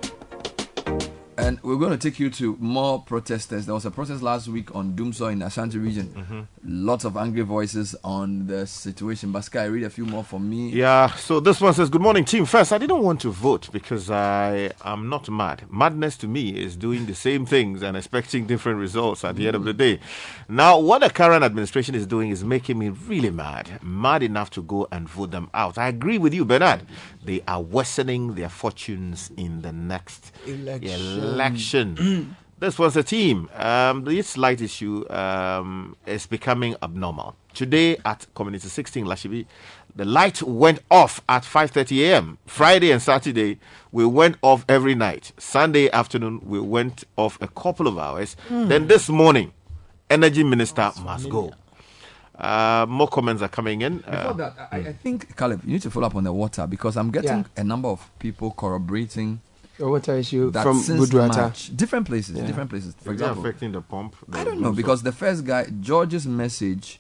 And we're going to take you to more protesters. There was a protest last week on Dumso in the Ashanti region. Mm-hmm. Lots of angry voices on the situation. Baskai, read a few more for me. Yeah, so this one says, good morning, team. First, I didn't want to vote because I am not mad. Madness to me is doing the same things and expecting different results at the mm. end of the day. Now, what the current administration is doing is making me really mad. Mad enough to go and vote them out. I agree with you, Bernard. They are worsening their fortunes in the next election. election. This was a team. Um, this slight issue um, is becoming abnormal. Today at Community sixteen, Lashibi, the light went off at five thirty a.m. Friday and Saturday, we went off every night. Sunday afternoon, we went off a couple of hours. Mm. Then this morning, Energy Minister oh, must familiar. go. Uh, more comments are coming in. Before uh, that, I, I think, Caleb, you need to follow up on the water because I'm getting yeah. a number of people corroborating the water issue that from Buduata. Different places, yeah. different places. For Is example, it affecting the pump? The I don't know because the first guy, George's message,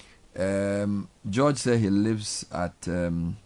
um, George said he lives at um,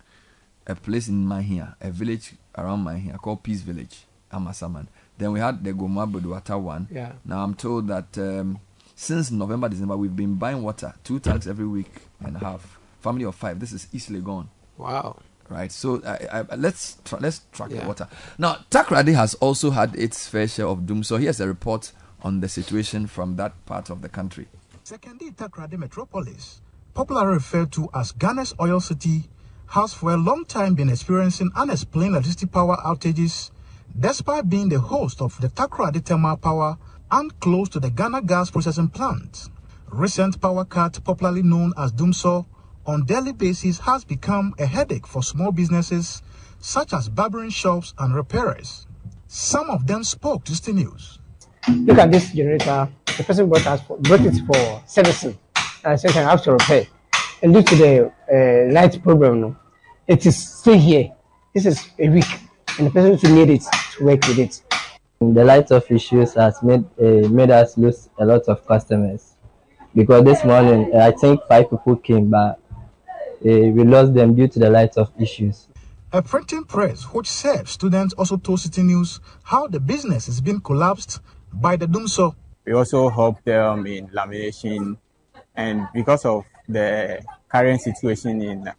a place in Mahia, a village around Mahia called Peace Village, Amasaman. Then we had the Goma Buduata one. Yeah. Now I'm told that. Um, Since November, December, we've been buying water two tanks every week and a half. Family of five. This is East Legon. Wow. Right. So I, I, let's tra- let's track yeah. the water. Now, Takoradi has also had its fair share of doom. So here's a report on the situation from that part of the country. Sekondi Takoradi Metropolis, popularly referred to as Ghana's oil city, has for a long time been experiencing unexplained electricity power outages, despite being the host of the Takoradi Thermal Power and close to the Ghana gas processing plant. Recent power cut, popularly known as Dumso, on daily basis has become a headache for small businesses such as barbering shops and repairers. Some of them spoke to City News. Look at this generator. The person brought, us for, brought it for servicing and said I have to repair. And due to the uh, light problem, it is still here. This is a week, and the person who need it to work with it. The light off issues has made uh, made us lose a lot of customers because this morning uh, I think five people came, but uh, we lost them due to the light off issues. A printing press which serves students also told City News how the business is being collapsed by the Dumso. We also help them in lamination, and because of the current situation in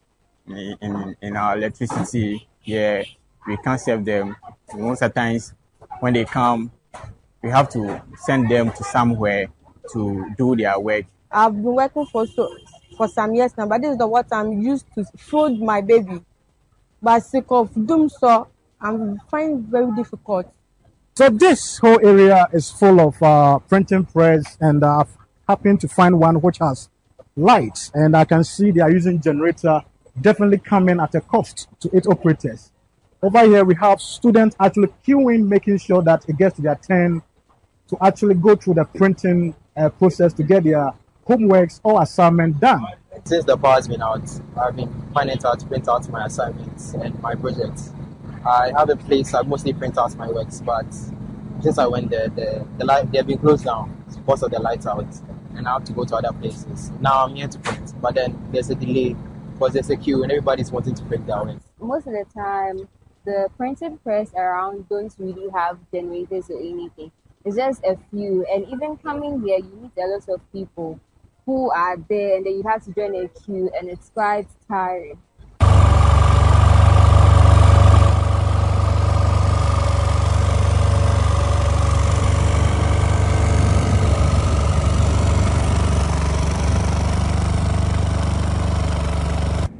in in our electricity, yeah, we can't serve them. Most of the times, when they come, we have to send them to somewhere to do their work. I've been working for so for some years now, but this is the water I'm used to feed my baby. But sick of Dumso, I'm finding it very difficult. So this whole area is full of uh, printing press, and I've happened to find one which has lights, and I can see they are using generator, definitely coming at a cost to its operators. Over here, we have students actually queuing, making sure that it gets to their turn to actually go through the printing uh, process to get their homeworks or assignment done. Since the power has been out, I've been finding it out to print out my assignments and my projects. I have a place I mostly print out my works, but since I went there, the, the light, they've been closed down because of the lights out, and I have to go to other places. Now I'm here to print, but then there's a delay because there's a queue and everybody's wanting to print their work. Most of the time, the printing press around don't really have generators or anything. It's just a few, and even coming here, you meet a lot of people who are there, and then you have to join a queue, and it's quite tiring.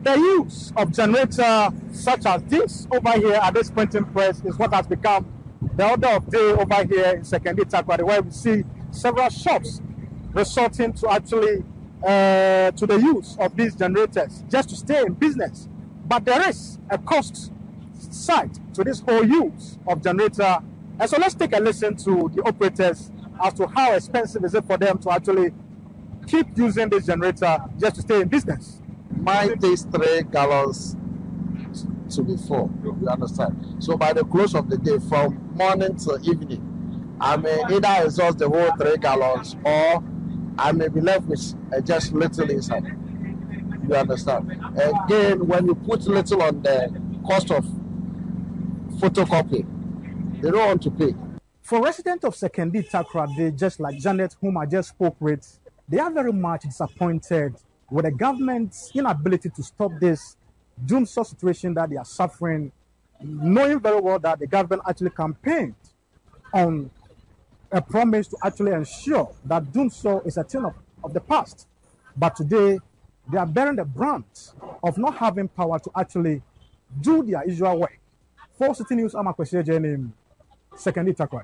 the use of generators such as this over here at this printing press is what has become the order of day over here in Sekondi Takoradi, where we see several shops resorting to actually uh, to the use of these generators just to stay in business. But there is a cost side to this whole use of generator. And so let's take a listen to the operators as to how expensive is it for them to actually keep using this generator just to stay in business. Mine takes three gallons to be full, you understand? So by the close of the day, from morning to evening, I may either exhaust the whole three gallons or I may be left with uh, just little inside. You understand? Again, when you put little on the cost of photocopy, they don't want to pay. For residents of Sekondi Takoradi, just like Janet, whom I just spoke with, they are very much disappointed with the government's inability to stop this doomsday situation that they are suffering, knowing very well that the government actually campaigned on a promise to actually ensure that doomsday is a thing of, of the past. But today, they are bearing the brunt of not having power to actually do their usual work. For City News, I'm Akwesi Ejenim, Sekondi Takoradi.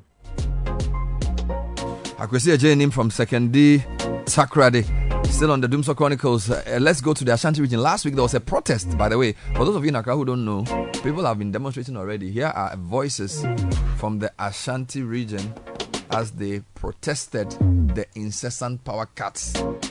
Akwesi Ejenim from Sekondi Takoradi. Still on the Doomsday Chronicles, uh, let's go to the Ashanti region. Last week there was a protest, by the way. For those of you in Accra who don't know, people have been demonstrating already. Here are voices from the Ashanti region as they protested the incessant power cuts.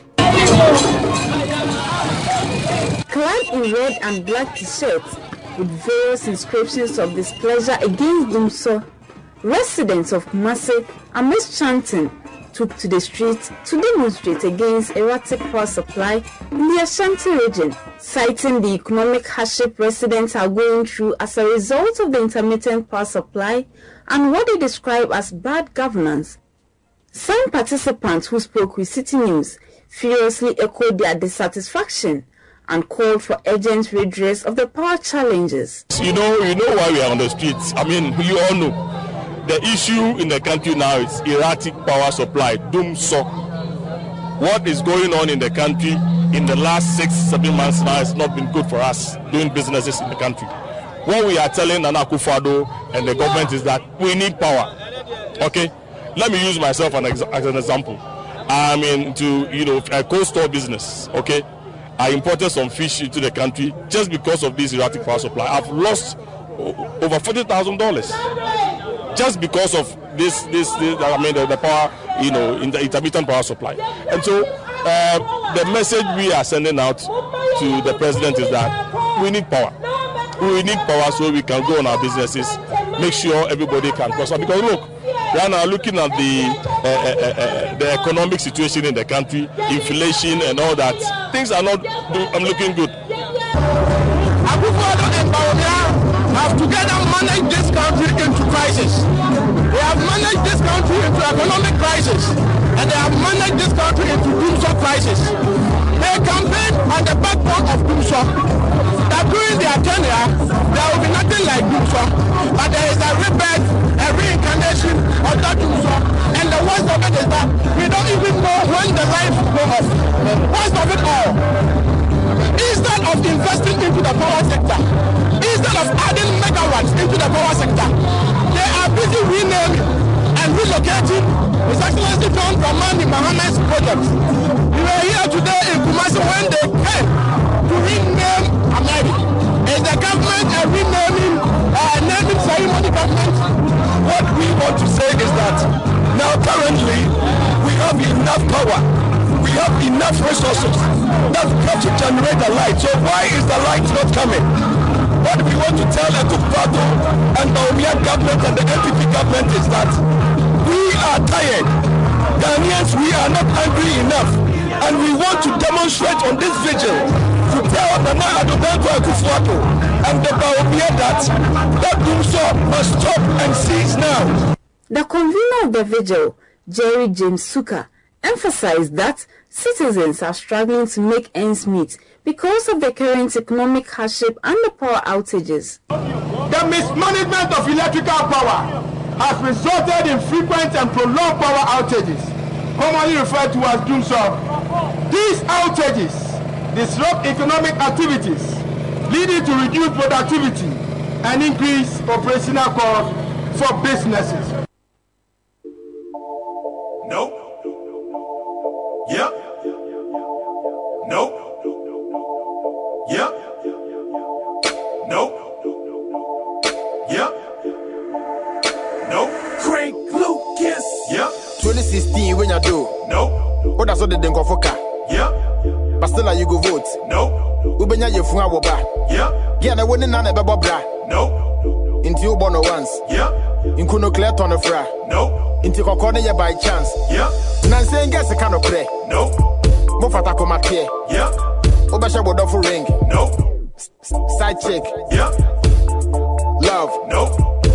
Clad in red and black t-shirts with various inscriptions of displeasure against Doomsday, residents of Kumasi, amidst chanting, took to the streets to demonstrate against erratic power supply in the Ashanti region, citing the economic hardship residents are going through as a result of the intermittent power supply and what they describe as bad governance. Some participants who spoke with City News furiously echoed their dissatisfaction and called for urgent redress of the power challenges. You know, you know why we are on the streets. I mean, you all know. The issue in the country now is erratic power supply, doomsday. What is going on in the country in the last six, seven months now has not been good for us doing businesses in the country. What we are telling Nana Akufo-Addo and the government is that we need power. Okay? Let me use myself as an example. I'm into, you know, a cold store business. Okay? I imported some fish into the country just because of this erratic power supply. I've lost over forty thousand dollars. Just because of this, this, this I mean, the, the power, you know, in the intermittent power supply. And so, uh, the message we are sending out to the president is that we need power. We need power so we can go on our businesses, make sure everybody can prosper. Because look, right now looking at the uh, uh, uh, the economic situation in the country, inflation and all that, things are not do, looking good. Have together managed this country into crisis. They have managed this country into economic crisis, and they have managed this country into doomsday crisis. They campaigned on the backbone of doomsday that during their tenure there will be nothing like doomsday, but there is a rebirth, a reincarnation of that doomsday. And the worst of it is that we don't even know when the lights will go off. Worst of it all, instead of investing into the power sector, instead of adding megawatts into the power sector, they are busy renaming and relocating His Excellency John Dramani Mohammed's project. We were here today in Kumasi when they came to rename Ameri. Is the government a renaming, uh, naming ceremony government? What we want to say is that now currently we have enough power, we have enough resources that can to generate the light. So why is the light not coming? What we want to tell Akufo-Addo and the Bawumia government and the N P P government is that we are tired. Ghanaians, we are not angry enough. And we want to demonstrate on this vigil to tell Nana Addo Dankwa Akufo-Addo and the Bawumia that that doomsday must stop and cease now. The convener of the vigil, Jerry James Suka, emphasized that citizens are struggling to make ends meet because of the current economic hardship and the power outages. The mismanagement of electrical power has resulted in frequent and prolonged power outages, commonly referred to as doomsday. These outages disrupt economic activities leading to reduced productivity and increased operational costs for businesses. Nope. Yep. Nope. Yep. Nope. Yep. Nope. Craig Lucas. Yep. twenty sixteen when you do. Nope. What that's what they didn't go for car. Yep. But still you go vote. Nope. Ubenya you funga woba. Yep. Yeah, na woni na na beba bra. Nope. Into you born once. Yep. In kuno clear ton of fra. Nope. Into kokone ye by chance. Yep. Nansen guess the kind of play. Nope. Mo fata ko matie. Yep. Obasha bodo for ring. Nope. Side chick. Yep. Love. Nope.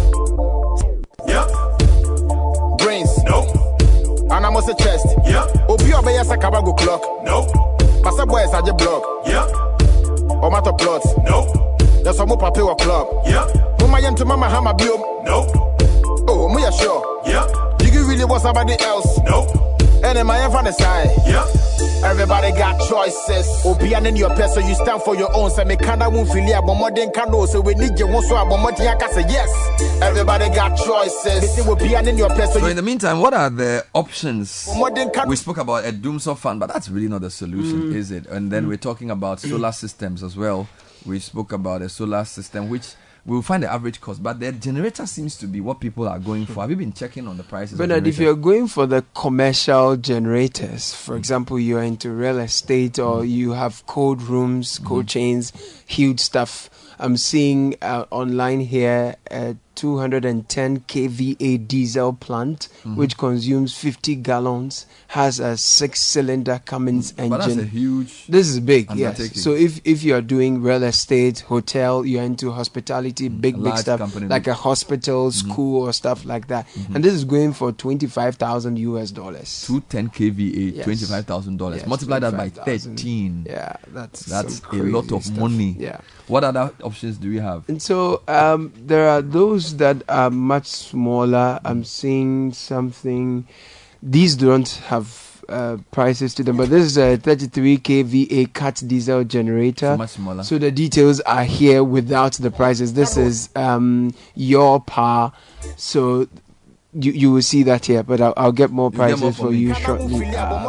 Yep. Brains. Nope. And I'm also chest. Yep. Obi obey sa kabago clock. Nope. Pasa boy sa je block. Yep. O matter plot. Nope. There's some more paper or club. Yep. Mama yam to mama hammer biom. Nope. Oh, me ya sure. Yep. You really want somebody else? Nope. And then my on the side. Yep. Everybody got choices. Opian in your person, you stand for your own. Say me kinda won't feel ya, but more than can so we need you one so but more than say yes. Everybody got choices. This is opian in your person. So in the meantime, what are the options? We spoke about a Doomsor fund, but that's really not the solution, Mm. is it? And then Mm. we're talking about solar systems as well. We spoke about a solar system, which we'll find the average cost, but the generator seems to be what people are going for. Have you been checking on the prices? Bernard, if you're going for the commercial generators, for example, you're into real estate or you have cold rooms, cold chains, huge stuff. I'm seeing uh, online here a two hundred ten k V A diesel plant, Mhm. which consumes fifty gallons, has a six-cylinder Cummins engine. But that's a huge This is big, yes. undertaking. So if if you're doing real estate, hotel, you're into hospitality, big big large stuff company. like a hospital, school, or stuff like that, and this is going for twenty-five thousand U S dollars. two ten k V A, Yes. twenty-five thousand dollars. Yes, Multiply that by twenty-five thousand. thirteen. Yeah, that's that's some a lot crazy of stuff. money. Yeah. What other options do we have? And so um, there are those that are much smaller. I'm seeing something. These don't have uh, prices to them, but this is a thirty-three k V A cat diesel generator. So much smaller. So the details are here without the prices. This is um, your power. So you you will see that here, but I'll, I'll get more You'll get prices more for for me. you shortly.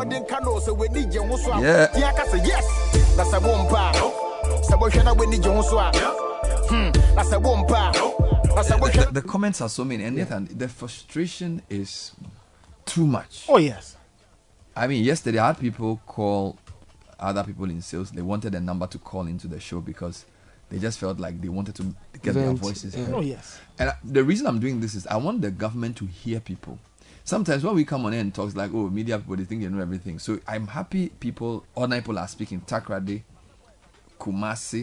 Yeah. That's a one pound. So what should I win the Jones? Hmm. That's a one pound. That's a one The, the comments are so many, and yet and the frustration is too much. Oh yes. I mean, yesterday I had people call other people in sales. They wanted a number to call into the show because they just felt like they wanted to get their Vent, voices yeah. heard. Oh yes. And uh, the reason I'm doing this is I want the government to hear people. Sometimes when we come on air and talk, it's like, oh, media people, they think they know everything. So I'm happy people, ordinary people are speaking Takoradi, Kumasi,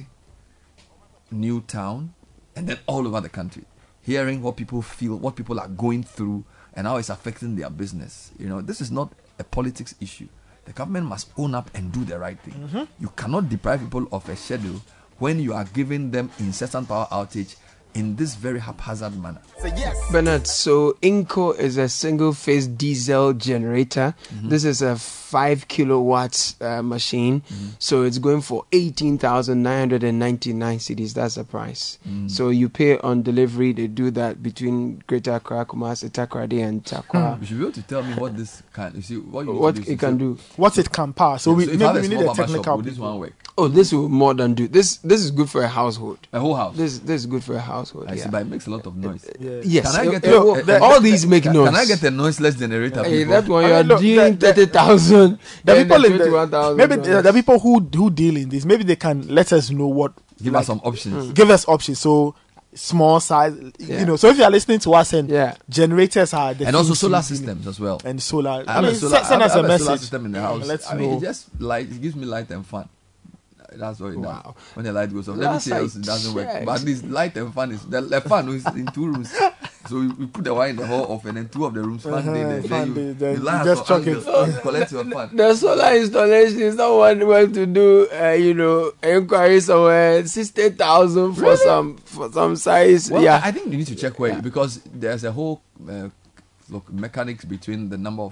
Newtown, and then all over the country, hearing what people feel, what people are going through, and how it's affecting their business. You know, this is not a politics issue. The government must own up and do the right thing. Mm-hmm. You cannot deprive people of a schedule when you are giving them incessant power outage in this very haphazard manner. Bernard, so Inco is a single-phase diesel generator. Mhm. This is a five kilowatts uh, machine, so it's going for eighteen thousand nine hundred and ninety-nine cedis. That's the price. Mm. So you pay on delivery. They do that between Greater Accra, Kumasi, Takoradi, and Takwa. You should be able to tell me what this can. You see what, you What introduced, it can do. What it can pass. So we if I have maybe a we need small a barber shop, technical. will this one work? Oh, this will more than do. This This is good for a household. A whole house. This This is good for a household. I yeah. see, but it makes a lot of noise. Yeah. Yes. Can I get Uh, a, uh, a- a- all these make can, noise. Can I get a noiseless generator? Hey, people? that one I you are mean, look, doing the- the- thirty thousand. The people in the, twenty-one thousand. maybe the, the people who who deal in this, maybe they can let us know what. Give like, us some options. Give us options. So small size, Yeah. you know. So if you are listening to us and Yeah. generators are the And also things solar we deal in. systems as well. and solar. I have mean, a solar, se- send I us have, a I have a solar message. system in the Yeah, house. let's I mean, know. it just light. It gives me light and fun. That's what it Wow. does. When the light goes off, Last everything I else it doesn't work. checked. But this light and fan is the, the fan is in two rooms. So we, we put the wire in the hall off, and then two of the rooms fan Uh-huh, day there. fan Then you, day, then you you lie just for chuck it. angles, you collect your fan. The solar installation is not one well to do. Uh, you know, inquiry somewhere sixty thousand for Really? some for some size. Well, yeah, I think you need to check where because there's a whole uh, look mechanics between the number of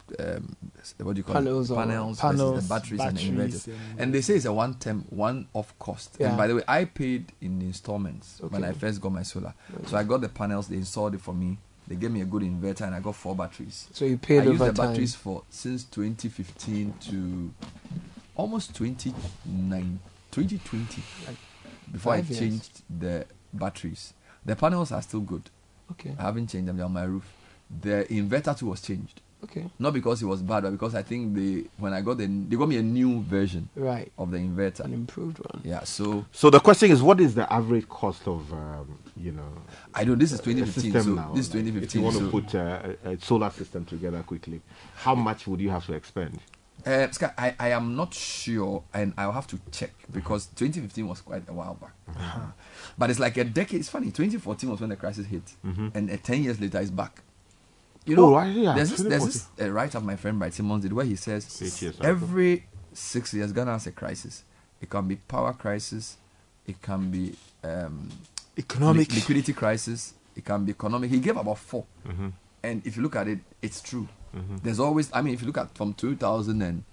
um, what do you call Panels it? or- Panels, Panels, versus the batteries, batteries and inverters. and- And they say it's a one-time, one-off cost. Yeah. And by the way, I paid in installments when Okay. I first got my solar. So I got the panels, they installed it for me. They gave me a good inverter, and I got four batteries. So you paid I used over the time. batteries for since twenty fifteen to almost twenty nine, twenty twenty, before I Five years. changed the batteries. The panels are still good. Okay. I haven't changed them. They're on my roof. The inverter too was changed. Okay. Not because it was bad, but because I think they when I got the they got me a new version Right. of the inverter, an improved one. Yeah. So So the question is, what is the average cost of, um, you know? I know this is a twenty fifteen. system So now, this is like, twenty fifteen. If you want so to put uh, a, a solar system together quickly, how much would you have to expend? Uh, Sky, I, I am not sure, and I'll have to check because twenty fifteen was quite a while back. Uh-huh. But it's like a decade. It's funny. twenty fourteen was when the crisis hit, Mhm. and uh, ten years later, it's back. You know, Oh, I- yeah, there's this, there's twenty this uh, write up my friend Bright Simmons did where he says Eight years ago. every six years Ghana has a crisis. It can be power crisis, it can be um, Economic. li- liquidity crisis, it can be economic. He gave about four, Mhm. and if you look at it, it's true. Mhm. There's always, I mean, if you look at from two thousand and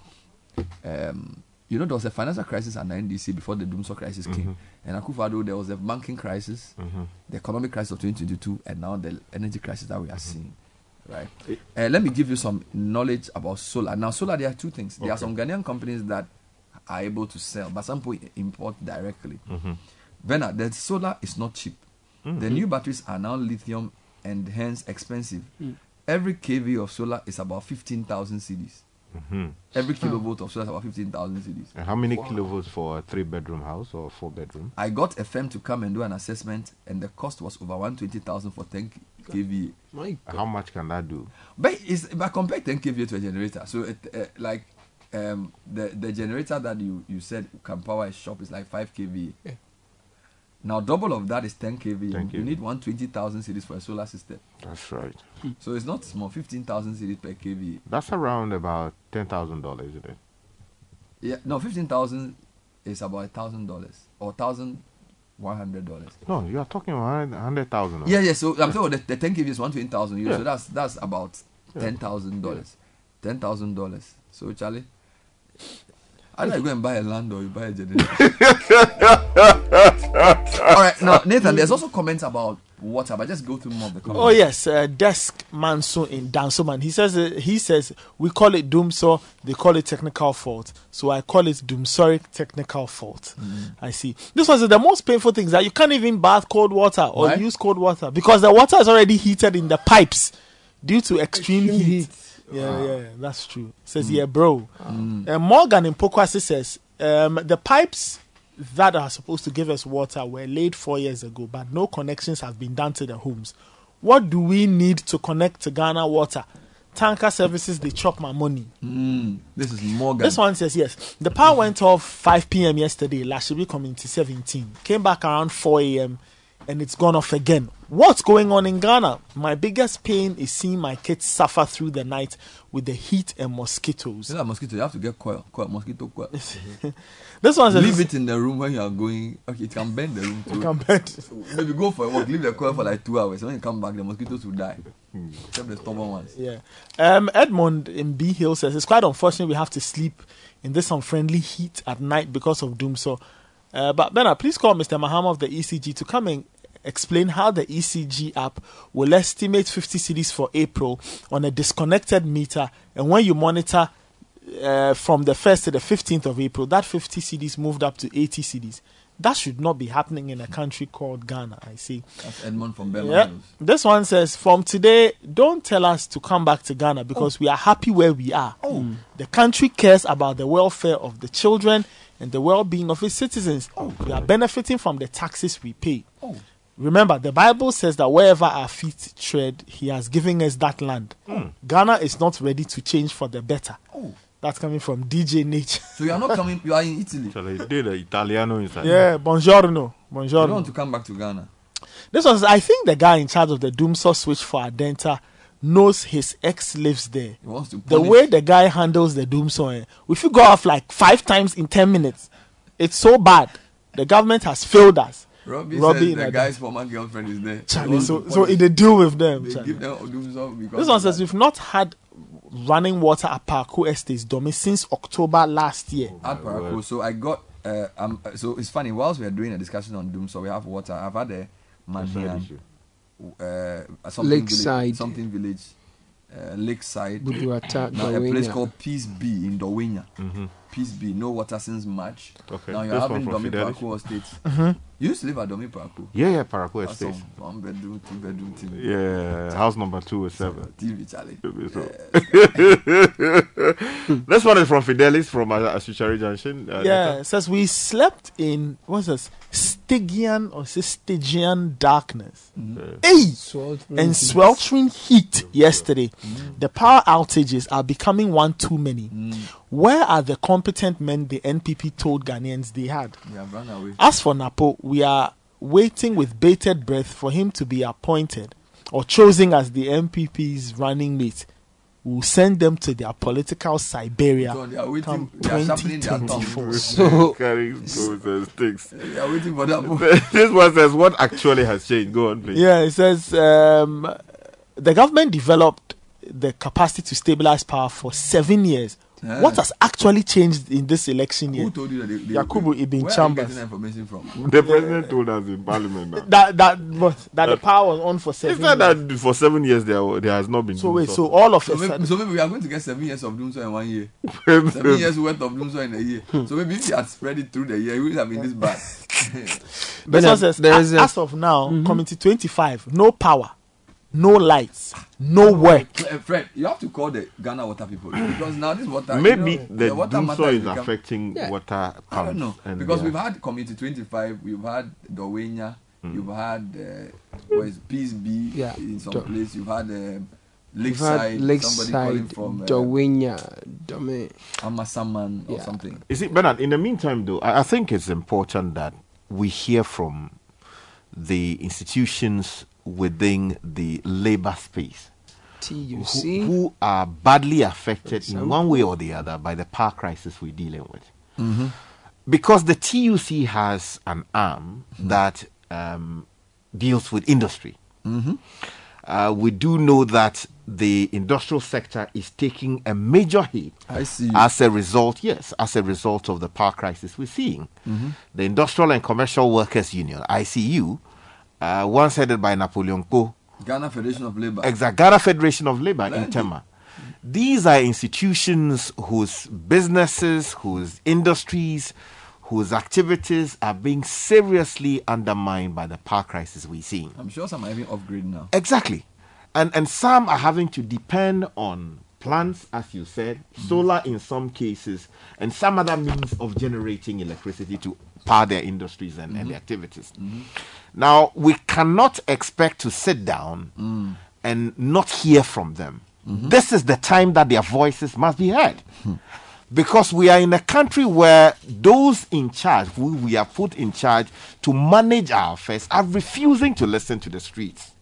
um, you know, there was a financial crisis at N D C before the Doomsday crisis came. Mhm. And Akufo-Addo, there was a banking crisis, Mhm. the economic crisis of twenty twenty-two, and now the energy crisis that we are Mm-hmm. seeing. Right. Uh, let me give you some knowledge about solar. Now, solar, there are two things. There are Okay. some Ghanaian companies that are able to sell, but some people import directly. Mhm. Bernard, the solar is not cheap. Mhm. The new batteries are now lithium and hence expensive. Mm. Every kV of solar is about fifteen thousand cedis. Mhm. Every kilovolt of solar is about fifteen thousand cedis. And how many kilovolts for a three-bedroom house or four-bedroom? I got a firm to come and do an assessment, and the cost was over one hundred twenty thousand for ten kVA. My How much can that do? But it's but compare ten kVA to a generator. So it uh, like um the the generator that you you said can power a shop is like five kVA. Yeah. Now double of that is ten kVA. ten You kVA. need one hundred twenty thousand cedis for a solar system. That's right. So it's not small, fifteen thousand cedis per kVA. That's around about ten thousand dollars, isn't it? Yeah, no, fifteen thousand is about a thousand dollars or thousand one hundred dollars. No, you are talking about a hundred thousand. Yeah, yeah. So I'm talking about the, the ten kVA is one twenty thousand euros. Yeah. So that's that's about Yeah. ten thousand dollars. Ten thousand dollars. So Charlie, how do I go and buy a land or you buy a generator? All right, now Nathan, there's also comments about water, but just go through more of the comments. Oh yes, uh, Desk Manso in Dansoman. He says uh, he says we call it Doomso, they call it technical fault. So I call it Doomsoric technical fault. Mm. I see. This was the most painful thing is that you can't even bath cold water or Why? use cold water because the water is already heated in the pipes due to extreme, Extreme heat. heat. Yeah, yeah, that's true. Says yeah, bro. Mm. Uh, Morgan in Pokwasi says um, the pipes that are supposed to give us water were laid four years ago, but no connections have been done to the homes. What do we need to connect to Ghana Water? Tanker services, they chop my money. Mm. This is Morgan. This one says yes. The power went off five p.m. yesterday, Lashibi Community seventeen. Came back around four a.m. and it's gone off again. What's going on in Ghana? My biggest pain is seeing my kids suffer through the night with the heat and mosquitoes. You know, mosquito, you have to get coil, coil, mosquito coil. This one says Leave it in the room when you are going. Okay, it can bend the room too. It can bend. Maybe go for a walk, leave the coil for like two hours. When you come back, the mosquitoes will die. Except the stubborn ones. Yeah. Um, Edmond in B Hill says it's quite unfortunate we have to sleep in this unfriendly heat at night because of doom. So, uh, but Bernard, please call Mister Mahama of the E C G to come and explain how the E C G app will estimate fifty cedis for April on a disconnected meter, and when you monitor uh, from the first to the fifteenth of April, that fifty cedis moved up to eighty cedis. That should not be happening in a country called Ghana, I see. That's Edmond from Belgium. Yeah. This one says, from today, don't tell us to come back to Ghana because we are happy where we are. Oh. The country cares about the welfare of the children and the well-being of its citizens. We are benefiting from the taxes we pay. Oh. Remember, the Bible says that wherever our feet tread, He has given us that land. Ghana is not ready to change for the better. Oh. That's coming from D J Nature. So you are not coming, you are in Italy. So they did the Italiano inside. Yeah, buongiorno. You Buongiorno. don't want to come back to Ghana. This was, I think, the guy in charge of the Doomsaw switch for Adenta knows his ex lives there. He wants to The punish. way the guy handles the Doomsaw, eh, if you go off like five times in ten minutes, it's so bad. The government has failed us. Robbie, Robbie says in the Adenta. guy's former girlfriend is there. He Charlie, wants so to so punish. in the deal with them. They Charlie. give them Odumso because This one of says that. we've not had running water at Parakou Estates, Domi, since October last year. At Parakou, so I got. Uh, um, so it's funny. Whilst we are doing a discussion on Doom, so we have water. I've had a man uh, something Lakeside, village, something village, uh, Lakeside. Buduata, now a place Dawenya. called Peace B in Dawenya. Mm-hmm. Peace B, no water since March. Okay. Now you're This having one from Domi Fidelis? Parakou Estate. Mhm. You used to live at Domi Parakou. Yeah, yeah, Parakou That's Estate. some One bedroom, two bedroom, T V. Yeah, house number two is seven. T V, Charlie. This one is from Fidelis from uh, Asuchari Junction. Uh, Yeah, it says we slept in what's this Stygian or Stygian darkness. Hey, Sweltering and heat. sweltering heat yesterday. The power outages are becoming one too many. Where are the competent men the N P P told Ghanaians they had? They have run away. As for Napo, we are waiting with bated breath for him to be appointed or chosen as the N P P's running mate. We'll send them to their political Siberia So they are waiting. come They are sharpening their tongue. twenty twenty-four. So carrying goes and sticks. They are waiting for that. This one says, "What actually has changed?" Go on, please. Yeah, it says um, the government developed the capacity to stabilize power for seven years. Yeah. What has actually changed in this election year? Who told you that? They, they, Yakubu Ibn where are you Chambers. getting that information from? The president told us in Parliament now. That that what, that the power was on for seven It's not years. that for seven years there there has not been. So doom wait, so so all of So a maybe, sudden, so maybe we are going to get seven years of Doomsday in one year. seven years worth of Doomsday in a year. So maybe if you had spread it through the year, it would have been this bad. this Bernard, one says, there as, is a- as of now, Committee twenty-five, no power, no lights, no work. Uh, Fred, you have to call the Ghana water people because now this water. Maybe you know, the, water doom matter so has is become- affecting Yeah. water I pumps. don't know and because their- we've had Committee twenty-five, we've had Dawenya, you've had uh, what is Peace B Yeah, in some Do- place, you've had um, We've Lakeside, had somebody calling Lakeside, from uh, Dawenya, Dome. Amasaman or Yeah. something. You see, Bernard, in the meantime, though, I, I think it's important that we hear from the institutions within the labor space T U who, C. who are badly affected in example. one way or the other by the power crisis we're dealing with. Mm-hmm. Because the T U C has an arm that um, deals with industry. Mm-hmm. Uh, we do know that the industrial sector is taking a major hit I see. as a result, yes, as a result of the power crisis we're seeing. Mm-hmm. The Industrial and Commercial Workers Union, I C U, uh, once headed by Napoleon Ko, Ghana Federation of Labour. exact Ghana Federation of Labour in Plenty. Tema. These are institutions whose businesses, whose industries, whose activities are being seriously undermined by the power crisis we're seeing. I'm sure some are even off-grid now. Exactly. And and some are having to depend on plants, as you said, solar in some cases, and some other means of generating electricity to power their industries and, and their activities. Now, we cannot expect to sit down Mm. and not hear from them. This is the time that their voices must be heard. Because we are in a country where those in charge, who we are put in charge to manage our affairs, are refusing to listen to the streets.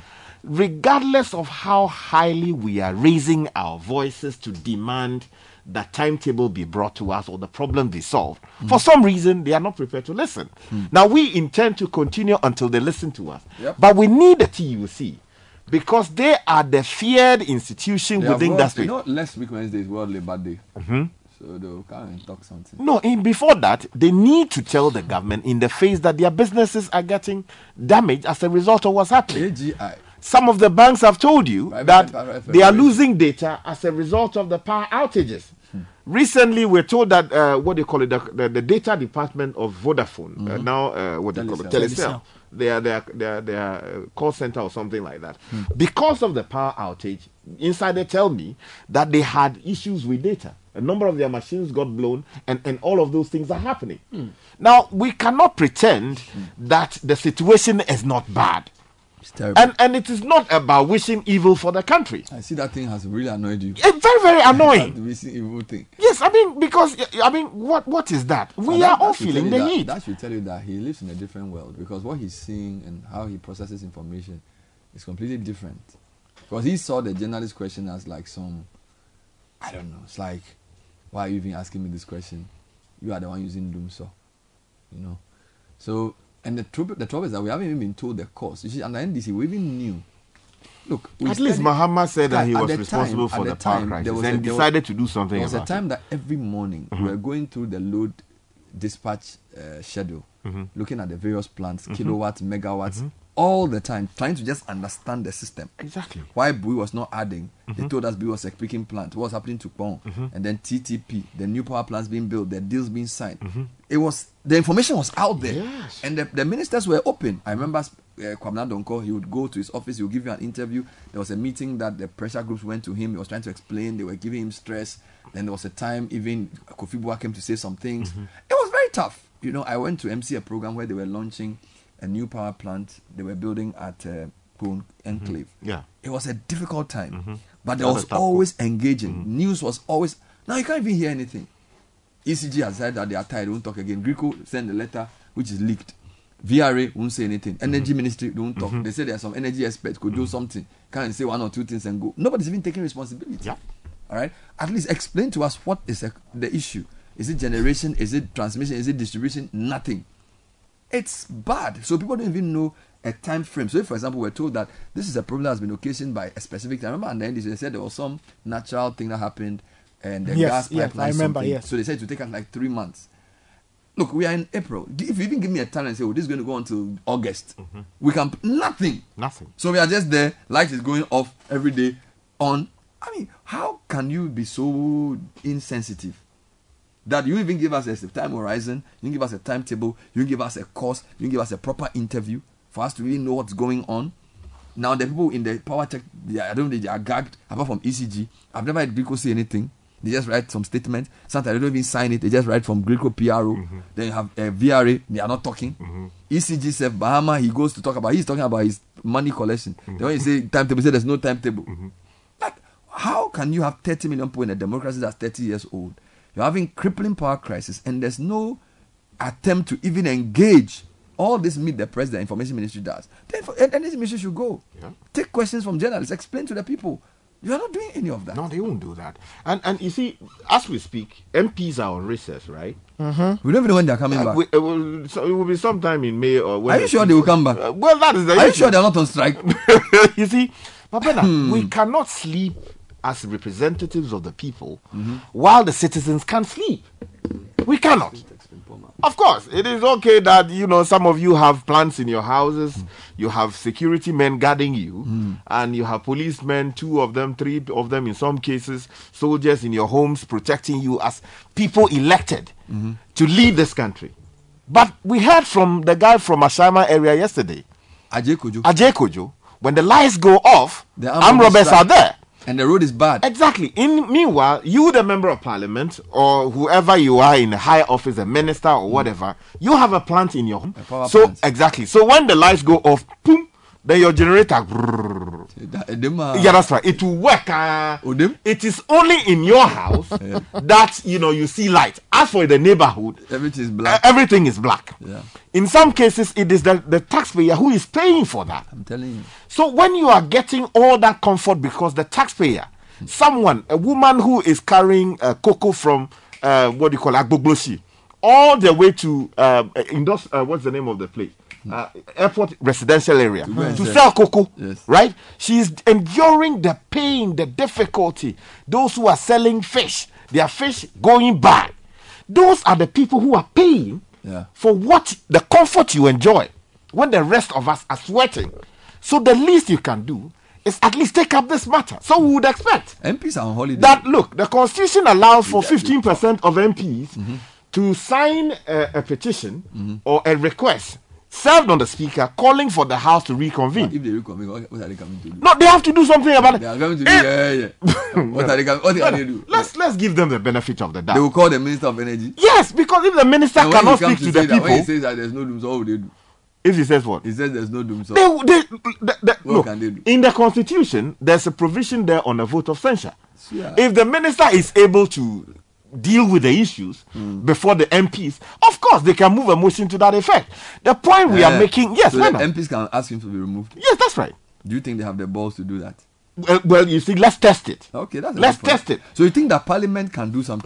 Regardless of how highly we are raising our voices to demand that timetable be brought to us or the problem be solved, for some reason they are not prepared to listen. Now we intend to continue until they listen to us. Yep. But we need the T U C because they are the feared institution They have within World- that space. You know, next week Wednesday is World Labour Day. Mhm. So they'll come and talk something. No, in, before that, they need to tell the government in the face that their businesses are getting damaged as a result of what's happening. A G I. Some of the banks have told you Private that sector, private they are sector. losing data as a result of the power outages. Recently, we're told that uh, what they call it, the, the, the data department of Vodafone, uh, now uh, what they call it, Telecel. Telecel, their their their their uh, call center or something like that. Because of the power outage, insider tell me that they had issues with data. A number of their machines got blown, and, and all of those things are happening. Now, we cannot pretend that the situation is not bad. It's terrible. And and it is not about wishing evil for the country. I see that thing has really annoyed you. It's very, very annoying. That wishing evil thing. Yes, I mean, because, I mean, what what is that? We And are that- all that should feeling tell you the that- heat. That should tell you that he lives in a different world because what he's seeing and how he processes information is completely different. Because he saw the journalist question as like some, I don't know, it's like, why are you even asking me this question? You are the one using Doomsaw, you know. So, and the trouble, the trouble is that we haven't even been told the cause. You see, under N D C, we even knew Look, we at least studied- Mahama said that he At was the responsible time- for at the power time, crisis there was and a- there was- decided to do something There was about a time it. that every morning Mhm. we were going through the load dispatch uh, schedule, Mhm. looking at the various plants, Mhm. kilowatts, megawatts, Mhm. all the time, trying to just understand the system. Exactly. Why Bui was not adding, they Mhm. told us Bui was a picking plant. What was happening to Pong? Mhm. And then T T P, the new power plants being built, the deals being signed. Mhm. It was, the information was out there. Yes. And the, the ministers were open. I remember uh, Kwabena Donko, he would go to his office, he would give you an interview. There was a meeting that the pressure groups went to him. He was trying to explain. They were giving him stress. Then there was a time even Kofi Bua came to say some things. Mhm. It was very tough. You know, I went to M C a program where they were launching a new power plant they were building at uh, Pune Enclave. Yeah. It was a difficult time, Mhm. but there That was was tough. always engaging. News was always. Now you can't even hear anything. E C G has said that they are tired, they won't talk again. Greco sent a letter which is leaked. V R A won't say anything. Energy Ministry don't talk. Mhm. They say there are some energy experts could do something. Can't say one or two things and go. Nobody's even taking responsibility. Yeah. All right. At least explain to us what is a, the issue. Is it generation? Is it transmission? Is it distribution? Nothing. It's bad. So people don't even know a time frame. So if, for example, we're told that this is a problem that has been occasioned by a specific time. Remember, and then they said there was some natural thing that happened and the Yes, gas yes, pipeline. I remember, something. yes. So they said it would take us like three months. Look, we are in April. If you even give me a time and say, oh, this is going to go until August, we can, nothing. Nothing. So we are just there, light is going off every day on. I mean, how can you be so insensitive that you even give us a time horizon, you give us a timetable, you give us a course, you give us a proper interview for us to really know what's going on? Now, the people in the power tech, they are, I don't know, they are gagged, apart from E C G. I've never had Greco say anything. They just write some statement. Sometimes they don't even sign it. They just write from Greco P R O. Mm-hmm. Then you have uh, V R A. They are not talking. Mm-hmm. E C G said Bahama. He goes to talk about. He's talking about his money collection. Mm-hmm. Then when you say timetable, say there's no timetable. Mm-hmm. Like, how can you have thirty million people in a democracy that's thirty years old? You're having crippling power crisis, and there's no attempt to even engage. All this meet the press, the information ministry does. Then energy ministry should go. Yeah. Take questions from journalists. Explain to the people. You are not doing any of that. No, they won't do that. And and you see, as we speak, M Ps are on recess, right? Mm-hmm. We don't even know when they are coming Uh, back. we- it, will, so it will be sometime in May or. When Are you sure they will come back? Uh, well, that is the Are you issue. sure they are not on strike? You see, my brother, Hmm. we cannot sleep as representatives of the people while the citizens can't sleep. We cannot. Of course, it is okay that, you know, some of you have plants in your houses, mm. you have security men guarding you, mm. and you have policemen, two of them, three of them in some cases, soldiers in your homes protecting you as people elected mm-hmm. to lead this country. But we heard from the guy from Ashama area yesterday, Ajay Kojo. Ajay Kojo, when the lights go off, the armed robbers are there. And the road is bad. Exactly. In meanwhile, you, the member of parliament, or whoever you are in a high office, a minister or whatever, you have a plant in your home. So plant. exactly. So when the lights go off, boom, then your generator. Brrr, yeah, that's right. It will work. Uh, it is only in your house that you know you see light. As for the neighborhood, everything is black. Uh, everything is black. Yeah. In some cases, it is the, the taxpayer who is paying for that. I'm telling you. So when you are getting all that comfort because the taxpayer, someone, a woman who is carrying uh, cocoa from uh, what do you call Agbogbosi, all the way to uh, indus- uh, what's the name of the place? Uh, airport residential area to, to sell cocoa, yes. right? She's enduring the pain, the difficulty. Those who are selling fish, their fish going bad. Those are the people who are paying yeah. for what the comfort you enjoy when the rest of us are sweating. So the least you can do is at least take up this matter. So we would expect M Ps are on holiday. that look, the constitution allows for fifteen percent of M Ps mm-hmm. to sign a, a petition mm-hmm. or a request served on the speaker calling for the house to reconvene. But if they reconvene, what, what are they coming to do? No, they have to do something about it. They are going to do, yeah, yeah. What are they coming, what no, are they do? Let's let's give them the benefit of the doubt. They will call the Minister of Energy. Yes, because if the minister and cannot speak to, to the people, that, when he says that there's no doom, so what will they do? If he says what? He says there's no doom, so they, they, they, they, what look, can they do? In the constitution, there's a provision there on a vote of censure. Yeah. If the minister is able to deal with the issues mm. before the M Ps, of course they can move a motion to that effect. The point we uh, are making, yes, so the M Ps can ask him to be removed. Yes, that's right. Do you think they have the balls to do that? Well, well you see, let's test it. Okay, that's let's a good point. test it. So you think that Parliament can do something?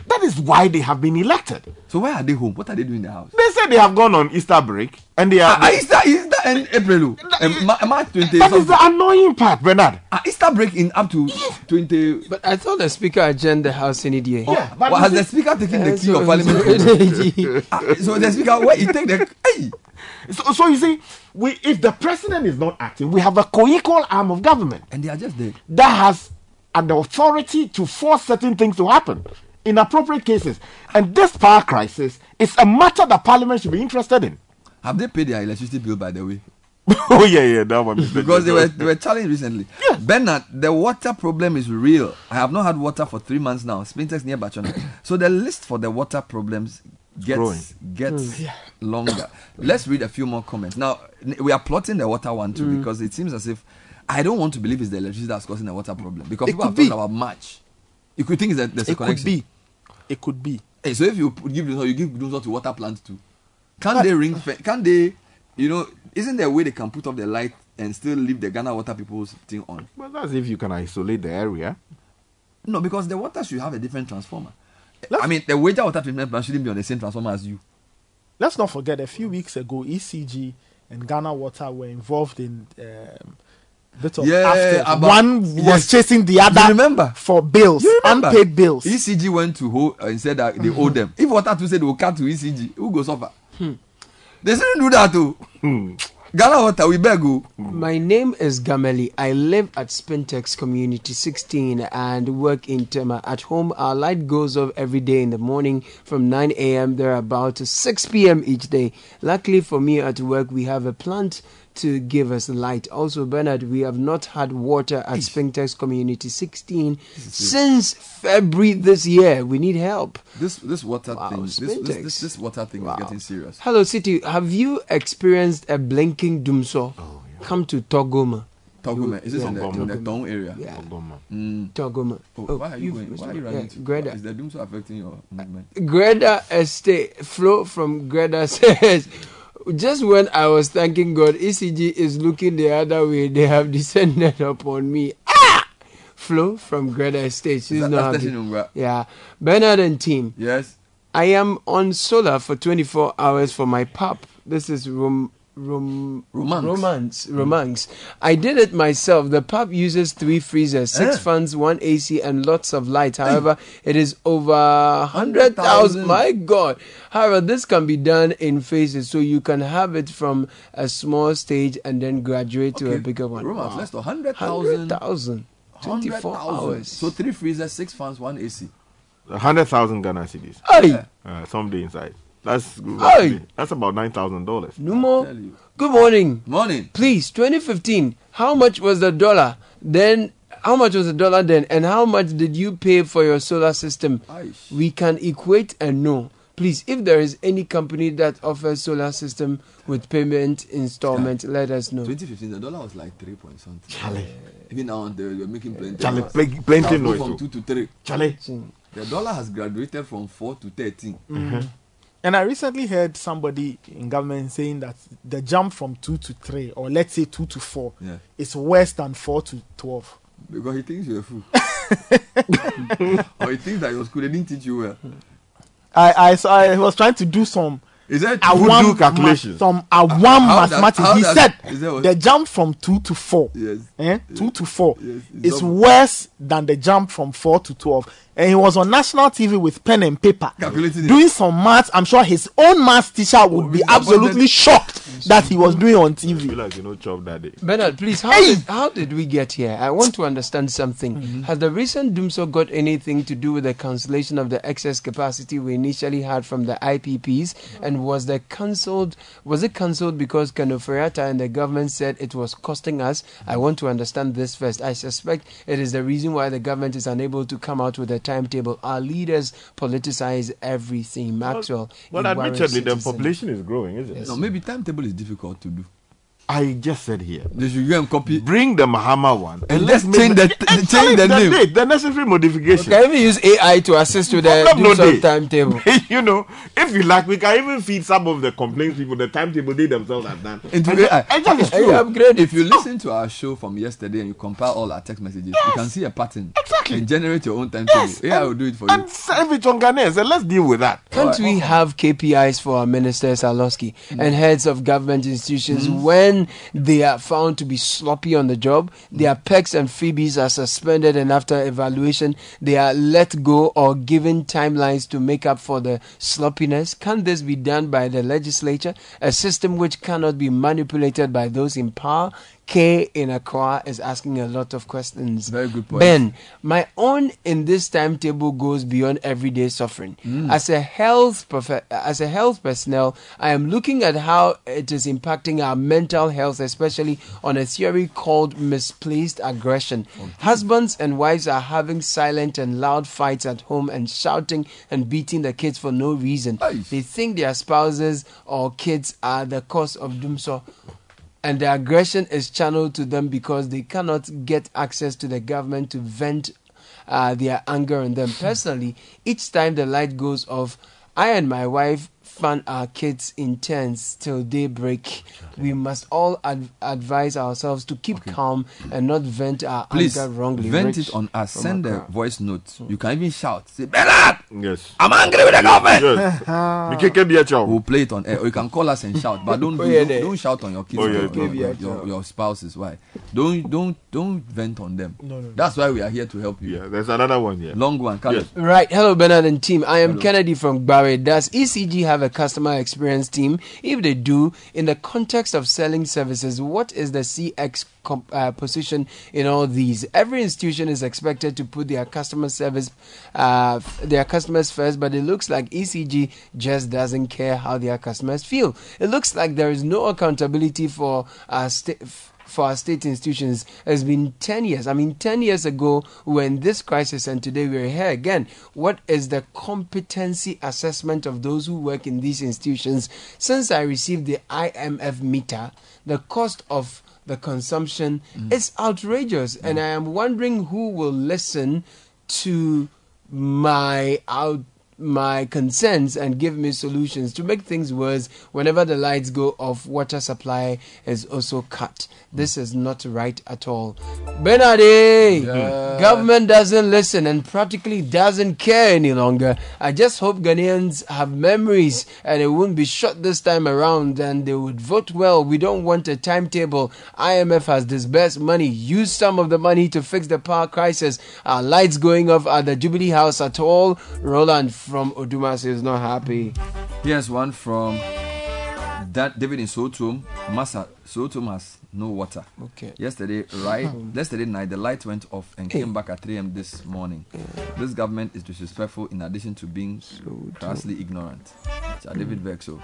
That is why they have been elected. So why are they home? What are they doing in the house? They said they have gone on Easter break and they are. Ah, Easter, Easter and April. Um, Ma- March twenty. That is the annoying part, Bernard. Ah, Easter break in up to twenty. But I thought the speaker adjourned the house in the Oh, Yeah, well, has the speaker taken the Uh, key so- of parliament? Ah, so the speaker, where he take the hey? So, so you see, we if the president is not acting, we have a co-equal arm of government, and they are just there. That has an authority to force certain things to happen in appropriate cases. And this power crisis is a matter that Parliament should be interested in. Have they paid their electricity bill, by the way? Oh yeah, yeah, that one. Mister Because they Jojo. were they were challenged recently. Bernard, the water problem is real. I have not had water for three months now. Spintex near Bachona. So the list for the water problems gets growing. gets Mm. Yeah. longer. Let's read a few more comments. Now n- we are plotting the water one too Mm. because it seems as if I don't want to believe it's the electricity that's causing the water problem because It people could have talked be. about March. You could think that there's a It could connection. be. It could be. Hey, so if you put- give Dunzo, you give Dunzo to water plant too. Can't But- they ring? Fe- can't they? You know, isn't there a way they can put off the light and still leave the Ghana water people's thing on? Well, that's if you can isolate the area. No, because the water should have a different transformer. I mean, the water water treatment plant shouldn't be on the same transformer as you. Let's not forget, a few weeks ago, E C G and Ghana Water were involved in um, bit of Yeah, after. about- One was yes. chasing the other. You remember? For bills, You remember? unpaid bills. E C G went to hold uh, and said that they owe them. If water to say they will cut to E C G, who goes suffer? Hmm. They shouldn't do that too. Ghana Water, we beg you. My name is Gameli. I live at Spintex Community sixteen and work in Tema. At home, our light goes off every day in the morning from nine a.m. there about to six p.m. each day. Luckily for me at work, we have a plant to give us light. Also, Bernard, we have not had water at Spintex Community sixteen since February this year. We need help. This this water Wow, thing, this, this, Spintex. this this water thing Wow. is getting serious. Hello, City. Have you experienced a blinking doomsaw? Come to Togoma. Togoma, is this Yeah, in the, in the Togoma. Tong area? Yeah. Mm. Togoma. Oh, why are you you've- going? Why are you yeah, running? to, Greta. Is the doom so affecting your movement? Greta Estate Flo from Greta says, just when I was thanking God, E C G is looking the other way. They have descended upon me. Ah! Flo from Greta Estate. She's That- not that's happy. touching on- Yeah. Bernard and team. Yes. I am on solar for twenty-four hours for my pup. This is rom rom romance. romance romance. I did it myself. The pup uses three freezers, six Eh. fans, one A C, and lots of light. However, it is over hundred thousand. My God! However, this can be done in phases, so you can have it from a small stage and then graduate to a Okay. bigger one. Romance, let's do one hundred thousand. Hundred thousand. Twenty-four hours. So three freezers, six fans, one A C. A hundred thousand Ghana cedis. Hey! Uh, someday inside. That's Hey! That's about nine thousand dollars. No more. Good morning. Morning. Please, twenty fifteen. How much was the dollar then? How much was the dollar then? And how much did you pay for your solar system? Aish. We can equate and know. Please, if there is any company that offers solar system with payment installment, let us know. twenty fifteen, the dollar was like three point something. Charlie. Even now, they were making plenty. Charlie, noise. plen- plenty Now, noise, From oh. two to three. Charlie. The dollar has graduated from four to thirteen. Mhm. And I recently heard somebody in government saying that the jump from two to three, or let's say two to four, Yeah. is worse than four to twelve. Because he thinks you're a fool. Or he thinks that your school they didn't teach you well. I, I, so I was trying to do some Is that awam voodoo calculations? ma- some awam How does- mathematics. how He does- said is that what- the jump from two to four, Yes. eh, two to four, Yes, it's is double. worse than the jump from four to twelve. And he was on national T V with pen and paper Calculating it. doing some maths. I'm sure his own maths teacher would be absolutely shocked that he was doing on T I V. feel like you know chop that day. Bernard, please, how, did, how did we get here? I want to understand something. Has the recent doomsaw got anything to do with the cancellation of the excess capacity we initially had from the I P Ps? And was the cancelled? Was it cancelled because Kanoferiata and the government said it was costing us? I want to understand this first. I suspect it is the reason why the government is unable to come out with a timetable. Our leaders politicize everything. Maxwell. Well, in Warren admittedly, the Citizen. population is growing, isn't it? No, maybe timetable is difficult to do. I just said here. They should go and copy. Bring the Mahama one and let's change the, the change the, the name. Date, the necessary modification. Can even use A I to assist with the do some timetable. You know, if you like, we can even feed some of the complaints people the timetable they themselves have done. Into and A I. And just you upgrade. If you listen to our show from yesterday and you compile all our text messages, yes. you can see a pattern. Exactly. And generate your own timetable. Yes. A I will do it for and you. And save it on Ghanaians and let's deal with that. Can't right. we have K P Is for our ministers, Aloski, mm. and heads of government institutions mm. when they are found to be sloppy on the job, their perks and freebies are suspended, and after evaluation they are let go or given timelines to make up for the sloppiness? Can this be done by the legislature, a system which cannot be manipulated by those in power? K in Accra is asking a lot of questions. Very good point. Ben, my own in this timetable goes beyond everyday suffering. Mm. As a health prof- as a health personnel, I am looking at how it is impacting our mental health, especially on a theory called misplaced aggression. Okay. Husbands and wives are having silent and loud fights at home and shouting and beating the kids for no reason. Nice. They think their spouses or kids are the cause of dumso. And the aggression is channeled to them because they cannot get access to the government to vent uh, their anger on them. Personally, each time the light goes off, I and my wife fan our kids in turns till daybreak. We must all ad- advise ourselves to keep okay. calm and not vent our Please, anger wrongly. Vent Rich it on us. Send a crowd. voice note. You can even shout. Say, Bernard! Yes. I'm angry with the government. Yes. We'll play it on air. Or you can call us and shout. But don't, do, oh, yeah, don't, don't shout on your kids oh, or yeah, your, your, your, your spouses. Why? Don't don't don't vent on them. No, no, no. That's why we are here to help you. Yeah, there's another one here. Long one. Yes. Right. Hello, Bernard and team. I am Hello. Kennedy from Barre. Does E C G have a customer experience team? If they do, in the context of selling services, what is the C X comp- uh, position in all these? Every institution is expected to put their customer service, uh, their customers first, but it looks like E C G just doesn't care how their customers feel. It looks like there is no accountability for our state. For our state institutions. It's been ten years. I mean, ten years ago when this crisis, and today we're here again. What is the competency assessment of those who work in these institutions? Since I received the I M F meter, the cost of the consumption mm. is outrageous, mm. and I am wondering who will listen to my out. my concerns and give me solutions. To make things worse, whenever the lights go off, water supply is also cut. This is not right at all. Bernardi, yeah. Government doesn't listen and practically doesn't care any longer. I just hope Ghanaians have memories and it won't be shot this time around and they would vote well. We don't want a timetable. I M F has disbursed money. Use some of the money to fix the power crisis. Our lights going off at the Jubilee House at all. Roland from Odumasi is not happy. Here's one from that David in Sotum. Massa Sotum has no water. Okay. Yesterday, right? Yesterday night, the light went off and came back at three a.m. this morning. This government is disrespectful in addition to being crassly ignorant. So David Vexo.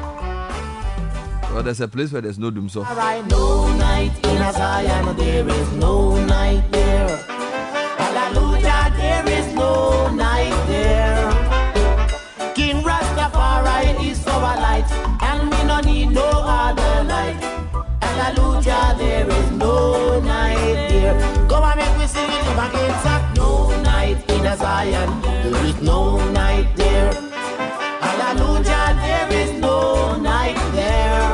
Well, there's a place where there's no doom so. Alright, no night in a Zion, there is no night there. Hallelujah, there is no night there. King Rastafari is our light, and we no need no other light. Hallelujah, there is no night there. Go and make we sing it up again, sir. No night in a Zion, there is no night there. Hallelujah, there is no night there.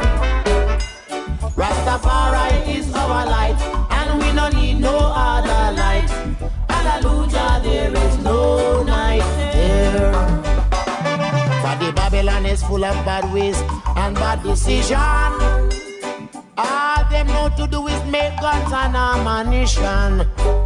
Rastafari is our light, and we no need no other light. Hallelujah, there is no night there. For the Babylon is full of bad ways and bad decision. All them know to do is make guns and ammunition.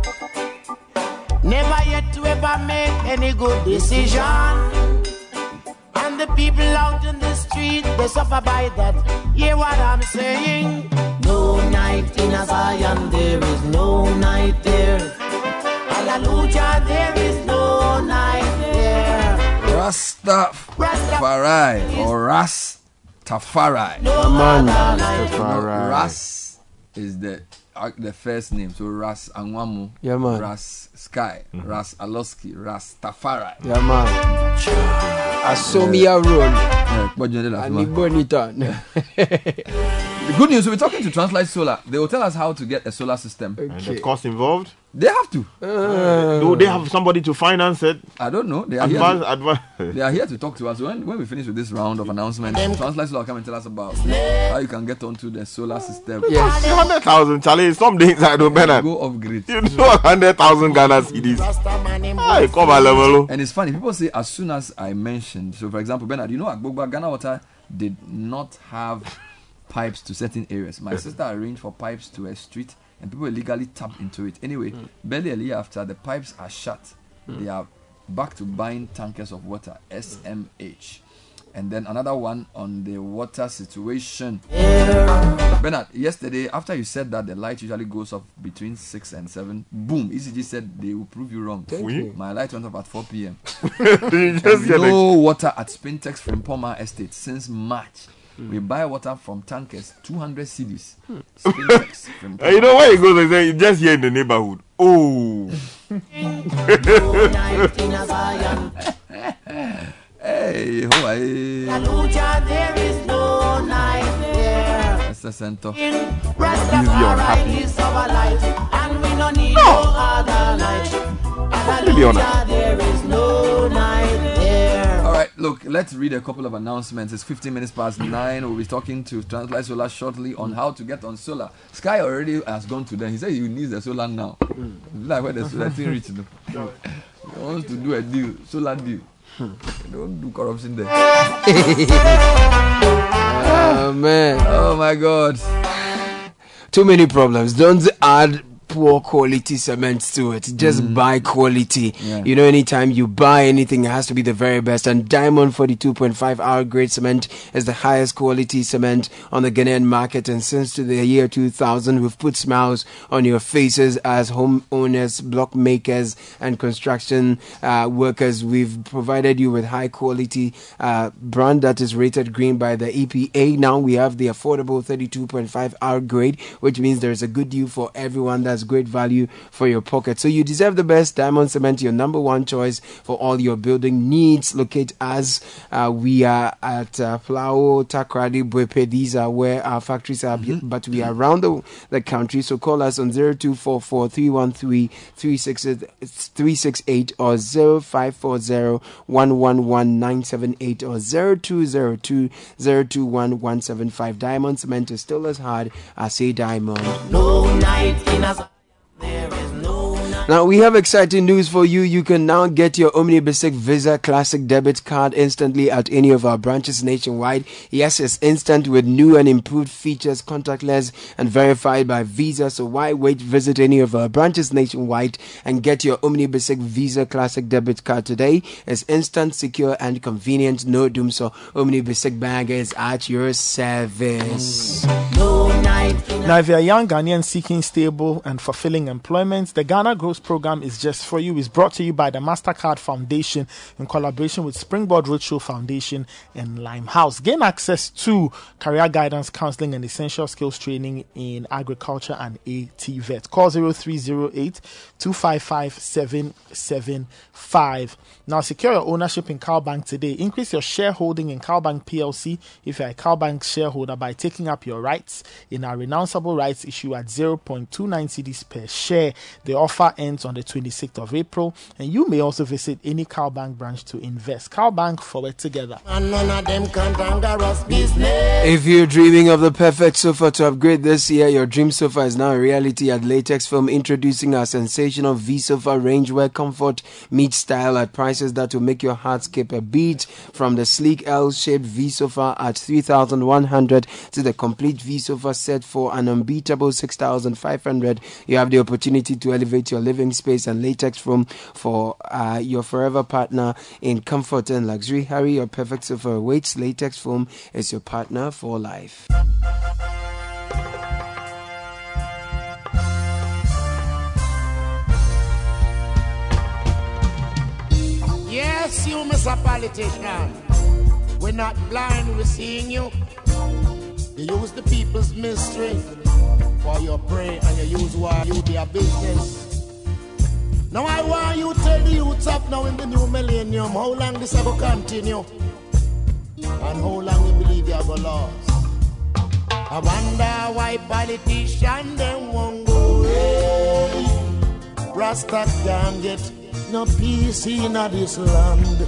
Never yet to ever make any good decision. And the people out in the street, they suffer by that. Hear what I'm saying? No night in a Zion, there is no night there. Hallelujah, there is no night there. Rastafari or Rastafari. No Rastafari. Ras is the uh, the first name. So Ras Anwamu, Yeah, man. Ras Sky, Ras Aloski, Ras Tafari. Yeah, man. Asomia Road. Yeah, what you did as well. Bonita. The good news, we're talking to Translight Solar. They will tell us how to get a solar system. And the cost involved? They have to. Uh, Do they have somebody to finance it? I don't know. They are, Advance, here, to, advance. they are here to talk to us. When, when we finish with this round of announcements, Translight Solar will come and tell us about how you can get onto the solar system. Yes. one hundred thousand, Charlie. Some days I don't better. Go off grid. You know one hundred thousand Ghana cedis. I come a level. And it's funny. People say as soon as I mentioned, so for example, Bernard, you know, Agbogba, Ghana Water did not have pipes to certain areas. My sister arranged for pipes to a street and people illegally tapped into it. Anyway, mm. barely a year after, the pipes are shut. Mm. They are back to buying tankers of water, S M H. And then another one on the water situation. Yeah. Bernard, yesterday, after you said that the light usually goes off between six and seven, boom, E C G said they will prove you wrong. Oui. My light went off at four p.m. Just no water at Spintex from Poma Estate since March. Mm. We buy water from tankers, two hundred cedis. Mm. Spintex from you know where it goes? Like that, just here in the neighborhood. Oh. Hey, Hawaii. There is no night there. That's the center. Rastafari is our light, and we don't need no other light. Hallelujah, there is no night there. All right, look, let's read a couple of announcements. It's fifteen minutes past nine. We'll be talking to Translight Solar shortly on how to get on solar. Sky already has gone to them. He said he needs the solar now. Mm. Like where the solar thing reached. He wants to do a deal, solar deal. Don't do corruption there. Oh man. Oh my God. Too many problems. Don't add poor quality cement to it. Just mm. buy quality. Yeah. You know, anytime you buy anything, it has to be the very best. And Diamond forty-two point five hour grade cement is the highest quality cement on the Ghanaian market. And since to the year two thousand, we've put smiles on your faces as homeowners, block makers, and construction uh, workers. We've provided you with high quality uh, brand that is rated green by the E P A. Now we have the affordable thirty-two point five hour grade, which means there's a good deal for everyone. That's great value for your pocket. So you deserve the best. Diamond Cement, your number one choice for all your building needs. Locate us. Uh, we are at uh, Flao, Takrady, Bwepe. These are where our factories are, mm-hmm. but we are around the, the country. So call us on zero two four four, three one three, three six eight or zero five four zero, one one one, nine seven eight or zero two zero two, zero two one, one seven five. Diamond Cement is still as hard as a diamond. No night in a there is no night. Now we have exciting news for you. You can now get your OmniBasic Visa Classic debit card instantly at any of our branches nationwide. Yes, it's instant with new and improved features, contactless and verified by Visa. So why wait? Visit any of our branches nationwide and get your OmniBasic Visa Classic debit card today. It's instant, secure and convenient. No doom. So OmniBasic Bank is at your service. No night. Now, if you're a young Ghanaian seeking stable and fulfilling employment, the Ghana Growth Program is just for you. It's brought to you by the MasterCard Foundation in collaboration with Springboard Roadshow Foundation and Limehouse. Gain access to career guidance, counseling, and essential skills training in agriculture and A T V E T. Call zero three zero eight, two five five, seven seven five. Now, secure your ownership in CowBank today. Increase your shareholding in CowBank P L C if you're a CowBank shareholder by taking up your rights in our renounceable rights issue at zero point two nine cedis per share. The offer ends on the twenty-sixth of April, and you may also visit any CowBank branch to invest. CowBank, forward together. And none of them can tangle us business. If you're dreaming of the perfect sofa to upgrade this year, your dream sofa is now a reality at Latex Film, introducing our sensational V-Sofa range where comfort meets style at prices that will make your heart skip a beat. From the sleek L-shaped V-Sofa at three thousand one hundred dollars to the complete V-Sofa set for an unbeatable six thousand five hundred dollars, you have the opportunity to elevate your living space and Latex Film for uh, your forever partner in comfort and luxury. Hurry, your perfect sofa awaits. Latex Film is your partner for life. Yes, you, Mister Politician. We're not blind, we're seeing you. The You use the people's mystery for your prey, and you use why you their business. Now I want you to tell the youths up now in the new millennium how long this will continue and how long you believe you have a loss. I wonder why politicians them won't go away. Rasta can't get no peace in this land.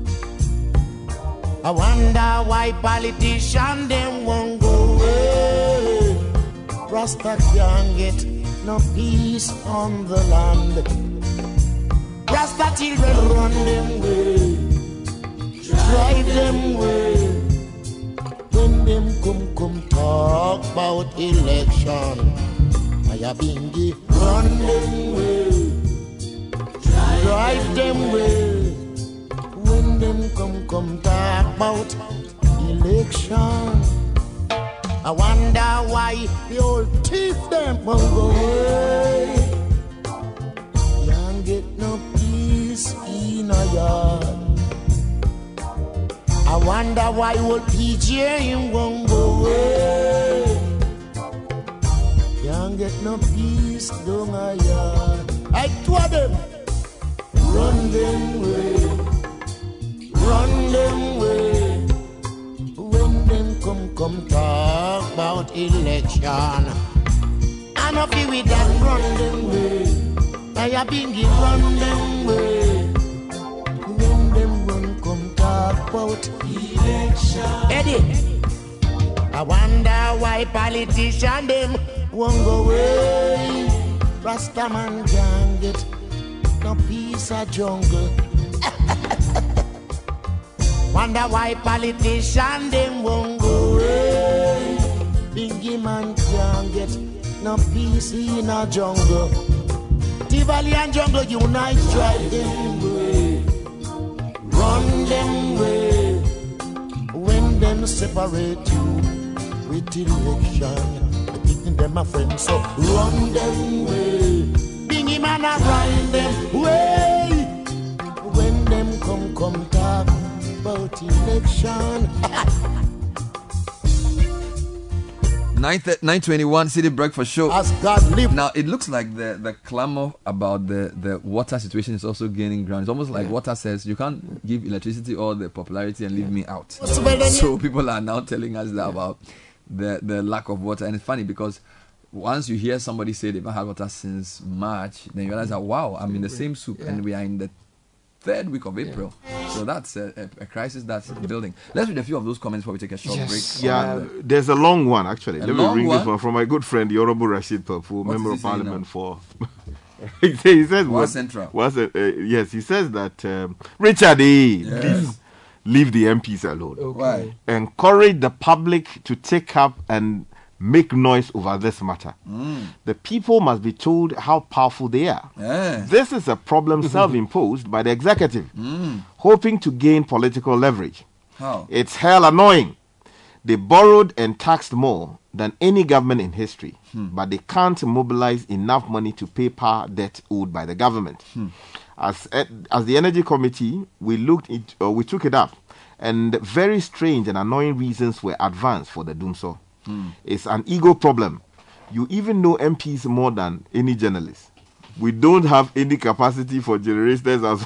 I wonder why politicians them won't go away. Rasta can't get no peace on the land. Rasta children run them way, drive them way. When them come come talk about election, I have been give run them way, drive them way. When them come come talk about election, I wonder why the old thief them won't go away. Can't get no peace in a yard. I wonder why old P J won't go away. Can't get no peace down a yard. I told them, run them way, run them way. When them come come talk about election, I know feel with that run them way. I have been give run them way. When them run come talk about election, Eddie, I wonder why politicians them won't go away. Rasta man can't get no peace a jungle. Wonder why politicians them won't go away. Bingy man can't get no peace in a jungle. Tivoli and jungle unite, drive them way, run them way. When them separate you with election, the picking them a friend, so run them way. Bingy man a run them way. When them come come talk about election. nine twenty-one City Breakfast Show. As God live. Now it looks like the, the clamor about the, the water situation is also gaining ground. It's almost like Yeah. water says you can't give electricity all the popularity and leave me out. Yeah. So people are now telling us that about the, the lack of water. And it's funny because once you hear somebody say they've not had water since March, then you realize that wow, I'm in the same soup Yeah. and we are in the third week of April. So that's a, a, a crisis that's building. Let's read a few of those comments before we take a short break. Yeah, there's a long one actually. A Let long me read one? this one from my good friend, the Honorable Rashid Papu, What Member is of he saying Parliament now? for. he says, he says Wa what- Central. what's it, uh, yes, he says that um, Richard, eh, Yes. leave, leave the M Ps alone. Why? Encourage the public to take up and make noise over this matter. Mm. The people must be told how powerful they are. Yeah. This is a problem self-imposed by the executive, Mm. hoping to gain political leverage. How? It's hell annoying. They borrowed and taxed more than any government in history, Hmm. but they can't mobilize enough money to pay power debt owed by the government. Hmm. As eh, as the Energy Committee, we looked it, uh, we took it up, and very strange and annoying reasons were advanced for the Dumso. Hmm. It's an ego problem. You even know M Ps more than any journalist. We don't have any capacity for generators as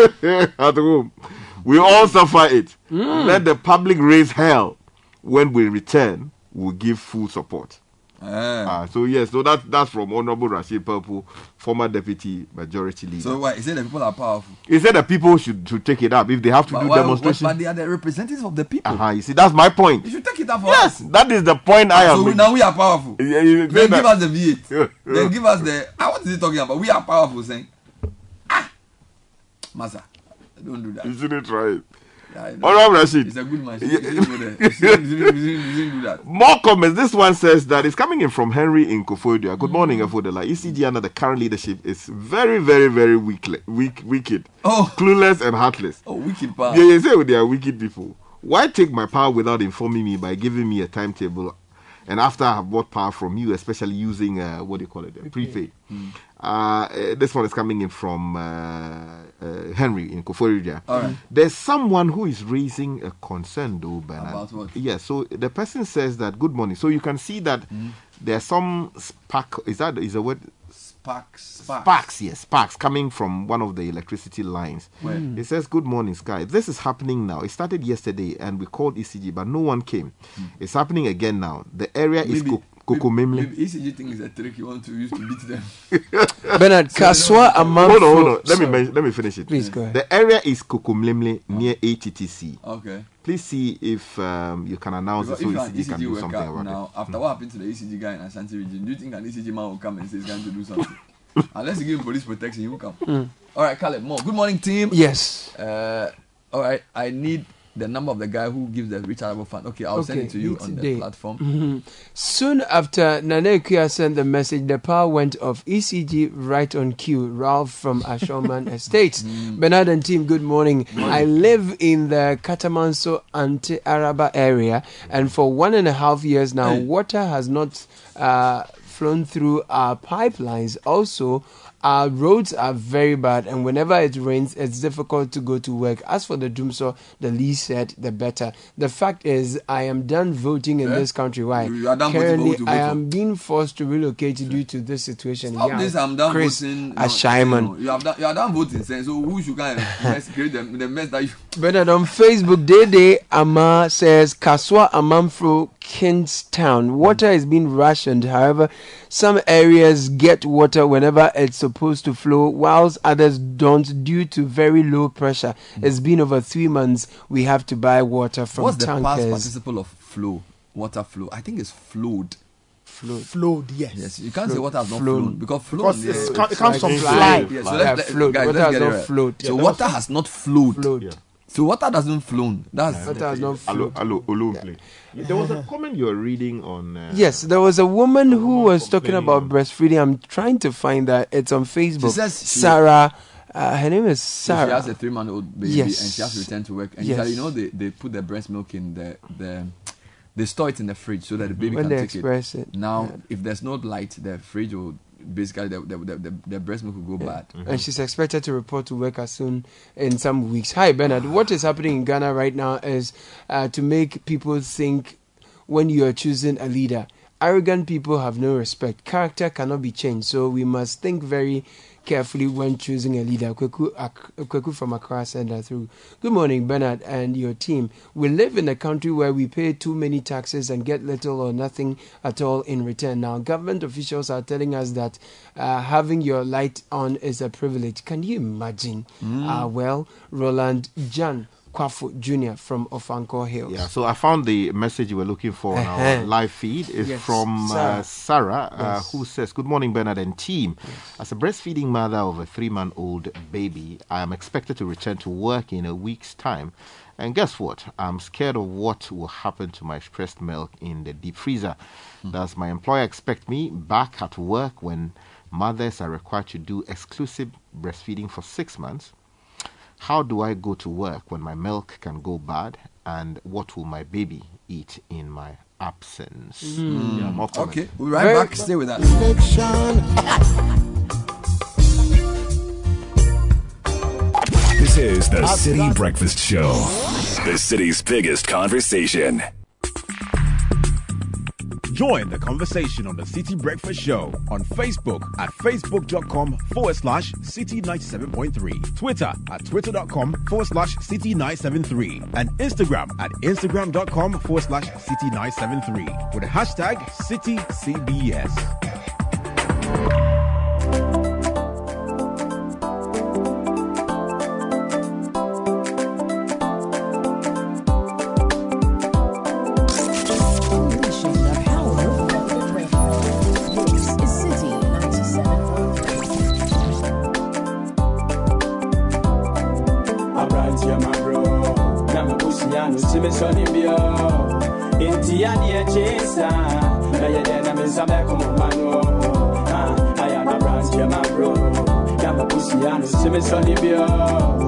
at home. We all suffer it. Mm. Let the public raise hell. When we return, we'll give full support. Ah, so yes, so that that's from Honorable Rashid Papu, former deputy majority leader. So why? He said that people are powerful. He said that people should, should take it up if they have to But do why- demonstrations. But they are the representatives of the people. Uh-huh, you see, that's my point. You should take it up for Yes, us. that is the point I am So making. now we are powerful. Yeah, you Then say give that- us the V eight. Then give us the. Ah, what is he talking about? We are powerful, saying. Ah, Masa, don't do that. You shouldn't try it. Yeah, I know. Honorable Rashid. He's a good man. He shouldn't go there. He shouldn't- he shouldn't- he shouldn't- he shouldn't do that. More comments. This one says that it's coming in from Henry in Kofodia. Good morning, Afodela. E C G under the current leadership is very, very, very weak, weak, wicked, oh. clueless, and heartless. Oh, wicked power. Yeah, you say they are wicked people. Why take my power without informing me by giving me a timetable And after I have bought power from you, especially using, uh, what do you call it, uh, prepaid. Mm. Uh, this one is coming in from uh, uh, Henry in Koforidua. All right. There's someone who is raising a concern, though, Bernard. About what? Yeah, so the person says that, good morning. So you can see that Mm. there are some spark, is that is a word? Sparks. Sparks. Sparks, yes, sparks coming from one of the electricity lines. Where? Mm. It says, good morning, Sky. This is happening now. It started yesterday and we called E C G, but no one came. Mm. It's happening again now. The area is Maybe- Co- Kokomemle. Maybe E C G thing is a trick you want to use to beat them. Bernard, Kaswa Amam. Hold on, hold on. Let me, men- let me finish it. Please go ahead. The area is Kokomlemle near A T T C. Okay. Please see if um, you can announce Because it so if E an C G can do worker something about now, it. after what happened to the E C G guy in Ashanti region, do you think an E C G man will come and say he's going to do something? Unless you give him police protection, he will come. Mm. All right, Caleb, more. Good morning, team. Yes. Uh, all right, I need the number of the guy who gives the rechargeable fund. Okay, I'll send Okay, it to you me on today. the platform. Mhm. Soon after Nana Ikuya sent the message, the power went off. E C G right on cue. Ralph from Ashoman Estates. Bernard and team, good morning. I live in the Katamanso Ante Araba area, and for one and a half years now, Hey. water has not uh, flown through our pipelines. Also, our roads are very bad, and whenever it rains, it's difficult to go to work. As for the Dumso, the least said, the better. The fact is, I am done voting in Eh? this country. Why? You- you are done voting, Currently, but who to I vote for? am being forced to relocate due to this situation. Stop Yeah. this, I'm done Chris voting. Ashaiman. No, you, have done, you are done voting, so who should kind of mess, create the, the mess that you. Bernard on Facebook, Dede Ama says Kaswa Amamfro Kingstown. Water is being rationed. However, some areas get water whenever it's supposed to flow, whilst others don't due to very low pressure. It's been over three months. We have to buy water from What's the past tankers. participle of flow? Water flow. I think it's flowed. Flowed. Flowed, yes. Yes, you can't say Flowed. water has not Flown. flown because flown. Because yeah, it's it's co- it comes from like- fly. Yeah, so Yeah, let's, let, flowed. guys, Water let's has get not it right. flowed. So Yeah, water has not flowed. Flowed. Yeah. So water doesn't flown. That's Water has not Hello, flowed. hello, Olumple. There was a comment you were reading on. Uh, Yes, there was a woman who was talking about breastfeeding. I'm trying to find that. It's on Facebook. says she- Sarah. Uh, her name is So Sarah. she has a three-month-old baby Yes. and she has to return to work. And Yes. she said, you know, they, they put the breast milk in the the they store it in the fridge so that the baby When can they take express it. it, Now, yeah. if there's no light, the fridge will basically the the, the, the, the breast milk will go bad. And she's expected to report to work as soon in some weeks. Hi, Bernard. What is happening in Ghana right now is uh, to make people think when you are choosing a leader. Arrogant people have no respect. Character cannot be changed. So we must think very carefully when choosing a leader. Kweku, Ak- Kweku from Accra sent that through. Good morning, Bernard and your team. We live in a country where we pay too many taxes and get little or nothing at all in return. Now, government officials are telling us that uh, having your light on is a privilege. Can you imagine? Mm. Uh, well, Roland Jan Kwafu Junior from Ofanko Hills. Yeah, so I found the message you were looking for on our Uh-huh. live feed. It's Yes, from Sarah. uh, Sarah, uh, Yes. who says, good morning, Bernard and team. As a breastfeeding mother of a three-month-old baby, I am expected to return to work in a week's time. And guess what? I'm scared of what will happen to my expressed milk in the deep freezer. Does my employer expect me back at work when mothers are required to do exclusive breastfeeding for six months? How do I go to work when my milk can go bad? And what will my baby eat in my absence? Mm. Yeah, more comments. Okay, we'll be right Very- back. Stay with us. This is the City Breakfast Show, the city's biggest conversation. Join the conversation on the City Breakfast Show on Facebook at facebook.com forward slash city 97.3, Twitter at twitter.com forward slash city 973, and Instagram at instagram.com forward slash city 973 with the hashtag CityCBS. Abrantia my bro, Nama Busiano, Simson Bio, Intiania Chesa, Nayana Mizameko Mano, I am Abrantia my bro, Nama Busiano, Simson Bio,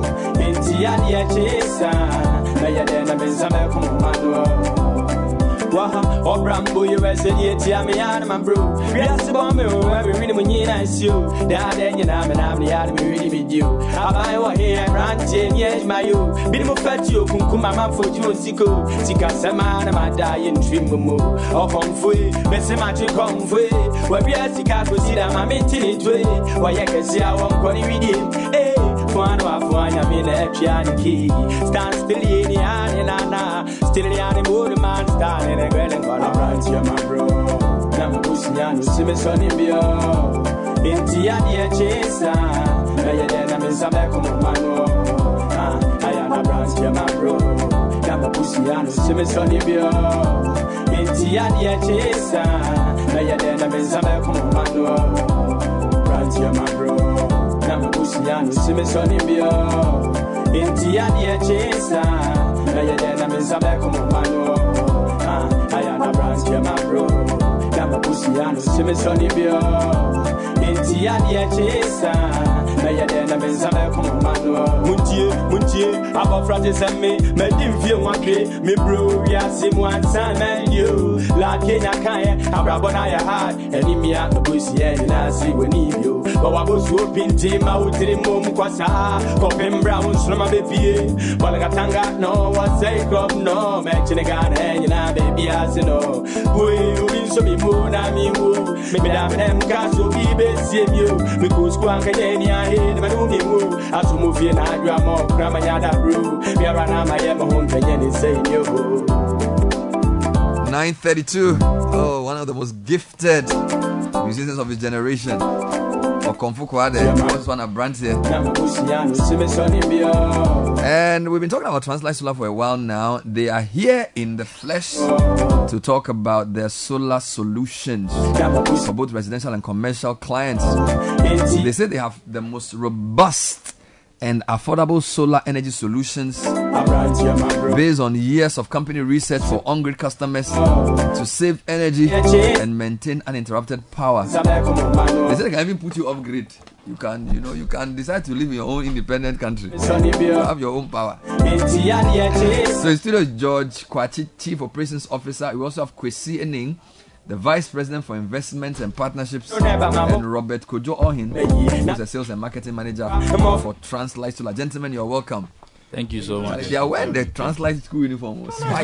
Intiania Chesa, Nayana Mizameko Mano. Waha, or Brambo, you were said, yet, Yamiana, my bro. Yes, bomb, every minute when you nice you. That then you know, and I'm the army really with you. I buy what here, ranting, yes, my you. Bidim fat you, Kumama for you and Siko. Sika Samana, my dying trim moo. Or come free, Messamachi come free. Where we are Sika, Cosida, my minty way. Why I can see I won't call with him. Eh, one of one, I mean, a piano key. Stand still in the Anna, still the animal man standing a girl and gonna run to my bro. Nam Pusiano, Simson Bio. Intiania Chesa, Nayana Misabeco Mano. I am a branch, my bro. Nam Pusiano, Simson Bio. Intiania Chesa, Nayana Misabeco Mano. Branch, my bro. Nam Pusiano, Simson Bio. Intiania Chesa, Nayana Misabeco Mano. I am a branch, my bro. Nam Pusiano, Simson Bio. Intiania Chesa, Nayana Misabeco Mano. Muntie, Muntie, about Francis and me, made him feel one day. Me bro, we are sim one time and you. La Kenya Kaya, Abrabonaya hard, and in me at the Pussy and I see when you. But I was whooping team out to the Mum Quasa, Copin Browns from a baby. Balagatanga, no, what's a club, no, matching a gun, and you know, baby, as you know. Boy, who means to be moon, I mean, who, maybe I'm them cats will be best you. Because Quankania hit my movie move, as to move in Adramo, Gramayada brew. We are an my ever home, and saying you. nine thirty-two. Oh, one of the most gifted musicians of his generation. Okomfo Kwade, was one of brands here. And we've been talking about Translight Solar for a while now. They are here in the flesh to talk about their solar solutions for both residential and commercial clients. They say they have the most robust and affordable solar energy solutions based on years of company research for on-grid customers to save energy and maintain uninterrupted power. They say they can even put you off-grid. You can, you know, you can decide to live in your own independent country. You have your own power. So in studio is George Kwachi, Chief Operations Officer. We also have Kwesi Ening, the Vice President for Investments and Partnerships, and Robert Kojo Ohin, who is a Sales and Marketing Manager for Translight Solar. Gentlemen, you're welcome. Thank you so much. They are wearing the Translight school uniform.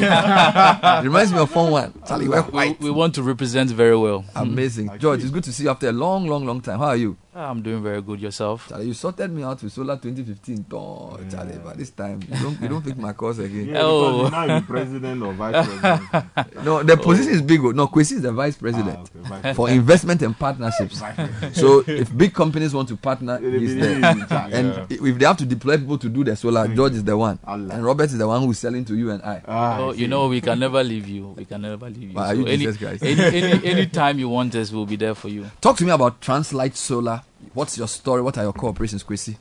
White. Reminds me of Form One. Charlie, wear white. We, we want to represent very well. Amazing. George, it's good to see you after a long, long, long time. How are you? I'm doing very good. Yourself? Charlie, you sorted me out with Solar twenty fifteen. Oh, yeah. Charlie, but this time you don't you don't pick my course again. Yeah, oh, now you're president or vice president. No, the position oh. is big. No, Kwesi is the vice president ah, okay. vice for investment and partnerships. So if big companies want to partner, he's there. And yeah. if they have to deploy people to do the solar, George is the one, Allah. And Robert is the one who's selling to you and I. Ah, oh, you know, we can never leave you. We can never leave you. Well, so you any, any, any any time you want us, we'll be there for you. Talk to me about Translight Solar. What's your story? What are your cooperations, Kwesi?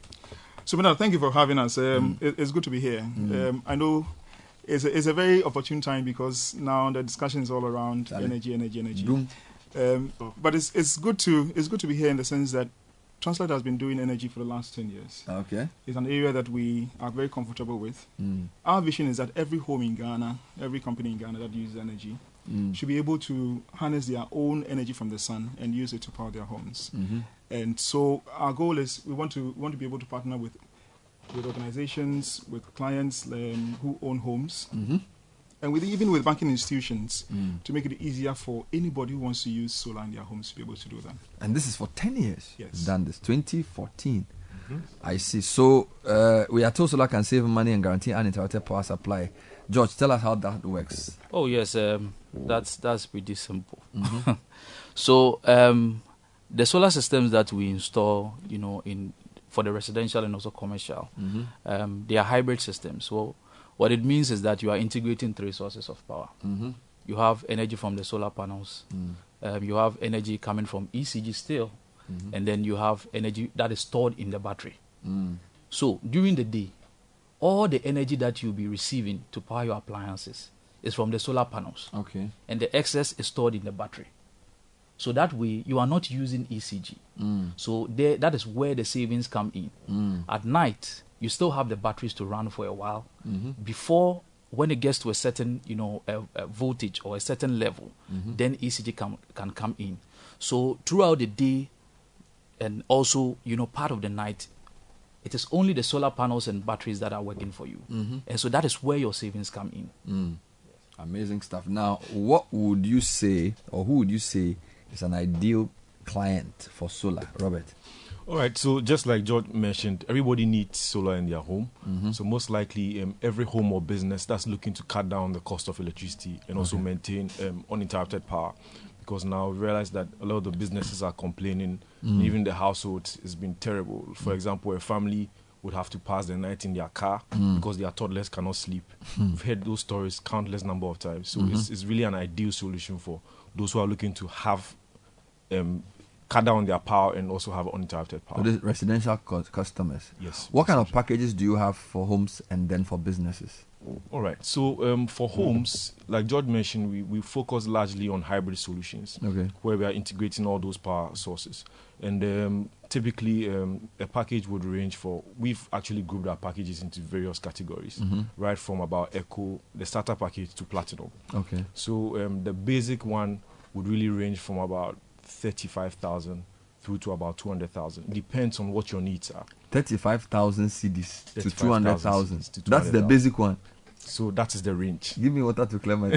So, Bernard, thank you for having us. Um, mm. it, it's good to be here. Mm. Um, I know it's a, it's a very opportune time because now the discussion is all around Charlie. energy, energy, energy. Um, but it's it's good to it's good to be here in the sense that Translight has been doing energy for the last ten years. Okay, it's an area that we are very comfortable with. Mm. Our vision is that every home in Ghana, every company in Ghana that uses energy, mm. should be able to harness their own energy from the sun and use it to power their homes. Mm-hmm. And so our goal is we want to we want to be able to partner with with organizations, with clients um, who own homes, mm-hmm. and with even with banking institutions mm. to make it easier for anybody who wants to use solar in their homes to be able to do that. And this is for ten years. Yes, you've done this twenty fourteen. Mm-hmm. I see. So uh, we are told solar can save money and guarantee uninterrupted power supply. George, tell us how that works. Oh yes, um, that's that's pretty simple. Mm-hmm. so. Um, The solar systems that we install, you know, in for the residential and also commercial, mm-hmm. um, they are hybrid systems. So what it means is that you are integrating three sources of power. Mm-hmm. You have energy from the solar panels. Mm. Um, you have energy coming from E C G still. Mm-hmm. And then you have energy that is stored in the battery. Mm. So during the day, all the energy that you'll be receiving to power your appliances is from the solar panels. Okay. And the excess is stored in the battery. So that way, you are not using E C G. Mm. So there, that is where the savings come in. Mm. At night, you still have the batteries to run for a while mm-hmm. before when it gets to a certain, you know, uh, uh, voltage or a certain level, Mhm. then E C G can can come in. So throughout the day, and also, you know, part of the night, it is only the solar panels and batteries that are working for you. Mhm. And so that is where your savings come in. Mm. Amazing stuff. Now, what would you say, or who would you say is an ideal client for solar, Robert? All right, so just like George mentioned, everybody needs solar in their home. Mhm. So most likely, um, every home or business that's looking to cut down the cost of electricity and also Okay. maintain um, uninterrupted power. Because now we realize that a lot of the businesses are complaining, Mm. even the households has been terrible. For example, a family would have to pass the night in their car Mm. because their toddlers cannot sleep. Mm. We've heard those stories countless number of times. So Mhm. it's, it's really an ideal solution for those who are looking to have um, cut down their power and also have uninterrupted power. For the residential cu- customers. Yes. What kind of packages do you have for homes and then for businesses? All right. So um, for homes, like George mentioned, we, we focus largely on hybrid solutions, Okay. where we are integrating all those power sources. And um, typically, um, a package would range for, we've actually grouped our packages into various categories, Mhm. right from about Eco, the starter package, to Platinum. Okay. So um, the basic one would really range from about thirty-five thousand through to about two hundred thousand. Depends on what your needs are. thirty-five thousand C Ds to thirty-five two hundred thousand thousand. to That's the two hundred thousand. basic one. So that is the range. Give me water to clear my throat.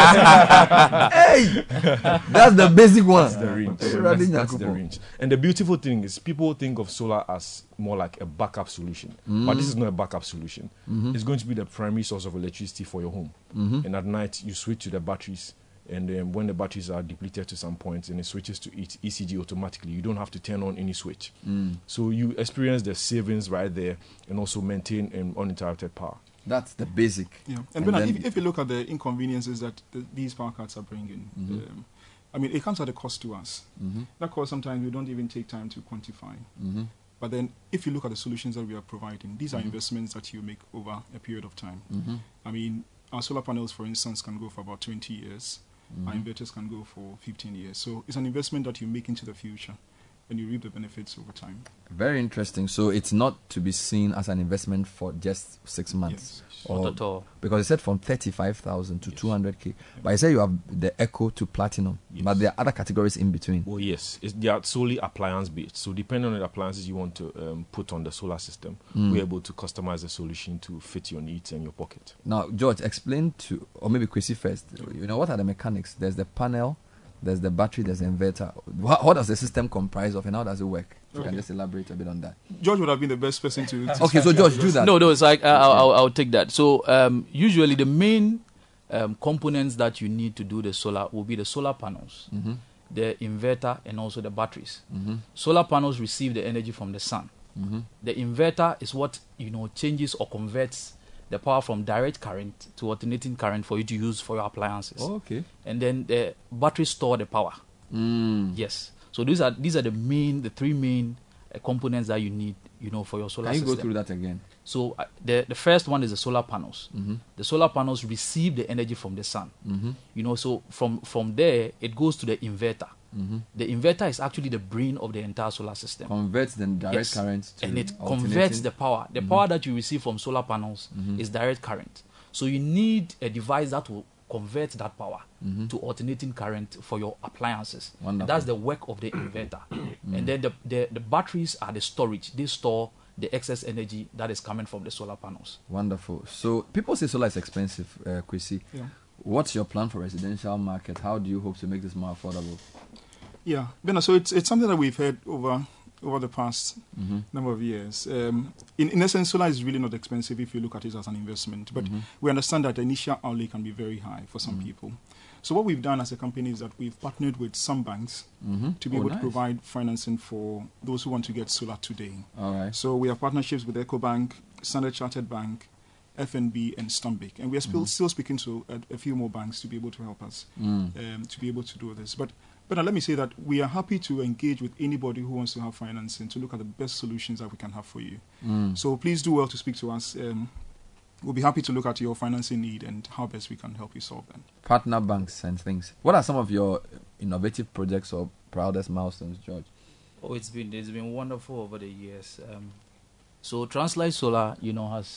Hey! That's the basic one. That's the range. Hey, That's, Radin that's the Yakubu. range. And the beautiful thing is, people think of solar as more like a backup solution, Mm. but this is not a backup solution. Mhm. It's going to be the primary source of electricity for your home. Mhm. And at night, you switch to the batteries. And um, when the batteries are depleted to some point, and it switches to E- E C G automatically, you don't have to turn on any switch. Mm. So you experience the savings right there, and also maintain um, uninterrupted power. That's the basic. Yeah, and, And Bernard, then- if, if you look at the inconveniences that the, these power cuts are bringing, Mhm. um, I mean, it comes at a cost to us. Mhm. That cost sometimes we don't even take time to quantify. Mhm. But then, if you look at the solutions that we are providing, these are Mhm. investments that you make over a period of time. Mhm. I mean, our solar panels, for instance, can go for about twenty years. Our Mhm. inverters can go for fifteen years. So it's an investment that you make into the future, and you reap the benefits over time. Very interesting. So it's not to be seen as an investment for just six months. Not Or- at all. Because it said from thirty-five thousand to two hundred K. But I say you have the Eco to Platinum. But there are other categories in between. Well, yes, it's, they are solely appliance based. So depending on the appliances you want to um, put on the solar system, Mm. we're able to customize the solution to fit your needs and your pocket. Now, George, explain to, or maybe Chrissy first, you know, what are the mechanics? There's the panel, there's the battery, there's the inverter. What, what does the system comprise of and how does it work? If you can Okay. just elaborate a bit on that. George would have been the best person to. to Okay, so George, do that. No, no, it's like uh, I'll, I'll, I'll take that. So um, usually the main um, components that you need to do the solar will be the solar panels, Mhm. the inverter, and also the batteries. Mhm. Solar panels receive the energy from the sun. Mhm. The inverter is what you know changes or converts the power from direct current to alternating current for you to use for your appliances. Oh, okay. And then the battery store the power. Mm. Yes. So these are these are the main, the three main uh, components that you need, you know, for your solar Can you system. go through that again? So uh, the the first one is the solar panels. Mhm. The solar panels receive the energy from the sun. Mhm. You know, so from from there it goes to the inverter. Mhm. The inverter is actually the brain of the entire solar system. Converts the direct Yes. current to and it alternating- converts the power. The Mhm. power that you receive from solar panels Mhm. is direct current. So you need a device that will convert that power Mhm. to alternating current for your appliances. Wonderful. That's the work of the inverter. And then the, the, the batteries are the storage. They store the excess energy that is coming from the solar panels. Wonderful. So people say solar is expensive, uh, Chrissy. Yeah. What's your plan for residential market? How do you hope to make this more affordable? Yeah, Bernard, so it's it's something that we've heard over over the past Mhm. number of years. Um, in, in essence, solar is really not expensive if you look at it as an investment, but Mhm. we understand that the initial outlay can be very high for some Mhm. people. So what we've done as a company is that we've partnered with some banks Mhm. to be Oh, able nice. to provide financing for those who want to get solar today. All right. So we have partnerships with EcoBank, Standard Chartered Bank, F N B, and Stanbic, and we are still Mhm. still speaking to a, a few more banks to be able to help us Mm. um, to be able to do this. But but uh, let me say that we are happy to engage with anybody who wants to have financing to look at the best solutions that we can have for you. Mm. So please do well to speak to us. Um, we'll be happy to look at your financing need and how best we can help you solve them. Partner banks and things. What are some of your innovative projects or proudest milestones, George? Oh, it's been it's been wonderful over the years. Um, so Translight Solar, you know, has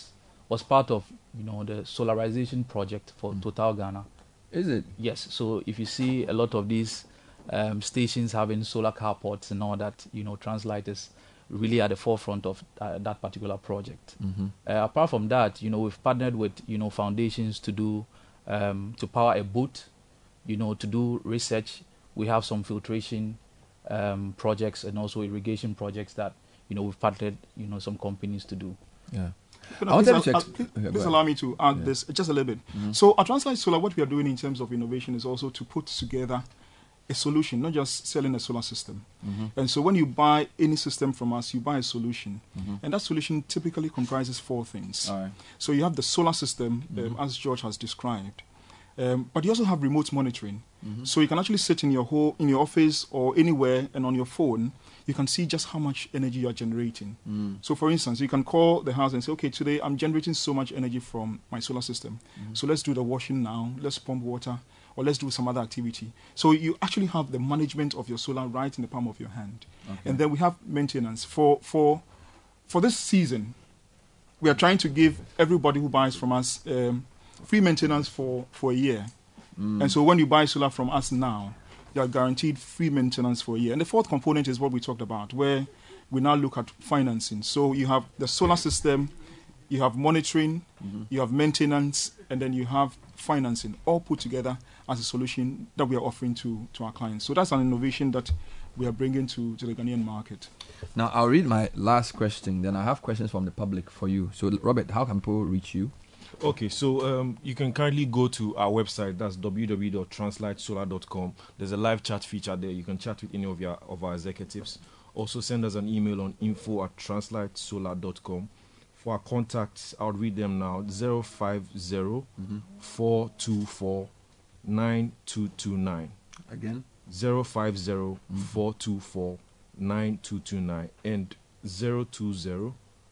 was part of, you know, the solarization project for Total Ghana. Is it? Yes. So if you see a lot of these um, stations having solar carports and all that, you know, Translight is really at the forefront of uh, that particular project. Mhm. Uh, apart from that, you know, we've partnered with, you know, foundations to do, um, to power a boat, you know, to do research. We have some filtration um, projects and also irrigation projects that, you know, we've partnered, you know, some companies to do. Yeah. But I wanted please, to al- check. al- please, Okay, go please ahead. allow me to add Yeah. this just a little bit. Mhm. So at Translight Solar, what we are doing in terms of innovation is also to put together a solution, not just selling a solar system. Mhm. And so when you buy any system from us, you buy a solution. Mhm. And that solution typically comprises four things. All right. So you have the solar system, um, Mhm. as George has described. Um, but you also have remote monitoring. Mhm. So you can actually sit in your home, in your office or anywhere, and on your phone, you can see just how much energy you are generating. Mm. So for instance, you can call the house and say, okay, today I'm generating so much energy from my solar system. Mhm. So let's do the washing now, let's pump water, or let's do some other activity. So you actually have the management of your solar right in the palm of your hand. Okay. And then we have maintenance. For, for, for this season, we are trying to give everybody who buys from us um, free maintenance for, for a year. Mm. And so when you buy solar from us now, you are guaranteed free maintenance for a year. And the fourth component is what we talked about, where we now look at financing. So you have the solar system, you have monitoring, Mhm. you have maintenance, and then you have financing, all put together as a solution that we are offering to, to our clients. So that's an innovation that we are bringing to, to the Ghanaian market. Now I'll read my last question. Then I have questions from the public for you. So Robert, how can people reach you? Okay, so um, you can kindly go to our website. That's w w w dot translight solar dot com. There's a live chat feature there. You can chat with any of your of our executives. Also, send us an email on info at translight solar dot com. For our contacts, I'll read them now. zero five zero Mhm. four two four nine two two nine. Again? zero five zero four two four nine two two nine and zero two zero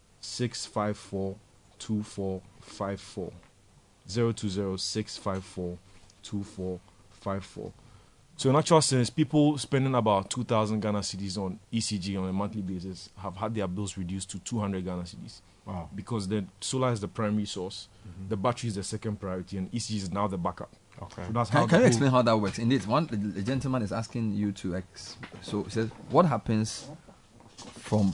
six five four two four five four. zero two zero six five four two four five four. So in actual sense, people spending about two thousand Ghana cedis on E C G on a monthly basis have had their bills reduced to two hundred Ghana cedis. Wow. Because the solar is the primary source, the battery is the second priority, and E C G is now the backup. Okay. So that's Can, how can you the explain whole- how that works? Indeed, one the, the gentleman is asking you to ex. So it says, what happens from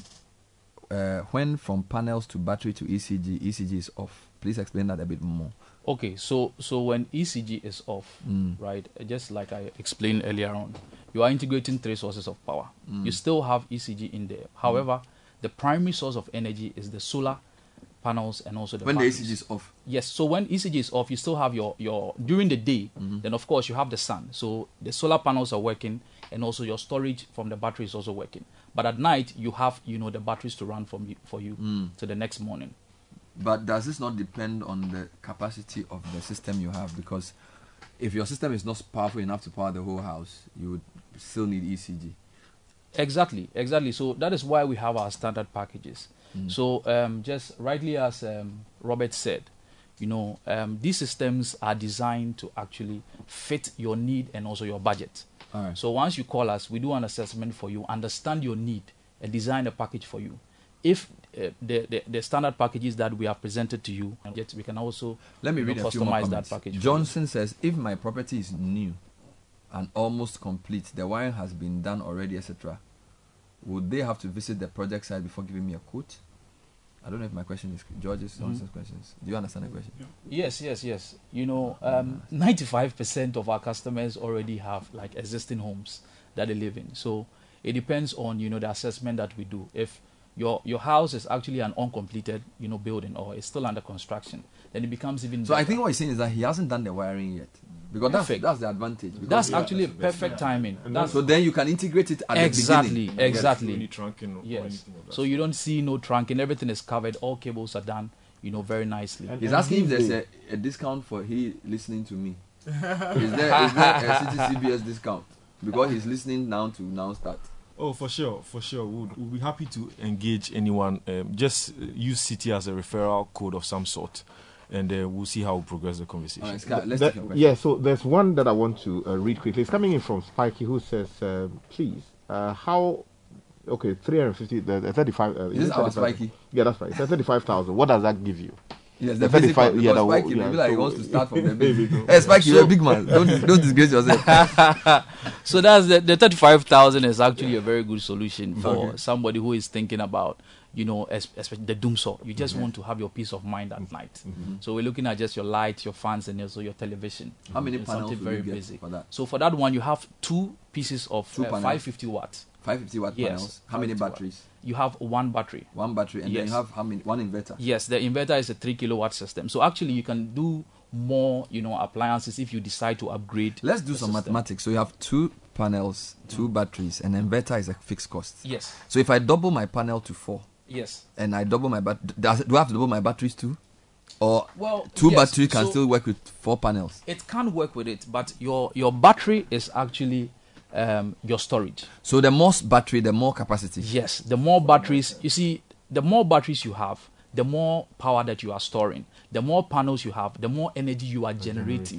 uh, when from panels to battery to E C G? E C G is off. Please explain that a bit more. Okay, so so when E C G is off, Mm. right, uh, just like I explained earlier on, you are integrating three sources of power. Mm. You still have E C G in there. However, the primary source of energy is the solar panels and also the When the batteries. E C G is off. Yes, so when E C G is off, you still have your, your during the day, Mhm. then of course you have the sun. So the solar panels are working and also your storage from the battery is also working. But at night, you have, you know, the batteries to run from you, for you Mm. to the next morning. But does this not depend on the capacity of the system you have? Because if your system is not powerful enough to power the whole house, you would still need E C G. Exactly, exactly. So that is why we have our standard packages. Mm. So um, just rightly as um, Robert said, you know, um, these systems are designed to actually fit your need and also your budget. All right. So once you call us, we do an assessment for you, understand your need, and design a package for you. If uh, the, the the standard packages that we have presented to you, and yet we can also Let me you read know, a few more customize that comments. package. for you. Johnson says, if my property is new and almost complete, the wiring has been done already, et cetera, would they have to visit the project site before giving me a quote? I don't know if my question is George's Mhm. Johnson's questions. Do you understand the question? Yes, yes, yes. You know, um, ninety-five percent of our customers already have like existing homes that they live in. So it depends on, you know, the assessment that we do. If your your house is actually an uncompleted, you know, building or it's still under construction, then it becomes even So I better. think what he's saying is that he hasn't done the wiring yet. Because that's, Perfect. that's the advantage. Because That's yeah, actually that's- perfect timing. And That's- so then you can integrate it at exactly, the beginning. exactly. Any trunking or yes. anything of that So you don't see no trunking. Everything is covered. All cables are done, you know, very nicely. He's asking if there's a, a discount for he listening to me. is there is there a City C B S discount? Because he's listening now to now start. Oh, for sure, for sure. We'll, we'll be happy to engage anyone. Um, just uh, use City as a referral code of some sort, and uh, we'll see how we progress the conversation. All right, Scott, let's The- take your question. yeah, so there's one that I want to uh, read quickly. It's coming in from Spikey, who says, uh, please, uh, how, okay, three hundred fifty, the, the thirty-five. Uh, Is this it our thirty-five? Spikey? Yeah, that's right. It's thirty-five thousand. What does that give you? Yes, the the basic thirty-five. one, Yeah, because the Spike, yeah, maybe like he so- wants to start from the There we basic. go. Hey, Spike, you're So- a big man. Don't don't disgrace yourself. So that's the, the thirty-five thousand is actually a very good solution for Okay. somebody who is thinking about, you know, es- especially the doom saw. You just Mhm. want to have your peace of mind at night. Mhm. So we're looking at just your light, your fans, and also your television. How many It's panels something will you very get basic. for that? So for that one, you have two pieces of Two uh, panels? five hundred fifty watts. five hundred fifty watt Yes, panels. How many five hundred fifty watt. batteries? You have one battery. One battery, and then Yes. you have how many? One inverter. Yes, the inverter is a three kilowatt system. So actually, you can do more, you know, appliances if you decide to upgrade. Let's do the some system. mathematics. So you have two panels, two batteries, and inverter is a fixed cost. Yes. So if I double my panel to four, Yes. and I double my bat, does, do I have to double my batteries too, or Well, two yes, battery can so- still work with four panels? It can work with it, but your your battery is actually um, your storage. So the more s- battery, the more capacity. Yes, the more batteries, you see, the more batteries you have, the more power that you are storing. The more panels you have, the more energy you are generating.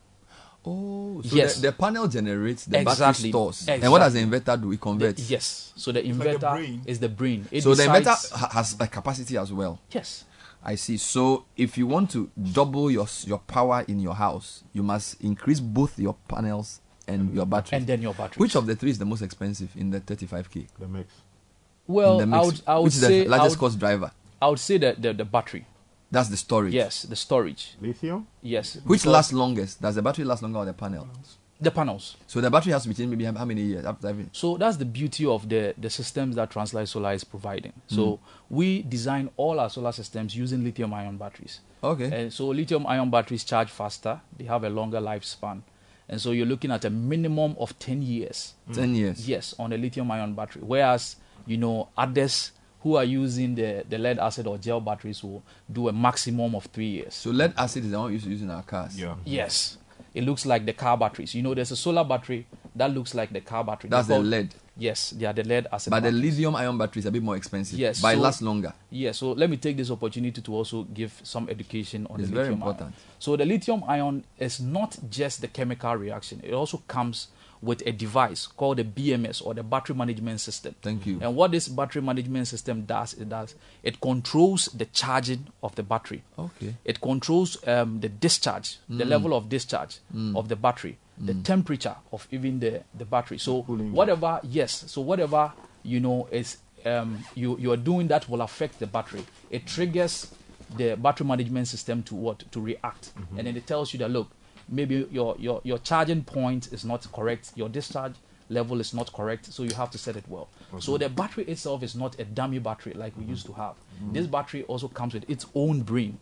Oh, so yes. the, the panel generates, the Exactly. battery stores. And what does the inverter do? It converts. The- yes. So the It's like the inverter brain. is the brain. It So the decides- inverter ha- has a capacity as well. Yes. I see. So if you want to double your s- your power in your house, you must increase both your panels and your battery. And then your batteries. Which of the three is the most expensive in the thirty-five K? The mix. Well, In the I mix. would, I would Which is say the largest I would, cost driver? I would say that the, the battery. That's the storage. Yes, the storage. Lithium? Yes. Which because lasts longest? Does the battery last longer or the panel? The panels. So the battery has to be changed maybe how many years after having? So that's the beauty of the, the systems that Translight Solar is providing. So Mm. we design all our solar systems using lithium ion batteries. Okay. And so lithium ion batteries charge faster, they have a longer lifespan. And so you're looking at a minimum of ten years. ten years. Yes, on a lithium ion battery. Whereas, you know, others who are using the, the lead acid or gel batteries will do a maximum of three years. So lead acid is the one we used to use in our cars. Yeah. Yes. It looks like the car batteries. You know, there's a solar battery that looks like the car battery. That's They're the called- lead. Yes, they are the lead acid. But the batteries. lithium ion battery is a bit more expensive. Yes, But it so- lasts longer. Yes, so let me take this opportunity to also give some education on It's the very lithium important. ion. So the lithium ion is not just the chemical reaction. It also comes with a device called the B M S or the battery management system. Thank you. And what this battery management system does, it does, it controls the charging of the battery. Okay. It controls um, the discharge, the Mm. level of discharge Mm. of the battery, the Mm. temperature of even the, the battery. So whatever, yes, so whatever, you know, is um, you, you are doing that will affect the battery. It triggers the battery management system to what? To react. Mm-hmm. And then it tells you that, look, maybe your, your, your charging point is not correct, your discharge level is not correct, so you have to set it well. So the battery itself is not a dummy battery like we used to have. Mhm. This battery also comes with its own brain.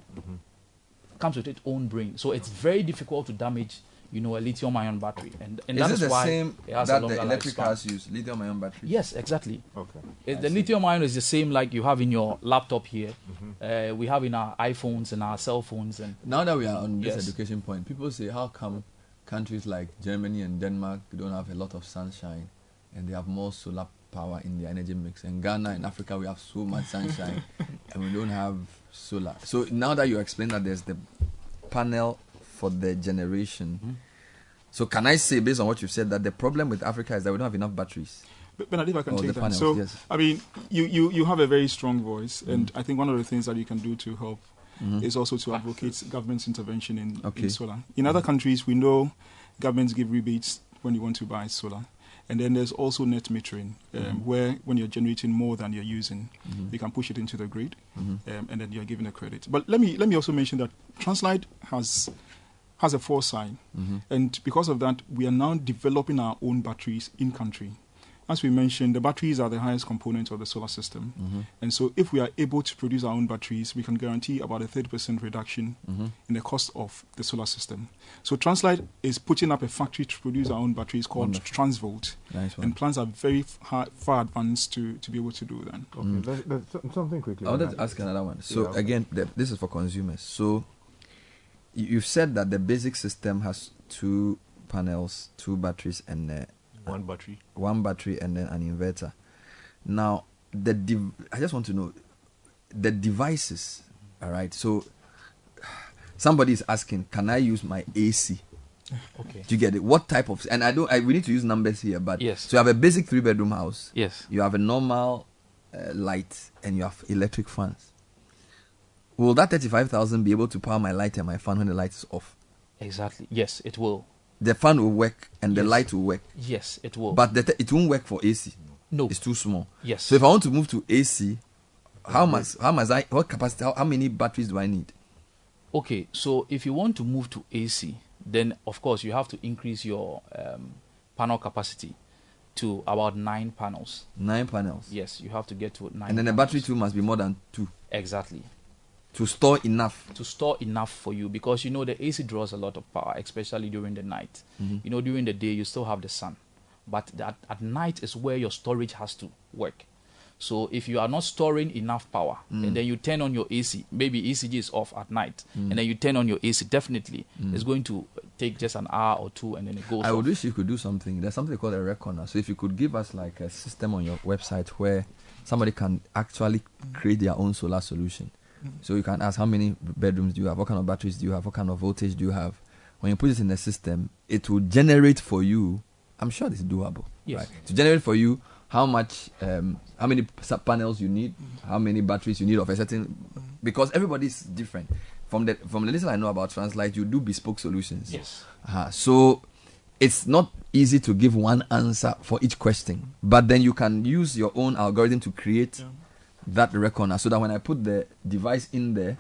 Comes with its own brain. So it's very difficult to damage, you know, a lithium ion battery. And, and is that it is the why same it has a that longer the electric lifespan. cars use? Lithium ion battery? Yes, exactly. Okay. It- I the see. lithium ion is the same like you have in your laptop here. Mhm. Uh, we have in our iPhones and our cell phones. And Now that we are on this Yes. education point, people say, how come countries like Germany and Denmark don't have a lot of sunshine and they have more solar power in their energy mix? In Ghana and Africa, we have so much sunshine and we don't have solar. So now that you explain that there's the panel for the generation, Mm-hmm. so can I say, based on what you've said, that the problem with Africa is that we don't have enough batteries? But, but if I can Or take the that. panels, So, yes. I mean, you, you, you have a very strong voice, and Mm. I think one of the things that you can do to help Mhm. is also to advocate government's intervention in, Okay. in solar. In other countries, we know governments give rebates when you want to buy solar. And then there's also net metering, um, Mhm. where when you're generating more than you're using, Mhm. you can push it into the grid, Mhm. um, and then you're given a credit. But let me let me also mention that Translight has has a foresight, Mhm. and because of that, we are now developing our own batteries in country. As we mentioned, the batteries are the highest component of the solar system. Mhm. And so if we are able to produce our own batteries, we can guarantee about a thirty percent reduction Mhm. in the cost of the solar system. So Translight is putting up a factory to produce our own batteries called Wonderful. Transvolt. Nice one. And plans are very f- hard, far advanced to, to be able to do that. Okay, Mm. there's, there's some- something quickly. I wanted on to ask another one. So Yeah. again, the, this is for consumers. So you- you've said that the basic system has two panels, two batteries, and uh, One battery. one battery, and then an inverter. Now, the dev- I just want to know the devices. All right. So somebody is asking, can I use my A C? Okay. Do you get it? What type of? And I don't. I, we need to use numbers here, but Yes. So you have a basic three-bedroom house. Yes. You have a normal uh, light, and you have electric fans. will that thirty-five thousand be able to power my light and my fan when the light is off? Exactly. Yes, it will. The fan will work and the Yes. light will work. Yes, it will. But the te- it won't work for A C. No. It's too small. Yes. So if I want to move to A C, how much? How much? I, what capacity? How, how many batteries do I need? Okay, so if you want to move to A C, then of course you have to increase your um, panel capacity to about nine panels. Nine panels. Yes, you have to get to nine. And then the panels. battery too must be more than two. Exactly. To store enough. To store enough for you, because you know the A C draws a lot of power, especially during the night. Mhm. You know, during the day you still have the sun, but that, at night is where your storage has to work. So if you are not storing enough power, Mm. and then you turn on your A C, maybe E C G is off at night, Mm. and then you turn on your A C, definitely Mm. it's going to take just an hour or two, and then it goes I off. would wish you could do something. There's something called a reckoner. So if you could give us like a system on your website where somebody can actually create their own solar solution. So you can ask how many bedrooms do you have, what kind of batteries do you have, what kind of voltage do you have. When you put it in the system, it will generate for you. I'm sure this is doable. Yes. Right? To generate for you how much, um, how many sub panels you need, how many batteries you need of a certain, because everybody is different. From the from the little I know about Translight, you do bespoke solutions. Yes. Uh-huh. So it's not easy to give one answer for each question, but then you can use your own algorithm to create Yeah. that reckoner, so that when I put the device in there,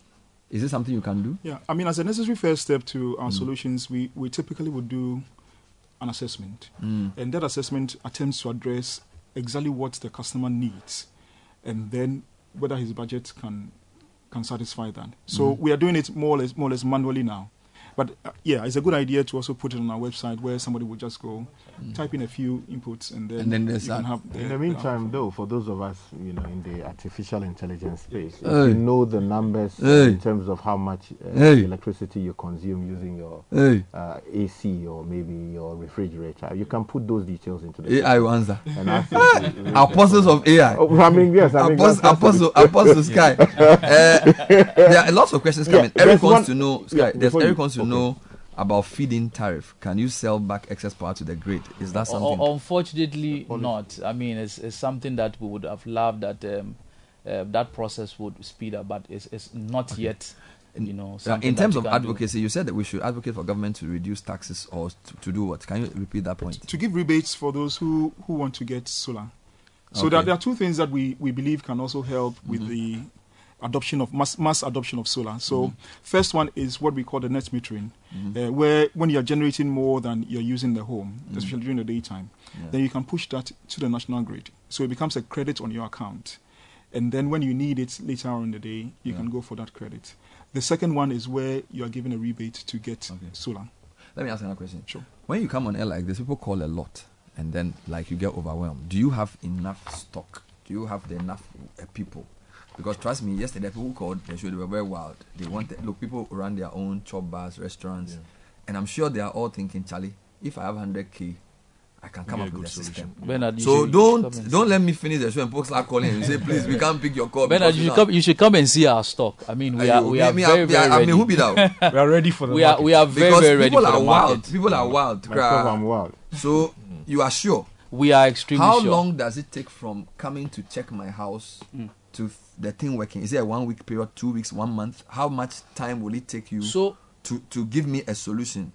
is this something you can do? Yeah, I mean, as a necessary first step to our Mm. solutions, we, we typically would do an assessment. Mm. And that assessment attempts to address exactly what the customer needs, and then whether his budget can can satisfy that. So Mhm. we are doing it more or less, more or less manually now. But uh, yeah, it's a good idea to also put it on our website where somebody would just go, type in a few inputs, and then, And then there's you can that. have In the meantime, though, for those of us, you know, in the artificial intelligence space, if Hey. you know the numbers uh, Hey. in terms of how much uh, Hey. electricity you consume using your Hey. uh, A C or maybe your refrigerator, you can put those details into the A I system will answer. and ask it to- Apostles of A I. Oh, I mean, yes, I mean, Apostle, that's- Apostle, Apostle Sky. Uh, there are lots of questions Yeah, coming. there's Eric wants one- to know. Sky, yeah, there's before Eric you- wants to okay. know about feed-in tariff. Can you sell back excess power to the grid? Is that U- something? Unfortunately, not. I mean, it's, it's something that we would have loved that um, uh, that process would speed up, but it's, it's not yet. You know, Uh, something in that terms you of can do. advocacy, you said that we should advocate for government to reduce taxes or to, to do what? Can you repeat that point? to give rebates for those who, who want to get solar. So Okay. there, there are two things that we, we believe can also help with the adoption of mass, mass adoption of solar. So Mhm. first one is what we call the net metering, Mhm. uh, where when you're generating more than you're using the home, Mhm. especially during the daytime, Yeah. then you can push that to the national grid. So it becomes a credit on your account. And then when you need it later on in the day, you Yeah. can go for that credit. The second one is where you are given a rebate to get solar. Let me ask another question. Sure. When you come on air like this, people call a lot, and then like you get overwhelmed. Do you have enough stock? Do you have the enough uh, people? Because trust me, yesterday people called. They should they were very wild. They wanted look. People run their own chop bars, restaurants, and I'm sure they are all thinking, Charlie, if I have one hundred k, I can come get up a with a good system. solution. Bernard, you so should don't come and don't see. let me finish the show and folks start calling and say, please, we can't pick your call. Bernard, because you you should know- come. You should come and see our stock. I mean, we Are are you- we me- are me, very I- very I mean, ready. who be that? We are ready for the we are market. we are very Because very ready people for are the wild. market. People are wild. Myself, I'm wild. So you are sure? We are extremely How sure. long does it take from coming to check my house to f- the thing working? Is it a one week period, two weeks, one month? How much time will it take you So- to, to give me a solution?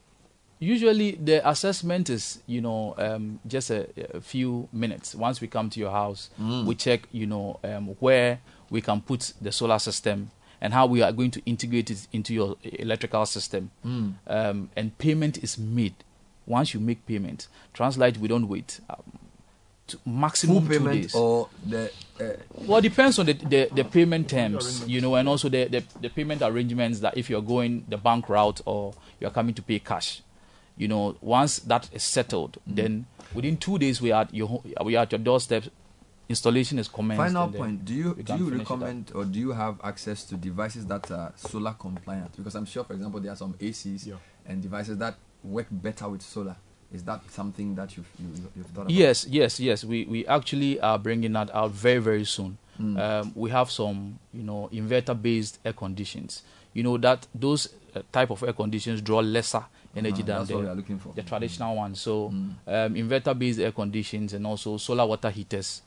Usually the assessment is, you know, um, just a, a few minutes. Once we come to your house, Mm. we check, you know, um, where we can put the solar system and how we are going to integrate it into your electrical system. Mm. Um, and payment is made. Once you make payment, Translight, we don't wait. Um, to maximum Full payment two days. or the uh, Well, it depends on the, the, the payment terms, you know, and also the, the, the payment arrangements that if you're going the bank route or you're coming to pay cash. You know, once that is settled, Mm. then within two days we are at your ho- we are at your doorstep. Installation is commenced. final and then point. Do you we do can you finish it up. recommend or do you have access to devices that are solar compliant? Because I'm sure, for example, there are some A Cs and devices that work better with solar. Is that something that you've you, you've thought about? Yes, yes, yes. We we actually are bringing that out very very soon. Mm. Um, we have some, you know, inverter-based air conditions. You know that those uh, type of air conditions draw lesser energy Ah, than that's the, what we are looking for. the traditional ones. So Mm. um, inverter-based air conditions and also solar water heaters.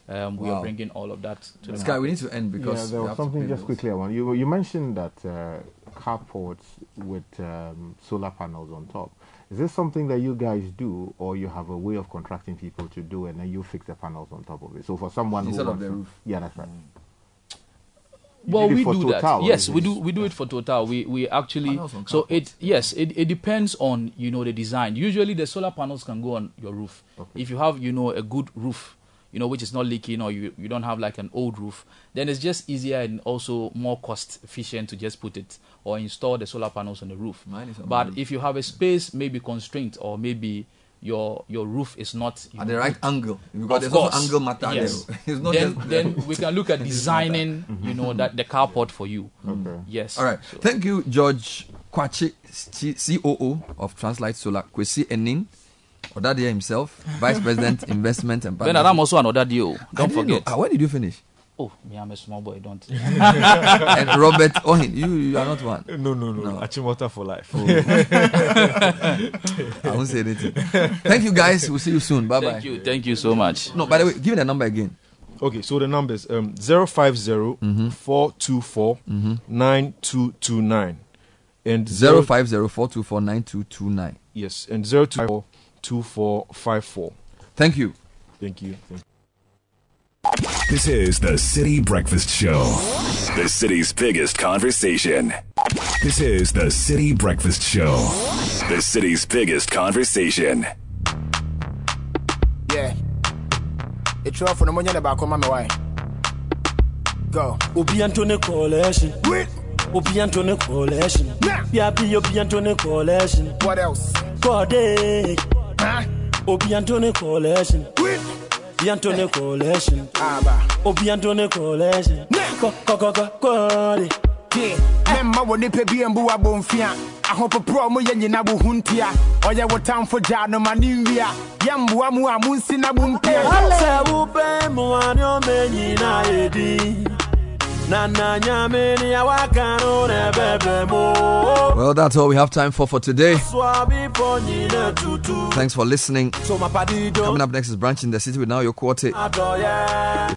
um, we Wow. are bringing all of that to the Sky, market. we need to end because yeah, there we was have to something pay just bills. quickly I want you you mentioned that uh, carports with um, solar panels on top. Is this something that you guys do, or you have a way of contracting people to do, and then you fix the panels on top of it? So for someone Instead who of wants the to- roof. yeah, that's right. You Well, did it we for do Total, that. or Yes, is we it- do. We do it for Total. We we actually. Panels on So carports. it yes, it, it depends on you know the design. Usually the solar panels can go on your roof if you have you know a good roof, you know which is not leaking, or you you don't have like an old roof. Then it's just easier and also more cost efficient to just put it or install the solar panels on the roof. Mine is on my But roof. if you have a space maybe constraint, or maybe your your roof is not you At know, the right good. angle, because Of there's also course. angle matter Yes. there. It's not then just then we can look at designing you know that the carport for you. Okay. Yes. All right. Thank you, George Kwachi, C O O of Translight Solar, Kwesi Enin, Odadia himself, Vice President, Investment and Then I'm also another deal. Don't forget. Ah, when did you finish? Oh, me, I'm a small boy. Don't. And Robert Ohin, you, you are not one. No, no, no. Achimota for life. I won't say anything. Thank you, guys. We'll see you soon. Bye bye. Thank you. Thank you so much. No, by the way, give me the number again. Okay, so the number is um, zero five zero, four two four, nine two two nine. And zero five zero four two four nine two two nine. Yes, and zero two four two four five four. Thank you. Thank you. Thank you. This is the City Breakfast Show, the city's biggest conversation. This is the City Breakfast Show, the city's biggest conversation. Yeah. It's true for the money about come my way. Go. Obi Antone Coalition. Obi Antone Coalition. Yeah, be Obi Antone Coalition. What else? Kode. Huh? Obi Antone Coalition. Obi Antone Coalition. Aba. Obi Antone Coalition. Ko ko ko ko ko. Yeah. Memma wo nipa bi embu abonfia. Ahopopro mo ye nyina bo huntia. Oye wo time for ja no mani wia. Yambu amu amunsi na bumpia. Se wo be mo anyo me nyina edi. Well, that's all we have time for for today. Thanks for listening. Coming up next is Branch in the City with Now Your Quartet.